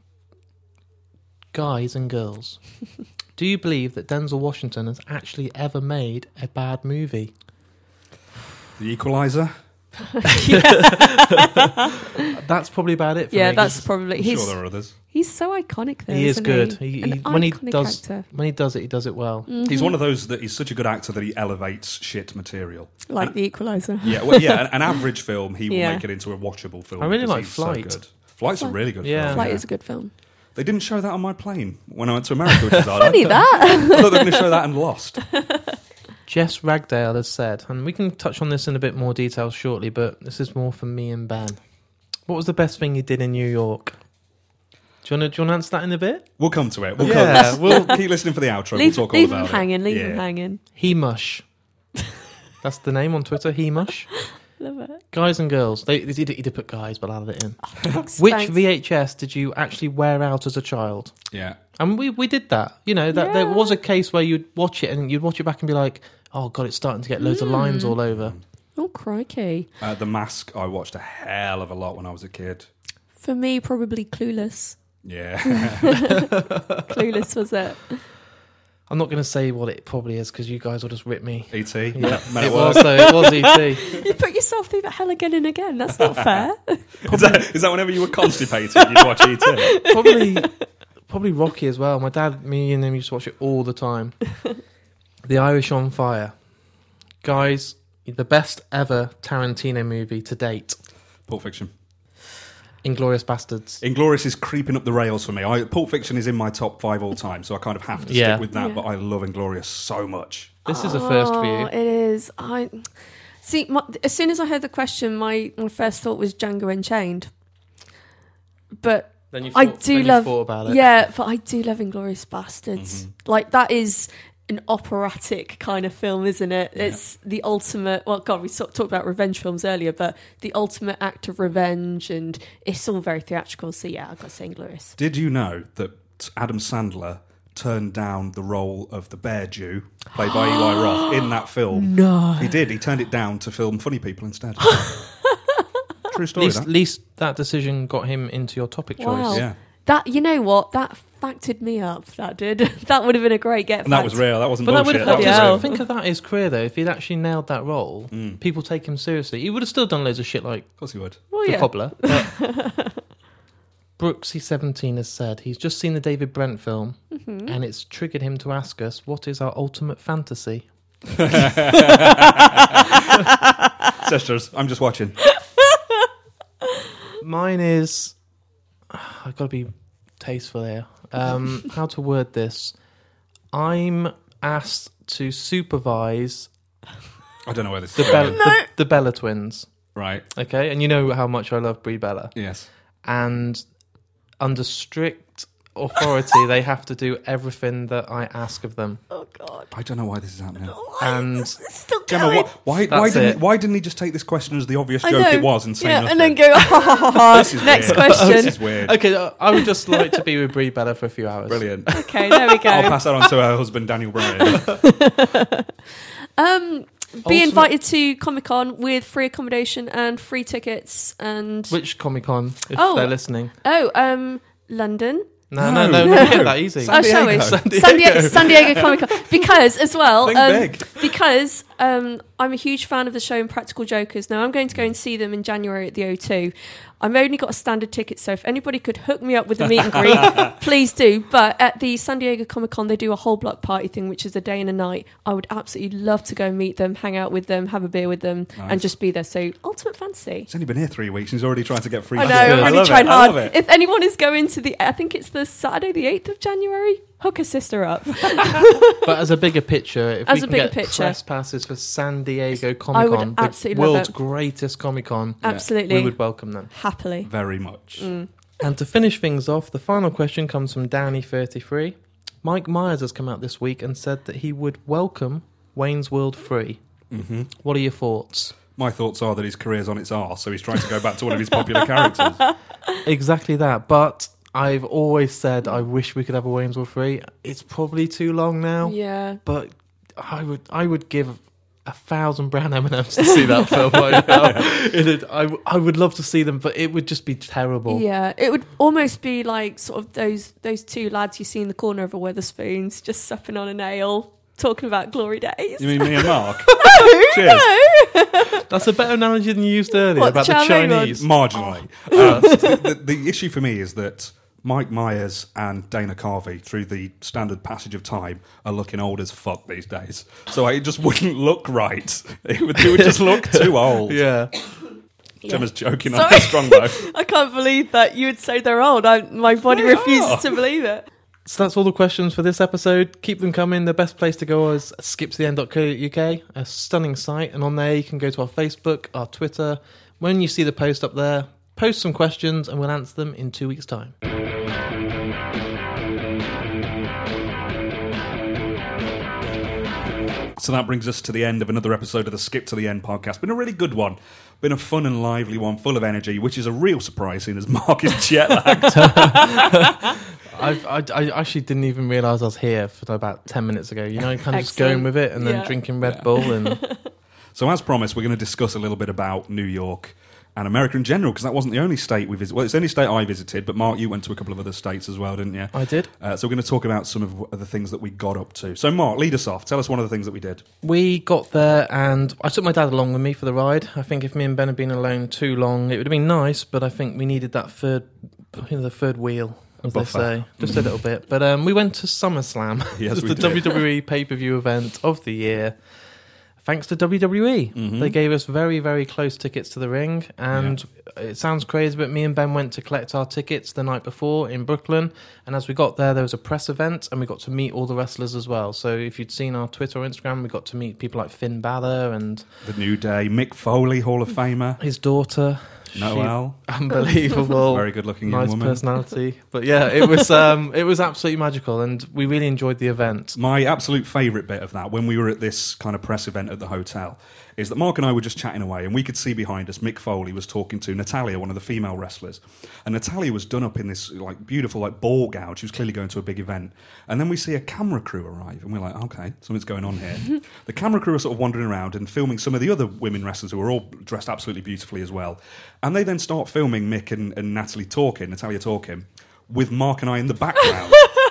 Guys and girls, do you believe that Denzel Washington has actually ever made a bad movie? The Equalizer. That's probably about it for Yeah, me. that's probably... I'm He's, sure there are others. he's so iconic, though, He is isn't good. He? He, An when he iconic does actor. when he does it well. He's one of those that he's such a good actor that he elevates shit material. Like The Equalizer. Yeah, well, yeah. An average film, he will Yeah. make it into a watchable film. I really because like he's so Flight. good. Flight's a really good Yeah. film. Flight is a good film. They didn't show that on my plane when I went to America, which is odd. Funny that. I thought they were going to show that and Lost. Jess Ragdale has said, and we can touch on this in a bit more detail shortly, but this is more for me and Ben. What was the best thing you did in New York? Do you want to answer that in a bit? We'll come to it. Yeah, We'll keep listening for the outro. leave We'll talk all leave about him hanging. Leave it. him hanging. He Mush. That's the name on Twitter, He Mush. Love it. Guys and girls. He did put guys, but I added it in. Thanks. Which Thanks. VHS did you actually wear out as a child? Yeah. And we did that. You know, that there was a case where you'd watch it and you'd watch it back and be like, oh, God, it's starting to get loads of lines all over. Oh, crikey. The Mask, I watched a hell of a lot when I was a kid. For me, probably Clueless. Yeah. Clueless was it. I'm not going to say what it probably is because you guys will just rip me. E.T. Yeah, Men it at was, Work. though. It was E.T. You put yourself through that hell again and again. That's not fair. Is that whenever you were constipated, you'd watch E.T.? Probably Rocky as well. My dad, me and him used to watch it all the time. The Irish on Fire. Guys, the best ever Tarantino movie to date. Pulp Fiction. Inglourious Bastards. Inglourious is creeping up the rails for me. Pulp Fiction is in my top 5 all time, so I kind of have to Yeah. stick with that, Yeah. but I love Inglourious so much. This is a first for Oh, you. it is. See. As soon as I heard the question, my first thought was Django Unchained. But Then you I thought, do then love. you thought about it. Yeah, but I do love Inglourious Bastards. Like that is an operatic kind of film, isn't it? It's the ultimate. Well, God, we talked about revenge films earlier, but the ultimate act of revenge, and it's all very theatrical. So yeah, I've got to say Inglourious. Did you know that Adam Sandler turned down the role of the Bear Jew, played by Eli Roth, in that film? No, He did. He turned it down to film Funny People instead. True story, At least that decision got him into your topic choice. Wow. Yeah. That, you know what, that factored me up. That did. That would have been a great get. And that was real. That wasn't But that would bullshit. have That was Yeah. real. think of that his career though. If he'd actually nailed that role, people take him seriously. He would have still done loads of shit like Of course he would. Well, the yeah. cobbler. But Brooksy17 has said he's just seen the David Brent film, and it's triggered him to ask us, "What is our ultimate fantasy?" Sisters, I'm just watching. Mine is. I've got to be tasteful here. How to word this? I'm asked to supervise I don't know where this the is going. the Bella twins. Right. Okay, and you know how much I love Brie Bella. Yes. And under strict authority, they have to do everything that I ask of them. Oh God. I don't know why this is happening. And It's still Gemma, going. why That's it. didn't he just take this question as the obvious I joke know. it was and say Yeah, nothing? and then go. This is Next weird. question. This is weird. okay, I would just like to be with Brie Bella for a few hours. Brilliant. Okay, there we I'll go. pass that on to her husband, Daniel Bryan. Be invited to Comic-Con with free accommodation and free tickets and Which Comic Con, if Oh. they're listening? London. No, No. we get that easy. San Shall we? Diego. San Diego Comic Con. Because as well, Think big. because I'm a huge fan of the show Impractical Jokers. Now I'm going to go and see them in January at the O2. I've only got a standard ticket, so if anybody could hook me up with a meet and greet, please do. But at the San Diego Comic Con, they do a whole block party thing, which is a day and a night. I would absolutely love to go and meet them, hang out with them, have a beer with them, Nice. and just be there. So ultimate fancy. He's only been here 3 weeks and he's already trying to get free I know, tickets. I'm I really love trying it. I hard. love it. If anyone is going to the, I think it's the Saturday, the 8th of January, hook a sister up. But as a bigger picture, if As we a can bigger get picture. press passes for San Diego I Comic would Con, the absolutely love world's it. greatest Comic Con, Absolutely. we would welcome them. Happily. Very much. And to finish things off, the final question comes from Downey33. Mike Myers has come out this week and said that he would welcome Wayne's World free. Mm-hmm. What are your thoughts? My thoughts are that his career's on its arse, so he's trying to go back to one of his popular characters. Exactly that. But I've always said I wish we could have a Wayne's World free. It's probably too long now. Yeah. But I would give 1,000 brown M&Ms to see that film right now. I would love to see them, but it would just be terrible. Yeah, it would almost be like sort of those two lads you see in the corner of a Weatherspoons just supping on a nail, talking about glory days. You mean me and Mark? no, Cheers. no. That's a better analogy than you used earlier What, about the the Chow Mein Chinese. Marginally. The issue for me is that Mike Myers and Dana Carvey, through the standard passage of time, are looking old as fuck these days. So it just wouldn't look right. It would just look too old. Yeah. Gemma's joking on Sorry. the strongbow. I can't believe that you would say they're old. My body They refuses are. to believe it. So that's all the questions for this episode. Keep them coming. The best place to go is skiptotheend.co.uk, a stunning site. And on there, you can go to our Facebook, our Twitter. When you see the post up there, post some questions and we'll answer them in 2 weeks' time. So that brings us to the end of another episode of the Skip to the End podcast. Been a really good one. Been a fun and lively one, full of energy, which is a real surprise seeing as Mark is jet-lagged. I actually didn't even realise I was here for about 10 minutes ago. You know, kind of just Excellent. going with it and then Yeah. drinking Red Bull. And So as promised, we're going to discuss a little bit about New York and America in general, because that wasn't the only state we visited. Well, it's the only state I visited, but Mark, you went to a couple of other states as well, didn't you? I did. So we're going to talk about some of the things that we got up to. So Mark, lead us off. Tell us one of the things that we did. We got there and I took my dad along with me for the ride. I think if me and Ben had been alone too long, it would have been nice, but I think we needed that third wheel, as they buffer. say. Just a little bit. But we went to SummerSlam. Yes, It's we the did. WWE pay-per-view event of the year. Thanks to WWE. Mm-hmm. They gave us very, very close tickets to the ring. And it sounds crazy, but me and Ben went to collect our tickets the night before in Brooklyn. And as we got there was a press event and we got to meet all the wrestlers as well. So if you'd seen our Twitter or Instagram, we got to meet people like Finn Balor and The New Day, Mick Foley, Hall of Famer, his daughter. Noel, Unbelievable. very good-looking young Nice woman. personality. But yeah, it was absolutely magical and we really enjoyed the event. My absolute favourite bit of that, when we were at this kind of press event at the hotel, is that Mark and I were just chatting away and we could see behind us Mick Foley was talking to Natalia, one of the female wrestlers. And Natalia was done up in this like beautiful like ball gown. She was clearly going to a big event. And then we see a camera crew arrive and we're like, okay, something's going on here. The camera crew are sort of wandering around and filming some of the other women wrestlers who are all dressed absolutely beautifully as well. And they then start filming Mick and Natalia talking, with Mark and I in the background.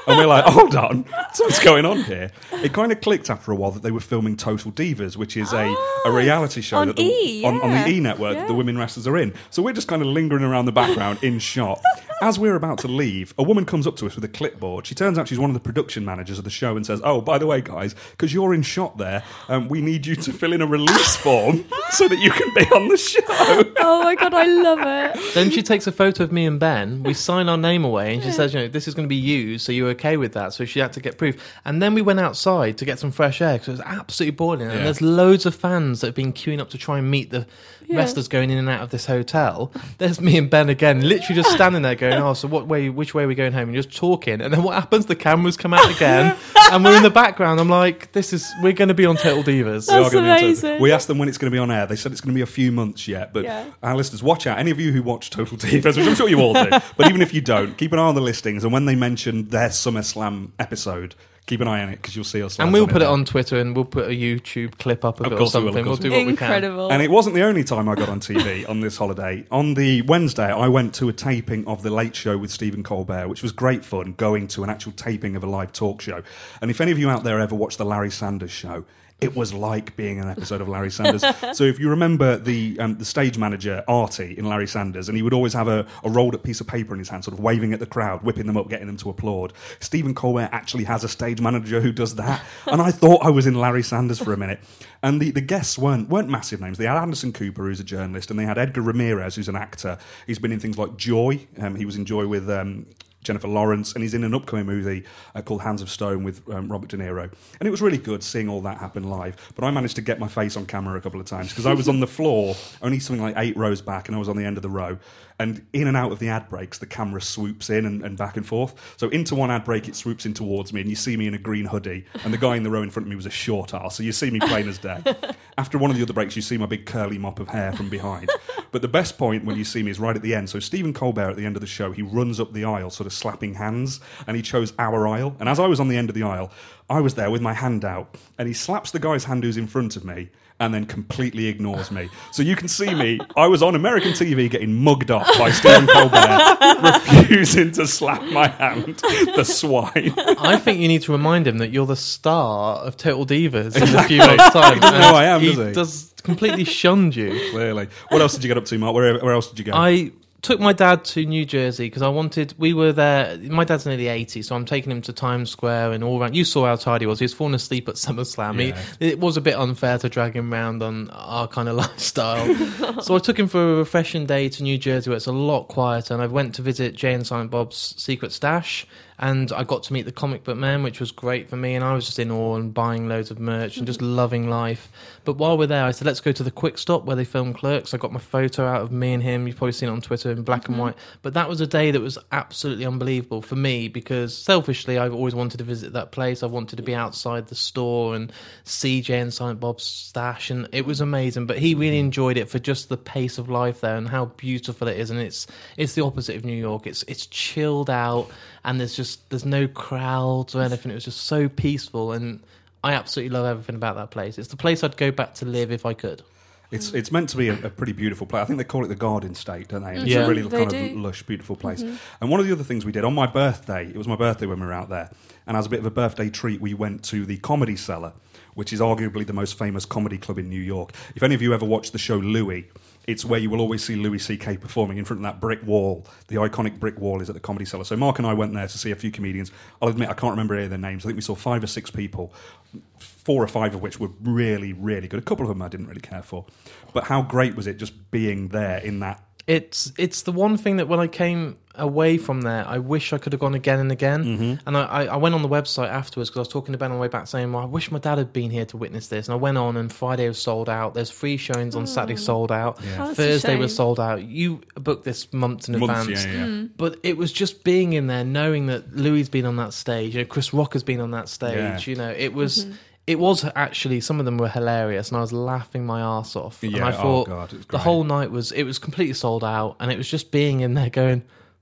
And we're like, hold on, what's going on here? It kind of clicked after a while that they were filming Total Divas, which is a reality show on that E, on yeah. the E network that the women wrestlers are in. So we're just kind of lingering around the background in shot. As we're about to leave, a woman comes up to us with a clipboard. She turns out she's one of the production managers of the show and says, oh, by the way, guys, because you're in shot there, we need you to fill in a release form so that you can be on the show. Oh my God, I love it. Then she takes a photo of me and Ben. We sign our name away, and she says, this is going to be used, so you're okay with that. So she had to get proof. And then we went outside to get some fresh air because it was absolutely boiling. And there's loads of fans that have been queuing up to try and meet the wrestlers going in and out of this hotel. There's me and Ben again, literally just standing there going, oh, so which way are we going home? And just talking. And then what happens? The cameras come out again, and we're in the background. I'm like, we're going to be on Total Divas. That's We are gonna be on amazing. Total- We asked them when it's going to be on air. They said it's going to be a few months yet. But our listeners, watch out. Any of you who watch Total Divas, which I'm sure you all do, but even if you don't, keep an eye on the listings. And when they mention their SummerSlam episode, keep an eye on it because you'll see us. And we'll put it on Twitter, and we'll put a YouTube clip up of it or course we will, something. of We'll course do we what we can. Incredible. And it wasn't the only time I got on TV on this holiday. On the Wednesday, I went to a taping of The Late Show with Stephen Colbert, which was great fun, going to an actual taping of a live talk show. And if any of you out there ever watched The Larry Sanders Show, it was like being an episode of Larry Sanders. So if you remember the stage manager, Artie, in Larry Sanders, and he would always have a rolled up piece of paper in his hand, sort of waving at the crowd, whipping them up, getting them to applaud. Stephen Colbert actually has a stage manager who does that. And I thought I was in Larry Sanders for a minute. And the guests weren't massive names. They had Anderson Cooper, who's a journalist, and they had Edgar Ramirez, who's an actor. He's been in things like Joy. He was in Joy with Jennifer Lawrence, and he's in an upcoming movie called Hands of Stone with Robert De Niro. And it was really good seeing all that happen live. But I managed to get my face on camera a couple of times because I was on the floor, only something like 8 rows back, and I was on the end of the row. And in and out of the ad breaks, the camera swoops in and back and forth. So into one ad break, it swoops in towards me, and you see me in a green hoodie, and the guy in the row in front of me was a short arse, so you see me plain as day. After one of the other breaks, you see my big curly mop of hair from behind. But the best point when you see me is right at the end. So Stephen Colbert, at the end of the show, he runs up the aisle, sort of slapping hands, and he chose our aisle. And as I was on the end of the aisle, I was there with my hand out, and he slaps the guy's hand who's in front of me, and then completely ignores me. So you can see me, I was on American TV getting mugged off by Stephen Colbert, refusing to slap my hand, the swine. I think you need to remind him that you're the star of Total Divas in a few months' time. He doesn't know I am, does he? Does completely shunned you. Clearly. What else did you get up to, Mark? Where else did you go? I took my dad to New Jersey because we were there. My dad's nearly 80, so I'm taking him to Times Square and all around. You saw how tired he was. He was falling asleep at SummerSlam. Yeah. It was a bit unfair to drag him around on our kind of lifestyle. So I took him for a refreshing day to New Jersey where it's a lot quieter, and I went to visit Jay and Silent Bob's Secret Stash. And I got to meet the Comic Book Man, which was great for me. And I was just in awe and buying loads of merch and just loving life. But while we're there, I said, let's go to the Quick Stop where they film Clerks. I got my photo out of me and him. You've probably seen it on Twitter in black and white. But that was a day that was absolutely unbelievable for me because selfishly, I've always wanted to visit that place. I wanted to be outside the store and see Jay and Silent Bob's stash. And it was amazing. But he really enjoyed it for just the pace of life there and how beautiful it is. And it's the opposite of New York. It's chilled out. And there's no crowds or anything. It was just so peaceful, and I absolutely love everything about that place. It's the place I'd go back to live if I could. It's meant to be a pretty beautiful place. I think they call it the Garden State, don't they? And Yeah. It's a really They kind do. of lush, beautiful place. And one of the other things we did on my birthday, it was my birthday when we were out there, and as a bit of a birthday treat, we went to the Comedy Cellar, which is arguably the most famous comedy club in New York. If any of you ever watched the show Louis, it's where you will always see Louis C.K. performing in front of that brick wall. The iconic brick wall is at the Comedy Cellar. So Mark and I went there to see a few comedians. I'll admit, I can't remember any of their names. I think we saw 5 or 6 people, 4 or 5 of which were really, really good. A couple of them I didn't really care for. But how great was it just being there in that? It's the one thing that when I came away from there, I wish I could have gone again and again. And I went on the website afterwards because I was talking to Ben on the way back saying, well, I wish my dad had been here to witness this. And I went on and Friday was sold out. There's 3 showings on Saturday sold out. Oh, that's a Thursday was shame. sold out. You booked this months in advance. Yeah. But it was just being in there, knowing that Louis been on that stage, Chris Rock has been on that stage. Yeah. It was... It was actually, some of them were hilarious, and I was laughing my arse off. And Yeah, I thought oh God, it was the great. whole night was completely sold out, and it was just being in there going,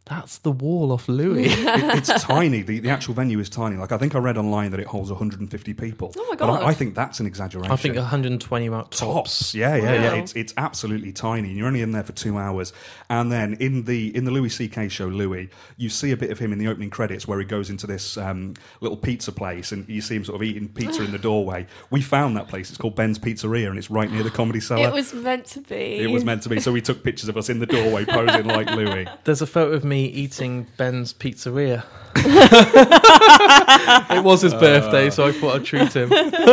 That's the wall off Louis. It's tiny. The actual venue is tiny. Like, I think I read online that it holds 150 people. Oh my But God. I think that's an exaggeration. I think 120 tops. Tops. Yeah. Wow. It's absolutely tiny. And you're only in there for 2 hours. And then in the Louis C.K. show, Louis, you see a bit of him in the opening credits where he goes into this little pizza place and you see him sort of eating pizza in the doorway. We found that place. It's called Ben's Pizzeria and it's right near the Comedy Cellar. It was meant to be. It was meant to be. So we took pictures of us in the doorway posing like Louis. There's a photo of me eating Ben's Pizzeria. It was his birthday, so I thought I'd treat him.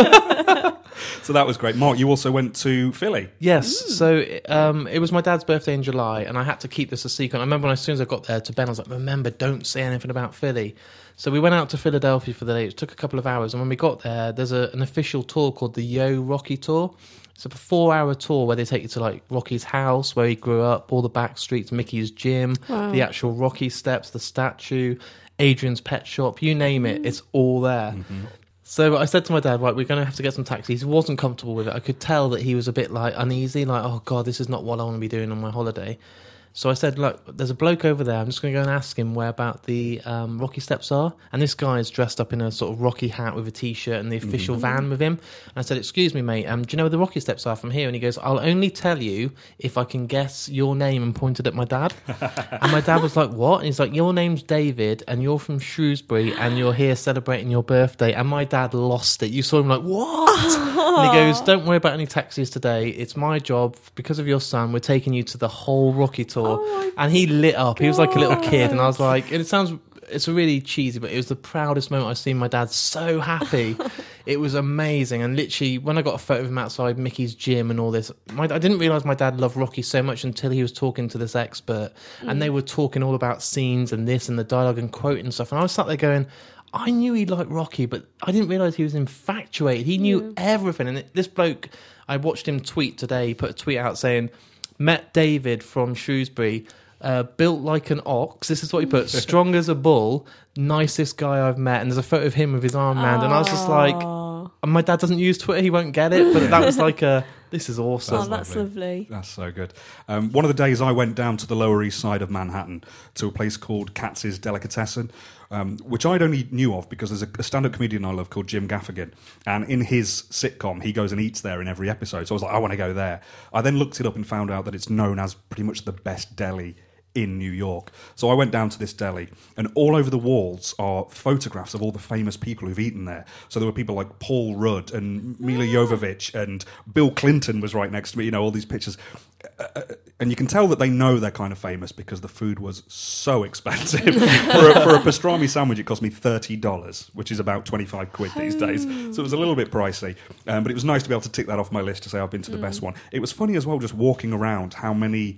So that was great. Mark, you also went to Philly. Yes, so it was my dad's birthday in July, and I had to keep this a secret. I remember as soon as I got there to Ben, I was like, remember, don't say anything about Philly. So we went out to Philadelphia for the day. It took a couple of hours, and when we got there, there's an official tour called the Yo Rocky Tour. It's a 4-hour tour where they take you to like Rocky's house, where he grew up, all the back streets, Mickey's gym, the actual Rocky steps, the statue, Adrian's pet shop, you name it, it's all there. So I said to my dad, right, we're going to have to get some taxis. He wasn't comfortable with it. I could tell that he was a bit like uneasy, like, oh God, this is not what I want to be doing on my holiday. So I said, look, there's a bloke over there. I'm just going to go and ask him where about the Rocky steps are. And this guy is dressed up in a sort of Rocky hat with a T-shirt and the official van with him. And I said, excuse me, mate, do you know where the Rocky steps are from here? And he goes, I'll only tell you if I can guess your name, and pointed at my dad. And my dad was like, what? And he's like, your name's David and you're from Shrewsbury and you're here celebrating your birthday. And my dad lost it. You saw him like, what? And he goes, don't worry about any taxis today. It's my job. Because of your son, we're taking you to the whole Rocky tour. And he lit up. He was like a little kid. And I was like, it's a really cheesy, but it was the proudest moment I've seen my dad so happy. It was amazing. And literally, when I got a photo of him outside Mickey's gym and all this, I didn't realise my dad loved Rocky so much until he was talking to this expert. And they were talking all about scenes and this and the dialogue and quoting stuff. And I was sat there going, I knew he liked Rocky, but I didn't realise he was infatuated. He knew everything. And this bloke, I watched him tweet today. He put a tweet out saying, met David from Shrewsbury, built like an ox. This is what he put. Strong as a bull, nicest guy I've met. And there's a photo of him with his armband. And I was just like, and my dad doesn't use Twitter, he won't get it. But that was like this is awesome. Oh, that's lovely. That's so good. One of the days I went down to the Lower East Side of Manhattan to a place called Katz's Delicatessen, which I'd only knew of because there's a stand-up comedian I love called Jim Gaffigan, and in his sitcom he goes and eats there in every episode. So I was like, I want to go there. I then looked it up and found out that it's known as pretty much the best deli in New York. So I went down to this deli, and all over the walls are photographs of all the famous people who've eaten there. So there were people like Paul Rudd and Mila Jovovich, and Bill Clinton was right next to me, all these pictures. And you can tell that they know they're kind of famous because the food was so expensive. for a pastrami sandwich, it cost me $30, which is about 25 quid these days. So it was a little bit pricey. But it was nice to be able to tick that off my list to say I've been to the best one. It was funny as well just walking around how many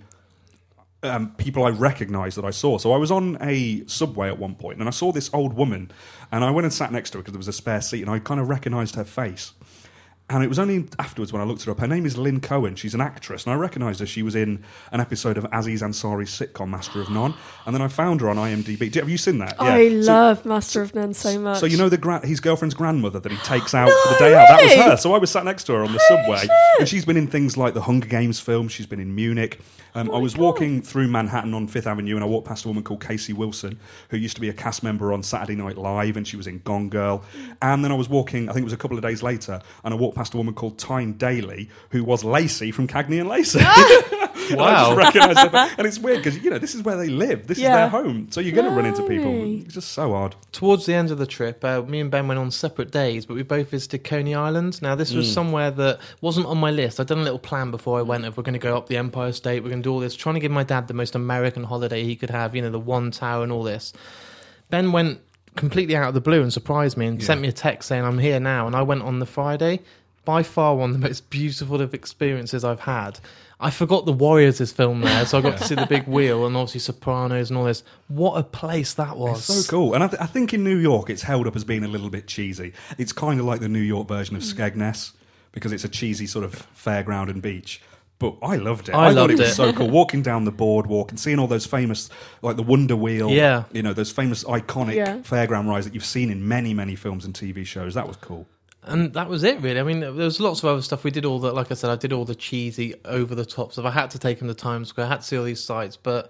people I recognised that I saw. So I was on a subway at one point and I saw this old woman and I went and sat next to her because there was a spare seat and I kind of recognised her face. And it was only afterwards when I looked her up. Her name is Lynn Cohen. She's an actress. And I recognised her. She was in an episode of Aziz Ansari's sitcom, Master of None. And then I found her on IMDb. Have you seen that? I love Master of None so much. So you know his girlfriend's grandmother that he takes out for the day out? That was her. So I was sat next to her on the subway. And she's been in things like the Hunger Games film. She's been in Munich. I was walking through Manhattan on Fifth Avenue and I walked past a woman called Casey Wilson, who used to be a cast member on Saturday Night Live, and she was in Gone Girl. And then I was walking, I think it was a couple of days later, and I walked past a woman called Tyne Daly, who was Lacey from Cagney and Lacey. Wow. I just recognised her. And it's weird because, this is where they live. This is their home. So you're going to run into people. It's just so odd. Towards the end of the trip, me and Ben went on separate days, but we both visited Coney Island. Now, this was somewhere that wasn't on my list. I'd done a little plan before I went of we're going to go up the Empire State, we're going to do all this, trying to give my dad the most American holiday he could have, the one tower and all this. Ben went completely out of the blue and surprised me and sent me a text saying, I'm here now. And I went on the Friday. By far one of the most beautiful of experiences I've had. I forgot the Warriors is filmed there, so I got to see the big wheel and obviously Sopranos and all this. What a place that was. It's so cool. And I think in New York it's held up as being a little bit cheesy. It's kind of like the New York version of Skegness because it's a cheesy sort of fairground and beach. But I loved it. I thought it was so cool. Walking down the boardwalk and seeing all those famous, like the Wonder Wheel, those famous iconic fairground rides that you've seen in many, many films and TV shows. That was cool. And that was it, really. I mean, there was lots of other stuff. We did all like I said, I did all the cheesy, over-the-top stuff. I had to take him to Times Square. I had to see all these sites. But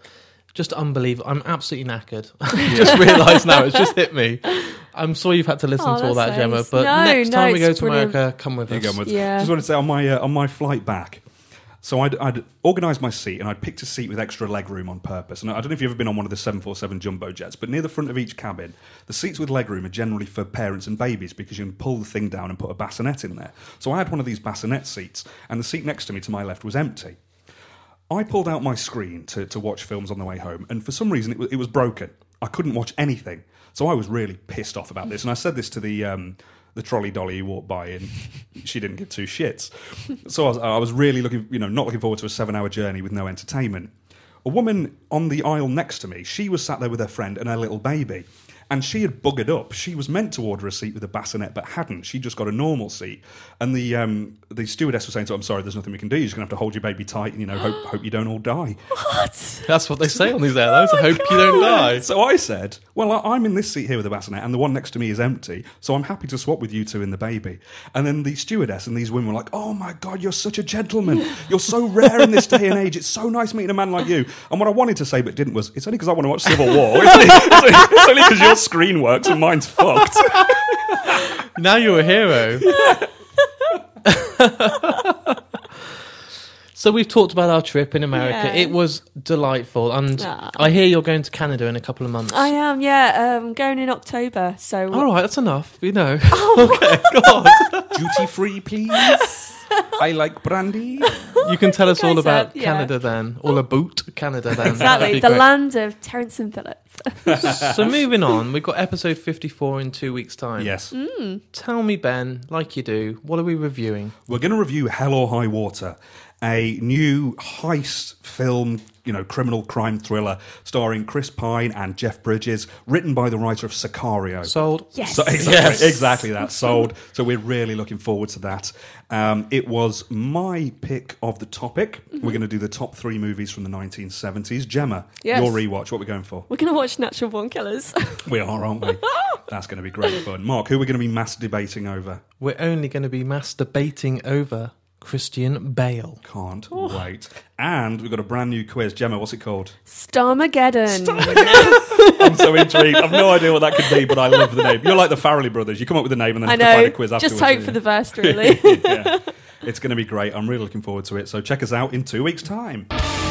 Just unbelievable. I'm absolutely knackered. I just realised now, it's just hit me. I'm sorry you've had to listen to all that, that's Gemma, nice. but No, next time we go it's to brilliant. America, come with us. Yeah. Just wanted to say on my flight back. So I'd organised my seat and I'd picked a seat with extra leg room on purpose. And I don't know if you've ever been on one of the 747 jumbo jets, but near the front of each cabin, the seats with leg room are generally for parents and babies because you can pull the thing down and put a bassinet in there. So I had one of these bassinet seats, and the seat next to me to my left was empty. I pulled out my screen to watch films on the way home, and for some reason it was broken. I couldn't watch anything. So I was really pissed off about this, and I said this to the trolley dolly who walked by, and she didn't give two shits. So I was really not looking forward to a 7-hour journey with no entertainment. A woman on the aisle next to me, she was sat there with her friend and her little baby. And she had buggered up. She was meant to order a seat with a bassinet, but hadn't. She just got a normal seat. And the stewardess was saying to her, "I'm sorry, there's nothing we can do. You're just going to have to hold your baby tight and, hope you don't all die." What? That's what they say on these airlines. I hope you don't die. So I said, "Well, I'm in this seat here with a bassinet, and the one next to me is empty, so I'm happy to swap with you two and the baby." And then the stewardess and these women were like, "Oh my God, you're such a gentleman. You're so rare in this day and age. It's so nice meeting a man like you." And what I wanted to say but didn't was, it's only because I want to watch Civil War. It's only because your screen works and mine's fucked. Now you're a hero. So we've talked about our trip in America. Yeah. It was delightful. And I hear you're going to Canada in a couple of months. I am, yeah. I'm going in October, so... All right, that's enough. We know. Okay, God. Duty free, please. I like brandy. You can tell us all Guys, about yeah. Canada then. All about Canada then. Exactly, That'd be the great. land of Terence and Philip. So moving on, we've got episode 54 in 2 weeks' time. Yes. Tell me, Ben, like you do, what are we reviewing? We're going to review Hell or High Water, a new heist film, criminal crime thriller starring Chris Pine and Jeff Bridges, written by the writer of Sicario. Sold? Yes. So, exactly that. Sold. So we're really looking forward to that. It was my pick of the topic. Mm-hmm. We're going to do the top 3 movies from the 1970s. Gemma, Yes. your rewatch. What are we going for? We're going to watch Natural Born Killers. We are, aren't we? That's going to be great fun. Mark, who are we going to be mass debating over? We're only going to be masturbating over Christian Bale. Can't wait. And we've got a brand new quiz. Gemma, what's it called? Starmageddon. I'm so intrigued. I've no idea what that could be, but I love the name. You're like the Farrelly brothers. You come up with a name and then I have to find know. a quiz afterwards. Just hope for the best, really. Yeah. It's going to be great. I'm really looking forward to it. So check us out in 2 weeks' time.